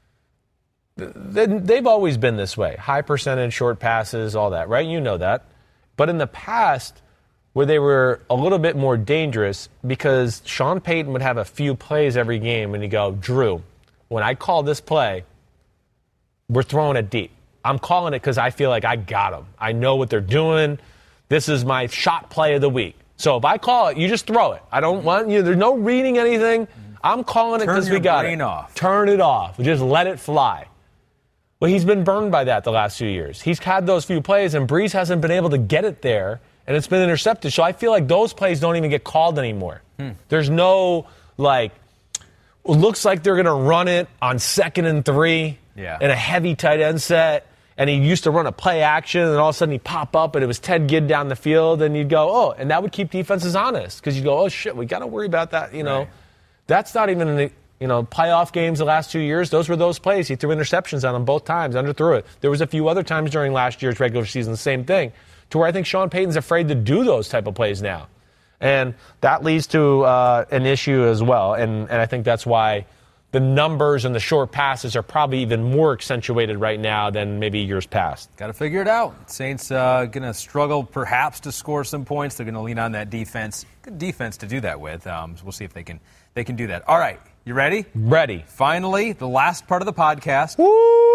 Speaker 3: they've always been this way. High percentage, short passes, all that, right? You know that. But in the past, where they were a little bit more dangerous, because Sean Payton would have a few plays every game, and he'd go, Drew, when I call this play, we're throwing it deep. I'm calling it because I feel like I got them. I know what they're doing. This is my shot play of the week. So if I call it, you just throw it. I don't want you. There's no reading anything. I'm calling it
Speaker 4: Turn
Speaker 3: because we
Speaker 4: your
Speaker 3: got
Speaker 4: brain
Speaker 3: it.
Speaker 4: off.
Speaker 3: Turn it off. Just let it fly. Well, he's been burned by that the last few years. He's had those few plays, and Brees hasn't been able to get it there, and it's been intercepted. So I feel like those plays don't even get called anymore. Hmm. There's no, like, it looks like they're going to run it on second and three
Speaker 4: yeah.
Speaker 3: in a heavy tight end set. And he used to run a play action, and all of a sudden he'd pop up, and it was Ted Ginn down the field, and you'd go, oh, and that would keep defenses honest because you'd go, oh, shit, we got to worry about that. You know,
Speaker 4: right.
Speaker 3: That's not even in the, you know, playoff games the last two years. Those were those plays. He threw interceptions on them both times, underthrew it. There was a few other times during last year's regular season, the same thing, to where I think Sean Payton's afraid to do those type of plays now. And that leads to uh, an issue as well, and, and I think that's why the numbers and the short passes are probably even more accentuated right now than maybe years past.
Speaker 4: Got to figure it out. Saints uh, going to struggle perhaps to score some points. They're going to lean on that defense. Good defense to do that with. Um, so we'll see if they can they can do that. All right, you ready?
Speaker 3: Ready.
Speaker 4: Finally, the last part of the podcast.
Speaker 3: Woo!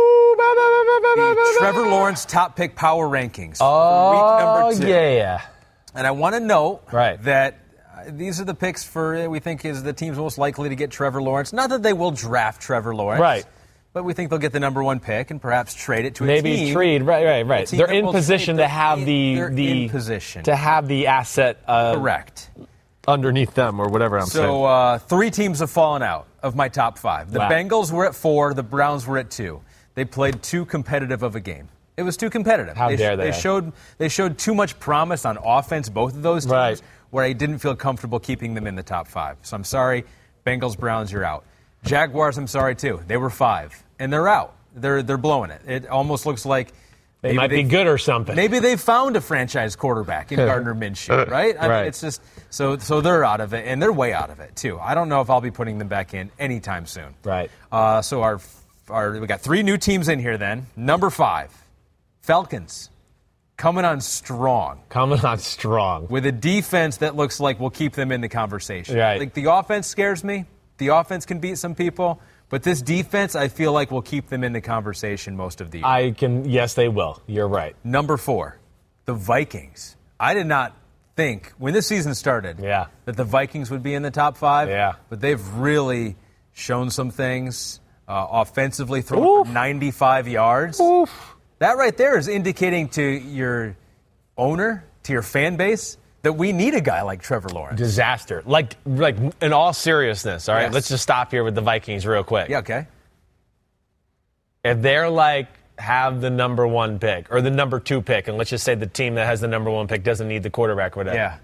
Speaker 4: The Trevor Lawrence top pick power rankings
Speaker 3: oh,
Speaker 4: for week number two.
Speaker 3: yeah.
Speaker 4: And I want to note
Speaker 3: right.
Speaker 4: that these are the picks for, we think, is the teams most likely to get Trevor Lawrence. Not that they will draft Trevor Lawrence.
Speaker 3: Right.
Speaker 4: But we think they'll get the number one pick and perhaps trade it to a
Speaker 3: Maybe
Speaker 4: team.
Speaker 3: Maybe trade, right, right, right. They're in position to have the,
Speaker 4: they're
Speaker 3: the
Speaker 4: in position.
Speaker 3: to have the asset uh,
Speaker 4: correct
Speaker 3: underneath them or whatever I'm
Speaker 4: so,
Speaker 3: saying.
Speaker 4: So uh, three teams have fallen out of my top five. The
Speaker 3: wow.
Speaker 4: Bengals were at four. The Browns were at two. They played too competitive of a game. It was too competitive.
Speaker 3: How
Speaker 4: they,
Speaker 3: dare they?
Speaker 4: They showed they showed too much promise on offense, both of those teams,
Speaker 3: right.
Speaker 4: where I didn't feel comfortable keeping them in the top five. So I'm sorry, Bengals, Browns, you're out. Jaguars, I'm sorry too. They were five, and they're out. They're they're blowing it. It almost looks like
Speaker 3: they might be good or something.
Speaker 4: Maybe they found a franchise quarterback in Gardner Minshew, right? I
Speaker 3: right.
Speaker 4: mean, it's just so so they're out of it, and they're way out of it too. I don't know if I'll be putting them back in anytime soon.
Speaker 3: Right.
Speaker 4: Uh, so our our we got three new teams in here. Then number five. Falcons, coming on strong.
Speaker 3: Coming on strong.
Speaker 4: With a defense that looks like will keep them in the conversation.
Speaker 3: Right.
Speaker 4: Like the offense scares me. The offense can beat some people. But this defense, I feel like, will keep them in the conversation most of the year.
Speaker 3: I can, yes, they will. You're right.
Speaker 4: Number four, the Vikings. I did not think, when this season started,
Speaker 3: yeah.
Speaker 4: that the Vikings would be in the top five.
Speaker 3: Yeah.
Speaker 4: But they've really shown some things uh, offensively, throwing for ninety-five yards.
Speaker 3: Oof.
Speaker 4: That right there is indicating to your owner, to your fan base, that we need a guy like Trevor Lawrence.
Speaker 3: Disaster. Like, like in all seriousness, all right?
Speaker 4: Yes.
Speaker 3: Let's just stop here with the Vikings real quick.
Speaker 4: Yeah, okay.
Speaker 3: If they're like, have the number one pick or the number two pick, and let's just say the team that has the number one pick doesn't need the quarterback or whatever.
Speaker 4: Yeah.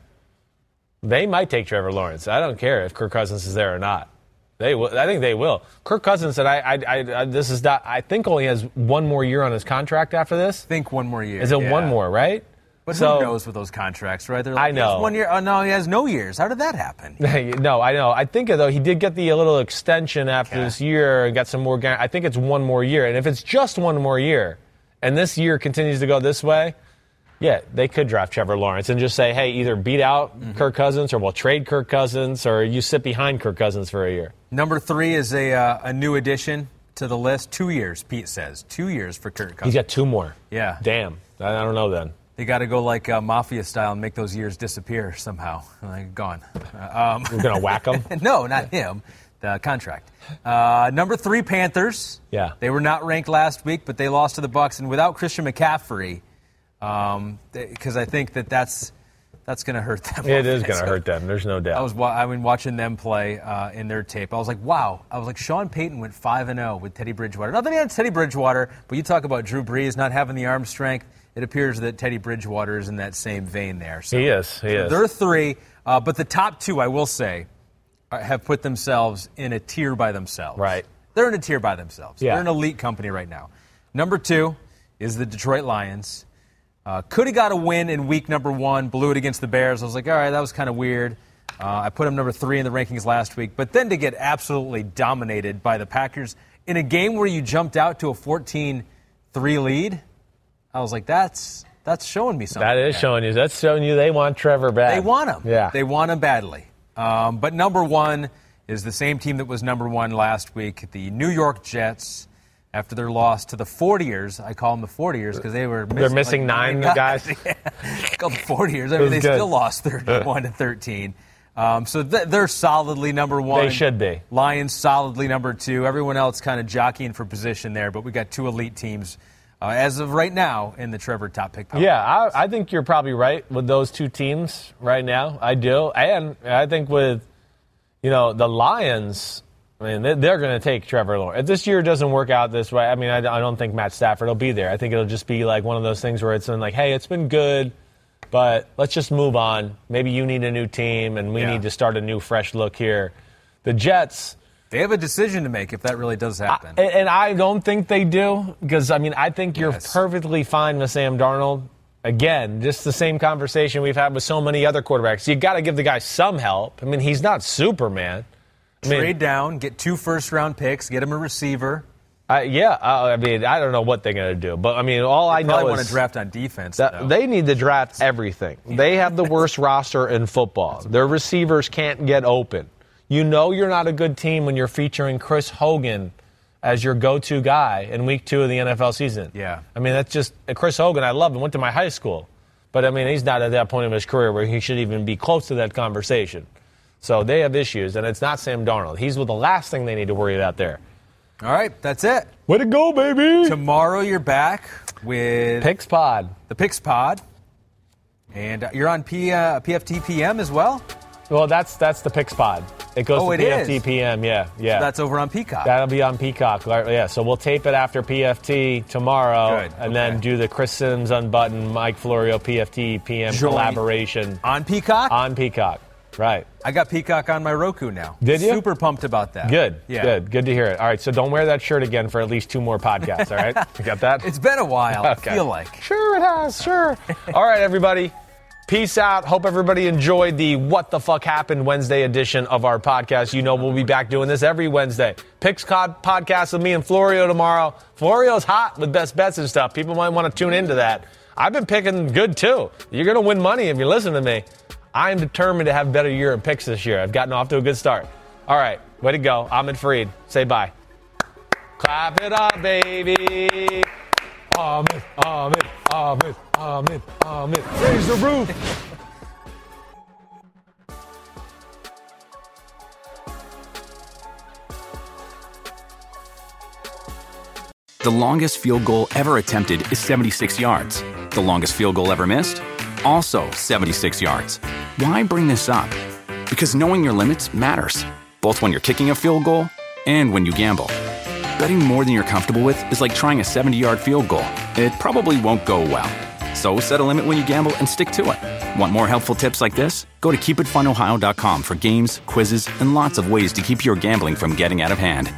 Speaker 3: They might take Trevor Lawrence. I don't care if Kirk Cousins is there or not. They will. I think they will. Kirk Cousins said, I, I, I, I this is not, I think only has one more year on his contract after this.
Speaker 4: Think one more year.
Speaker 3: Is it
Speaker 4: yeah.
Speaker 3: one more, right?
Speaker 4: But
Speaker 3: so,
Speaker 4: who knows with those contracts, right? They're like,
Speaker 3: I know.
Speaker 4: One year. Oh, no, he has no years. How did that happen?
Speaker 3: No, I know. I think, though, he did get the a little extension after
Speaker 4: okay.
Speaker 3: this year and got some more. I think it's one more year. And if it's just one more year and this year continues to go this way, yeah, they could draft Trevor Lawrence and just say, hey, either beat out mm-hmm. Kirk Cousins or we'll trade Kirk Cousins or you sit behind Kirk Cousins for a year.
Speaker 4: Number three is a uh, a new addition to the list. Two years, Pete says. Two years for Kirk Cousins.
Speaker 3: He's got two more.
Speaker 4: Yeah.
Speaker 3: Damn. I don't know then.
Speaker 4: They got to go like uh, Mafia style and make those years disappear somehow. Like, gone. Um,
Speaker 3: We're going to whack him?
Speaker 4: No, not him. The contract. Uh, number three, Panthers.
Speaker 3: Yeah.
Speaker 4: They were not ranked last week, but they lost to the Bucs. And without Christian McCaffrey, um, because I think that that's that's going to hurt them.
Speaker 3: It is going to hurt them. There's no doubt.
Speaker 4: I was I mean watching them play uh, in their tape. I was like, wow. I was like, Sean Payton went five and zero with Teddy Bridgewater. Not that he had Teddy Bridgewater, but you talk about Drew Brees not having the arm strength. It appears that Teddy Bridgewater is in that same vein there. So,
Speaker 3: he is. He
Speaker 4: so
Speaker 3: is.
Speaker 4: They're three, uh, but the top two, I will say, are, have put themselves in a tier by themselves.
Speaker 3: Right.
Speaker 4: They're in a tier by themselves.
Speaker 3: Yeah.
Speaker 4: They're an elite company right now. Number two is the Detroit Lions. Uh, could have got a win in week number one, blew it against the Bears. I was like, all right, that was kind of weird. Uh, I put them number three in the rankings last week. But then to get absolutely dominated by the Packers in a game where you jumped out to a fourteen three lead, I was like, that's that's showing me something.
Speaker 3: That is
Speaker 4: there.
Speaker 3: showing you. That's showing you they want Trevor bad.
Speaker 4: They want him.
Speaker 3: Yeah.
Speaker 4: They want him badly. Um, but number one is the same team that was number one last week, the New York Jets. After their loss to the fortiers, I call them the fortiers because they were missing,
Speaker 3: They're missing
Speaker 4: like
Speaker 3: nine,
Speaker 4: nine
Speaker 3: guys.
Speaker 4: guys. Yeah. Called the fortiers. I mean, they
Speaker 3: good.
Speaker 4: still lost thirty-one to thirteen. Um, so th- they're solidly number one.
Speaker 3: They should be.
Speaker 4: Lions solidly number two. Everyone else kind of jockeying for position there, but we got two elite teams uh, as of right now in the Trevor Top Pick Power.
Speaker 3: Yeah, I, I think you're probably right with those two teams right now. I do. And I think with, you know, the Lions, I mean, they're going to take Trevor Lawrence. If this year doesn't work out this way, I mean, I, I don't think Matt Stafford will be there. I think it'll just be like one of those things where it's been like, hey, it's been good, but let's just move on. Maybe you need a new team, and we yeah. need to start a new, fresh look here. The Jets,
Speaker 4: they have a decision to make if that really does happen.
Speaker 3: I, and I don't think they do, because, I mean, I think you're yes. perfectly fine with Sam Darnold. Again, just the same conversation we've had with so many other quarterbacks. You got to give the guy some help. I mean, he's not Superman. I mean,
Speaker 4: trade down, get two first-round picks, get him a receiver.
Speaker 3: Uh, yeah, uh, I mean, I don't know what they're going to do. But, I mean, all
Speaker 4: they
Speaker 3: I know is...
Speaker 4: probably want to draft on defense.
Speaker 3: That, they need to draft everything. They have the worst roster in football. Their receivers can't get open. You know you're not a good team when you're featuring Chris Hogan as your go-to guy in week two of the N F L season.
Speaker 4: Yeah.
Speaker 3: I mean, that's just... Chris Hogan, I love him, went to my high school. But, I mean, he's not at that point of his career where he should even be close to that conversation. So they have issues, and it's not Sam Darnold. He's the last thing they need to worry about there.
Speaker 4: All right, that's it.
Speaker 3: Way to go, baby.
Speaker 4: Tomorrow you're back with...
Speaker 3: Picks Pod.
Speaker 4: The Picks Pod. And you're on P, uh, P F T P M as well?
Speaker 3: Well, that's that's the Picks Pod. It goes
Speaker 4: oh,
Speaker 3: to
Speaker 4: it
Speaker 3: P F T
Speaker 4: is.
Speaker 3: P M, yeah. yeah.
Speaker 4: So that's over on Peacock.
Speaker 3: That'll be on Peacock, yeah. So we'll tape it after P F T tomorrow.
Speaker 4: Good.
Speaker 3: And
Speaker 4: okay.
Speaker 3: then do the Chris Sims Unbuttoned, Mike Florio P F T P M Joint. Collaboration.
Speaker 4: On Peacock?
Speaker 3: On Peacock. Right.
Speaker 4: I got Peacock on my Roku now.
Speaker 3: Did you?
Speaker 4: Super pumped about that.
Speaker 3: Good.
Speaker 4: Yeah.
Speaker 3: Good. Good to hear it. All right, so don't wear that shirt again for at least two more podcasts, all right? You got that?
Speaker 4: It's been a while,
Speaker 3: okay.
Speaker 4: I feel like.
Speaker 3: Sure it has, sure. All right, everybody. Peace out. Hope everybody enjoyed the What the Fuck Happened Wednesday edition of our podcast. You know we'll be back doing this every Wednesday. Picks podcast with me and Florio tomorrow. Florio's hot with best bets and stuff. People might want to tune into that. I've been picking good, too. You're going to win money if you listen to me. I am determined to have a better year in picks this year. I've gotten off to a good start. All right, way to go. Ahmed Fareed, say bye. Clap it up, baby. Ahmed, Ahmed, Ahmed, Ahmed, Ahmed. Raise the roof.
Speaker 2: The longest field goal ever attempted is seventy-six yards. The longest field goal ever missed? Also seventy-six yards. Why bring this up? Because knowing your limits matters, both when you're kicking a field goal and when you gamble. Betting more than you're comfortable with is like trying a seventy-yard field goal. It probably won't go well. So set a limit when you gamble and stick to it. Want more helpful tips like this? Go to keep it fun ohio dot com for games, quizzes, and lots of ways to keep your gambling from getting out of hand.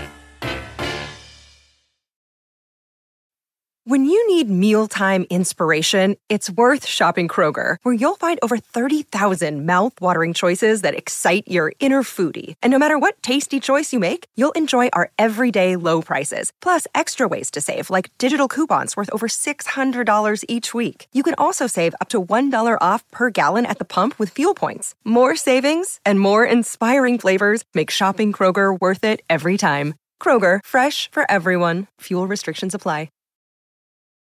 Speaker 7: When you need mealtime inspiration, it's worth shopping Kroger, where you'll find over thirty thousand mouth-watering choices that excite your inner foodie. And no matter what tasty choice you make, you'll enjoy our everyday low prices, plus extra ways to save, like digital coupons worth over six hundred dollars each week. You can also save up to one dollar off per gallon at the pump with fuel points. More savings and more inspiring flavors make shopping Kroger worth it every time. Kroger, fresh for everyone. Fuel restrictions apply.